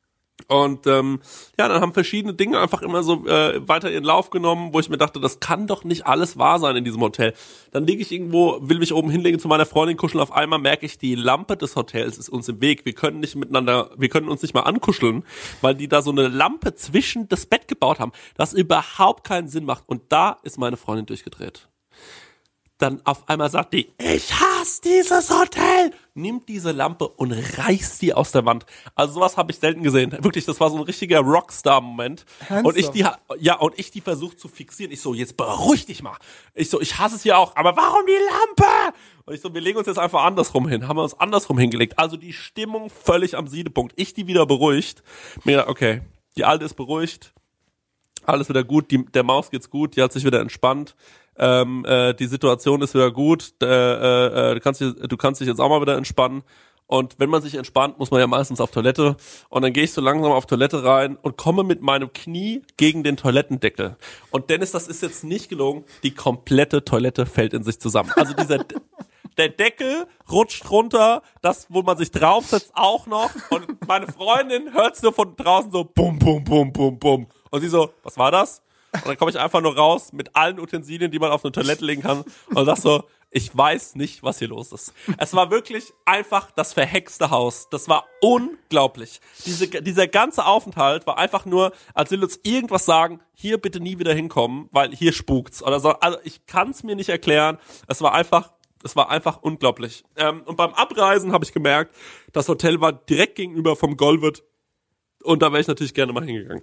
Und ähm, ja, dann haben verschiedene Dinge einfach immer so äh, weiter ihren Lauf genommen, wo ich mir dachte, das kann doch nicht alles wahr sein in diesem Hotel. Dann liege ich irgendwo, will mich oben hinlegen zu meiner Freundin kuscheln, auf einmal merke ich, die Lampe des Hotels ist uns im Weg. Wir können nicht miteinander, wir können uns nicht mal ankuscheln, weil die da so eine Lampe zwischen das Bett gebaut haben, das überhaupt keinen Sinn macht. Und da ist meine Freundin durchgedreht. Dann auf einmal sagt die, ich hasse dieses Hotel, nimmt diese Lampe und reißt sie aus der Wand. Also sowas habe ich selten gesehen. Wirklich, das war so ein richtiger Rockstar-Moment. Und ich die, ja, und ich die versucht zu fixieren. Ich so, jetzt beruhig dich mal. Ich so, ich hasse es hier auch, aber warum die Lampe? Und ich so, wir legen uns jetzt einfach andersrum hin. Haben wir uns andersrum hingelegt. Also die Stimmung völlig am Siedepunkt. Ich die wieder beruhigt. Mir gedacht, okay, die Alte ist beruhigt. Alles wieder gut, die, der Maus geht's gut, die hat sich wieder entspannt. Ähm, äh, die Situation ist wieder gut, äh, äh, du kannst dich, du kannst dich jetzt auch mal wieder entspannen. Und wenn man sich entspannt, muss man ja meistens auf Toilette. Und dann gehe ich so langsam auf Toilette rein und komme mit meinem Knie gegen den Toilettendeckel. Und Dennis, das ist jetzt nicht gelungen, die komplette Toilette fällt in sich zusammen. Also dieser der Deckel rutscht runter, das, wo man sich draufsetzt, auch noch. Und meine Freundin hört's nur von draußen so bum, bum, bum, bum, bum. Und sie so, was war das? Und dann komme ich einfach nur raus mit allen Utensilien, die man auf eine Toilette legen kann und sag so, ich weiß nicht, was hier los ist. Es war wirklich einfach das verhexte Haus. Das war unglaublich. Diese, dieser ganze Aufenthalt war einfach nur, als will uns irgendwas sagen, hier bitte nie wieder hinkommen, weil hier spukt's. Oder so. Also ich kann's mir nicht erklären. Es war einfach, es war einfach unglaublich. Ähm, und beim Abreisen habe ich gemerkt, das Hotel war direkt gegenüber vom Golvet und da wäre ich natürlich gerne mal hingegangen.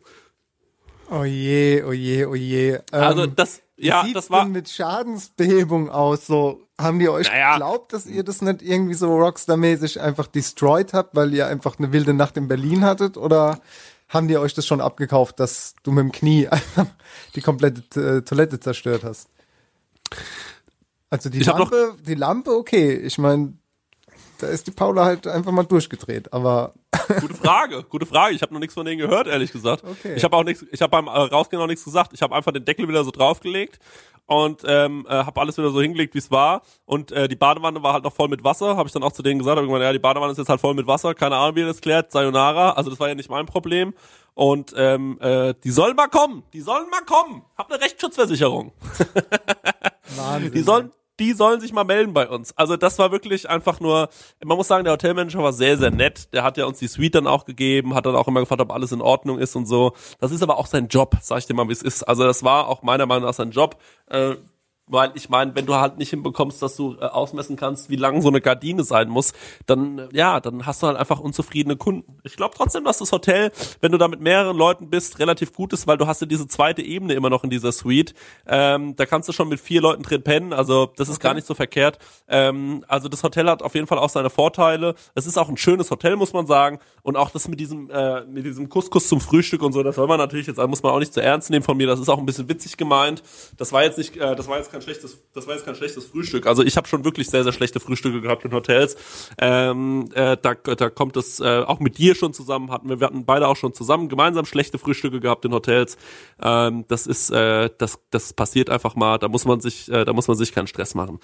Oh je, oh je, oh je. Ähm, also das, ja, wie das war. Wie sieht's denn mit Schadensbehebung aus? So, haben die euch naja. geglaubt, dass ihr das nicht irgendwie so Rockstar-mäßig einfach destroyed habt, weil ihr einfach eine wilde Nacht in Berlin hattet? Oder haben die euch das schon abgekauft, dass du mit dem Knie einfach die komplette äh, Toilette zerstört hast? Also die ich Lampe, die Lampe, okay. Ich meine, da ist die Paula halt einfach mal durchgedreht, aber gute Frage, gute Frage. Ich habe noch nichts von denen gehört, ehrlich gesagt. Okay. Ich habe auch nichts, ich habe beim äh, Rausgehen auch nichts gesagt. Ich habe einfach den Deckel wieder so draufgelegt und ähm, äh, habe alles wieder so hingelegt, wie es war. Und äh, die Badewanne war halt noch voll mit Wasser. Habe ich dann auch zu denen gesagt, hab ich gemeint, ja, die Badewanne ist jetzt halt voll mit Wasser. Keine Ahnung, wie ihr das klärt. Sayonara. Also das war ja nicht mein Problem. Und ähm, äh, die sollen mal kommen. Die sollen mal kommen. Hab eine Rechtsschutzversicherung. Wahnsinn. Die sollen Die sollen sich mal melden bei uns. Also das war wirklich einfach nur, man muss sagen, der Hotelmanager war sehr, sehr nett. Der hat ja uns die Suite dann auch gegeben, hat dann auch immer gefragt, ob alles in Ordnung ist und so. Das ist aber auch sein Job, sag ich dir mal, wie es ist. Also das war auch meiner Meinung nach sein Job. Äh, Weil ich meine, wenn du halt nicht hinbekommst, dass du äh, ausmessen kannst, wie lang so eine Gardine sein muss, dann äh, ja, dann hast du halt einfach unzufriedene Kunden. Ich glaube trotzdem, dass das Hotel, wenn du da mit mehreren Leuten bist, relativ gut ist, weil du hast ja diese zweite Ebene immer noch in dieser Suite. Ähm, da kannst du schon mit vier Leuten drin pennen, also das ist okay. Gar nicht so verkehrt. Ähm, also das Hotel hat auf jeden Fall auch seine Vorteile. Es ist auch ein schönes Hotel, muss man sagen. Und auch das mit diesem äh, mit diesem Couscous zum Frühstück und so, das soll man natürlich jetzt, muss man auch nicht zu ernst nehmen von mir. Das ist auch ein bisschen witzig gemeint. Das war jetzt nicht, äh, das war jetzt kein schlechtes, das war jetzt kein schlechtes Frühstück. Also ich habe schon wirklich sehr, sehr schlechte Frühstücke gehabt in Hotels. Ähm, äh, da, da kommt es äh, auch mit dir schon zusammen. Hatten wir, wir hatten beide auch schon zusammen gemeinsam schlechte Frühstücke gehabt in Hotels. Ähm, das ist, äh, das, das passiert einfach mal. Da muss man sich, äh, da muss man sich keinen Stress machen.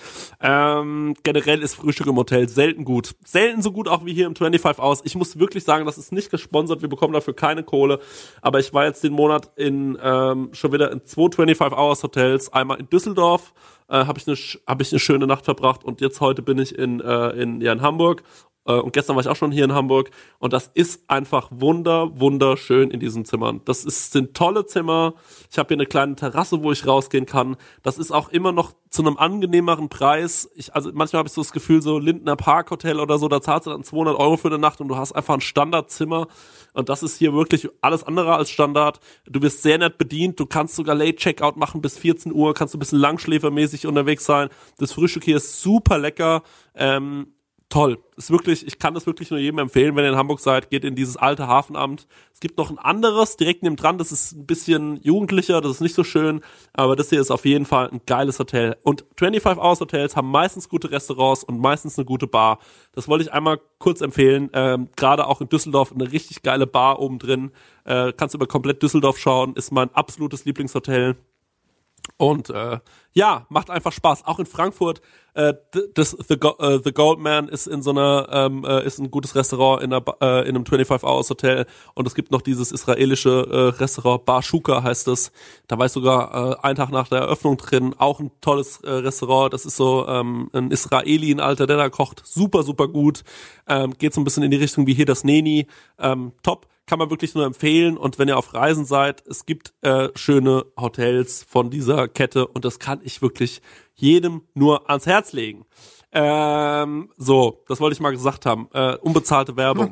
Ähm, generell ist Frühstück im Hotel selten gut, selten so gut auch wie hier im fünfundzwanzig Hours. Ich muss wirklich sagen, das ist nicht gesponsert. Wir bekommen dafür keine Kohle. Aber ich war jetzt den Monat in ähm, schon wieder in zwei fünfundzwanzig Hours Hotels. Einmal in Düsseldorf. Äh, habe ich eine habe ich eine schöne Nacht verbracht und jetzt heute bin ich in äh, in ja in Hamburg äh, und gestern war ich auch schon hier in Hamburg und das ist einfach wunder wunderschön in diesen Zimmern. Das ist sind tolle Zimmer. Ich habe hier eine kleine Terrasse, wo ich rausgehen kann. Das ist auch immer noch zu einem angenehmeren Preis. Ich also manchmal habe ich so das Gefühl, so Lindner Park Hotel oder so, da zahlst du dann zweihundert Euro für eine Nacht und du hast einfach ein Standardzimmer. Und das ist hier wirklich alles andere als Standard. Du wirst sehr nett bedient. Du kannst sogar Late Checkout machen bis vierzehn Uhr. Kannst du ein bisschen langschläfermäßig unterwegs sein. Das Frühstück hier ist super lecker. Ähm, toll. Ist wirklich, ich kann das wirklich nur jedem empfehlen, wenn ihr in Hamburg seid, geht in dieses alte Hafenamt. Es gibt noch ein anderes direkt neben dran, das ist ein bisschen jugendlicher, das ist nicht so schön, aber das hier ist auf jeden Fall ein geiles Hotel. Und fünfundzwanzig Hours Hotels haben meistens gute Restaurants und meistens eine gute Bar. Das wollte ich einmal kurz empfehlen. Ähm, gerade auch in Düsseldorf eine richtig geile Bar oben drin. Äh, kannst über komplett Düsseldorf schauen, ist mein absolutes Lieblingshotel. Und äh, ja, macht einfach Spaß. Auch in Frankfurt, äh, das The, Go- äh, The Goldman ist in so einer ähm, äh, ist ein gutes Restaurant in, einer, äh, in einem fünfundzwanzig Hours Hotel. Und es gibt noch dieses israelische äh, Restaurant Bar Shuka heißt es. Da war ich sogar äh, einen Tag nach der Eröffnung drin. Auch ein tolles äh, Restaurant. Das ist so ähm, ein Israeli, ein Alter, der da kocht. Super, super gut. Ähm, geht so ein bisschen in die Richtung wie hier das Neni. Ähm, top. Kann man wirklich nur empfehlen. Und wenn ihr auf Reisen seid, es gibt äh, schöne Hotels von dieser Kette und das kann ich wirklich jedem nur ans Herz legen. Ähm, so, das wollte ich mal gesagt haben. Äh, unbezahlte Werbung.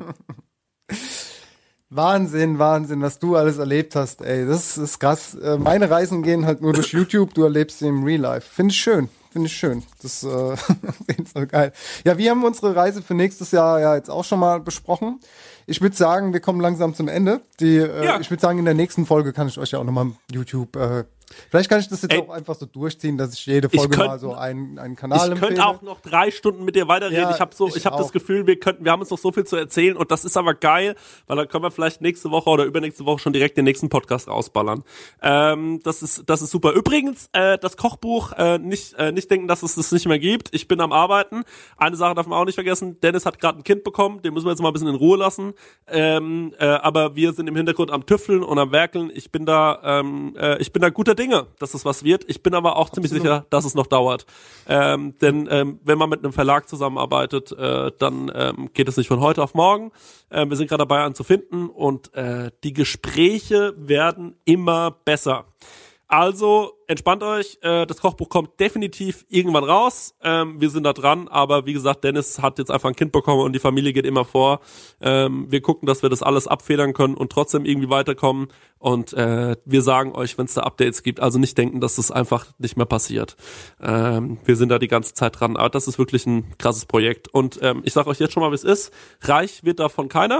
Wahnsinn, Wahnsinn, was du alles erlebt hast, ey. Das ist krass. Äh, meine Reisen gehen halt nur durch YouTube, du erlebst sie im Real Life. Finde ich schön. Finde ich schön. Das äh, auf jeden Fall geil. Ja, wir haben unsere Reise für nächstes Jahr ja jetzt auch schon mal besprochen. Ich würde sagen, wir kommen langsam zum Ende. Die, äh, ja. Ich würde sagen, in der nächsten Folge kann ich euch ja auch nochmal YouTube äh, vielleicht kann ich das jetzt Ey, auch einfach so durchziehen, dass ich jede Folge ich könnt, mal so einen, einen Kanal ich empfehle. Ich könnte auch noch drei Stunden mit dir weiterreden. Ja, ich habe so, ich, ich habe das Gefühl, wir könnten, wir haben uns noch so viel zu erzählen und das ist aber geil, weil dann können wir vielleicht nächste Woche oder übernächste Woche schon direkt den nächsten Podcast rausballern. Ähm, das ist, das ist super. Übrigens, äh, das Kochbuch, äh, nicht, äh, nicht denken, dass es das nicht mehr gibt. Ich bin am Arbeiten. Eine Sache darf man auch nicht vergessen. Dennis hat gerade ein Kind bekommen. Den müssen wir jetzt mal ein bisschen in Ruhe lassen. Ähm, äh, aber wir sind im Hintergrund am Tüfteln und am Werkeln. Ich bin da, ähm, äh, ich bin da guter Dinge, dass es was wird. Ich bin aber auch Absolut. ziemlich sicher, dass es noch dauert. Ähm, denn ähm, wenn man mit einem Verlag zusammenarbeitet, äh, dann ähm, geht es nicht von heute auf morgen. Äh, wir sind gerade dabei anzufinden und äh, die Gespräche werden immer besser. Also entspannt euch, äh, das Kochbuch kommt definitiv irgendwann raus. Ähm, wir sind da dran, aber wie gesagt, Dennis hat jetzt einfach ein Kind bekommen und die Familie geht immer vor. Ähm, wir gucken, dass wir das alles abfedern können und trotzdem irgendwie weiterkommen. Und äh, wir sagen euch, wenn es da Updates gibt, also nicht denken, dass das einfach nicht mehr passiert. Ähm, wir sind da die ganze Zeit dran, aber das ist wirklich ein krasses Projekt. Und ähm, ich sage euch jetzt schon mal, wie es ist. Reich wird davon keiner.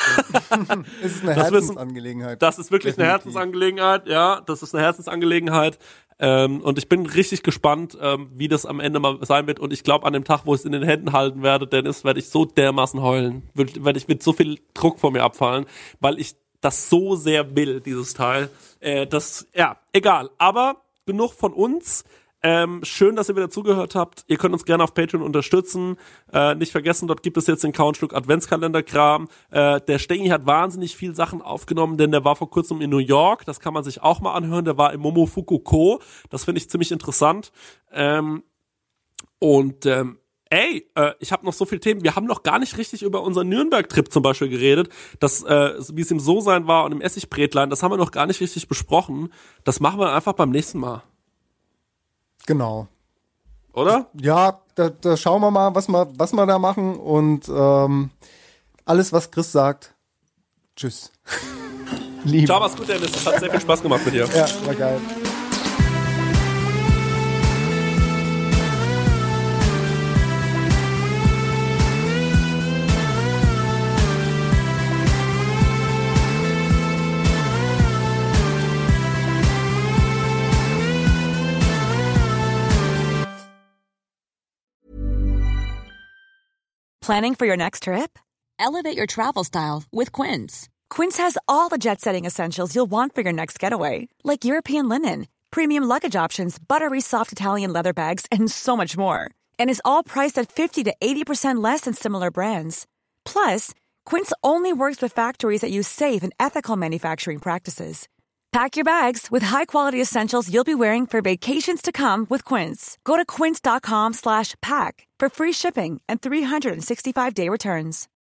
Es ist eine das Herzensangelegenheit. Wissen, das ist wirklich Definitiv. eine Herzensangelegenheit, ja, das ist eine Herzensangelegenheit. Ähm, und ich bin richtig gespannt, ähm, wie das am Ende mal sein wird. Und ich glaube, an dem Tag, wo ich es in den Händen halten werde, Dennis, werde ich so dermaßen heulen. Werde ich mit so viel Druck vor mir abfallen, weil ich das so sehr will, dieses Teil. Äh, das, ja, egal. Aber genug von uns. Ähm, schön, dass ihr wieder zugehört habt. Ihr könnt uns gerne auf Patreon unterstützen. Äh, nicht vergessen, dort gibt es jetzt den Countstück Adventskalender-Kram. Äh, der Stengi hat wahnsinnig viel Sachen aufgenommen, denn der war vor kurzem in New York. Das kann man sich auch mal anhören. Der war im Momofuku-ko. Das finde ich ziemlich interessant. Ähm, und ähm, Ey, äh, ich habe noch so viele Themen. Wir haben noch gar nicht richtig über unseren Nürnberg-Trip zum Beispiel geredet. Das, äh, wie es im So-Sein war und im Essigbrätlein, das haben wir noch gar nicht richtig besprochen. Das machen wir einfach beim nächsten Mal. Genau. Oder? Ja, da, da schauen wir mal, was wir, was wir da machen. Und ähm, alles, was Chris sagt, tschüss. Liebe. Ciao, mach's gut, Dennis. Es hat sehr viel Spaß gemacht mit dir. Ja, war geil. Planning for your next trip? Elevate your travel style with Quince. Quince has all the jet-setting essentials you'll want for your next getaway, like European linen, premium luggage options, buttery soft Italian leather bags, and so much more. And is all priced at fifty to eighty percent less than similar brands. Plus, Quince only works with factories that use safe and ethical manufacturing practices. Pack your bags with high-quality essentials you'll be wearing for vacations to come with Quince. Go to quince.com slash pack for free shipping and three sixty-five day returns.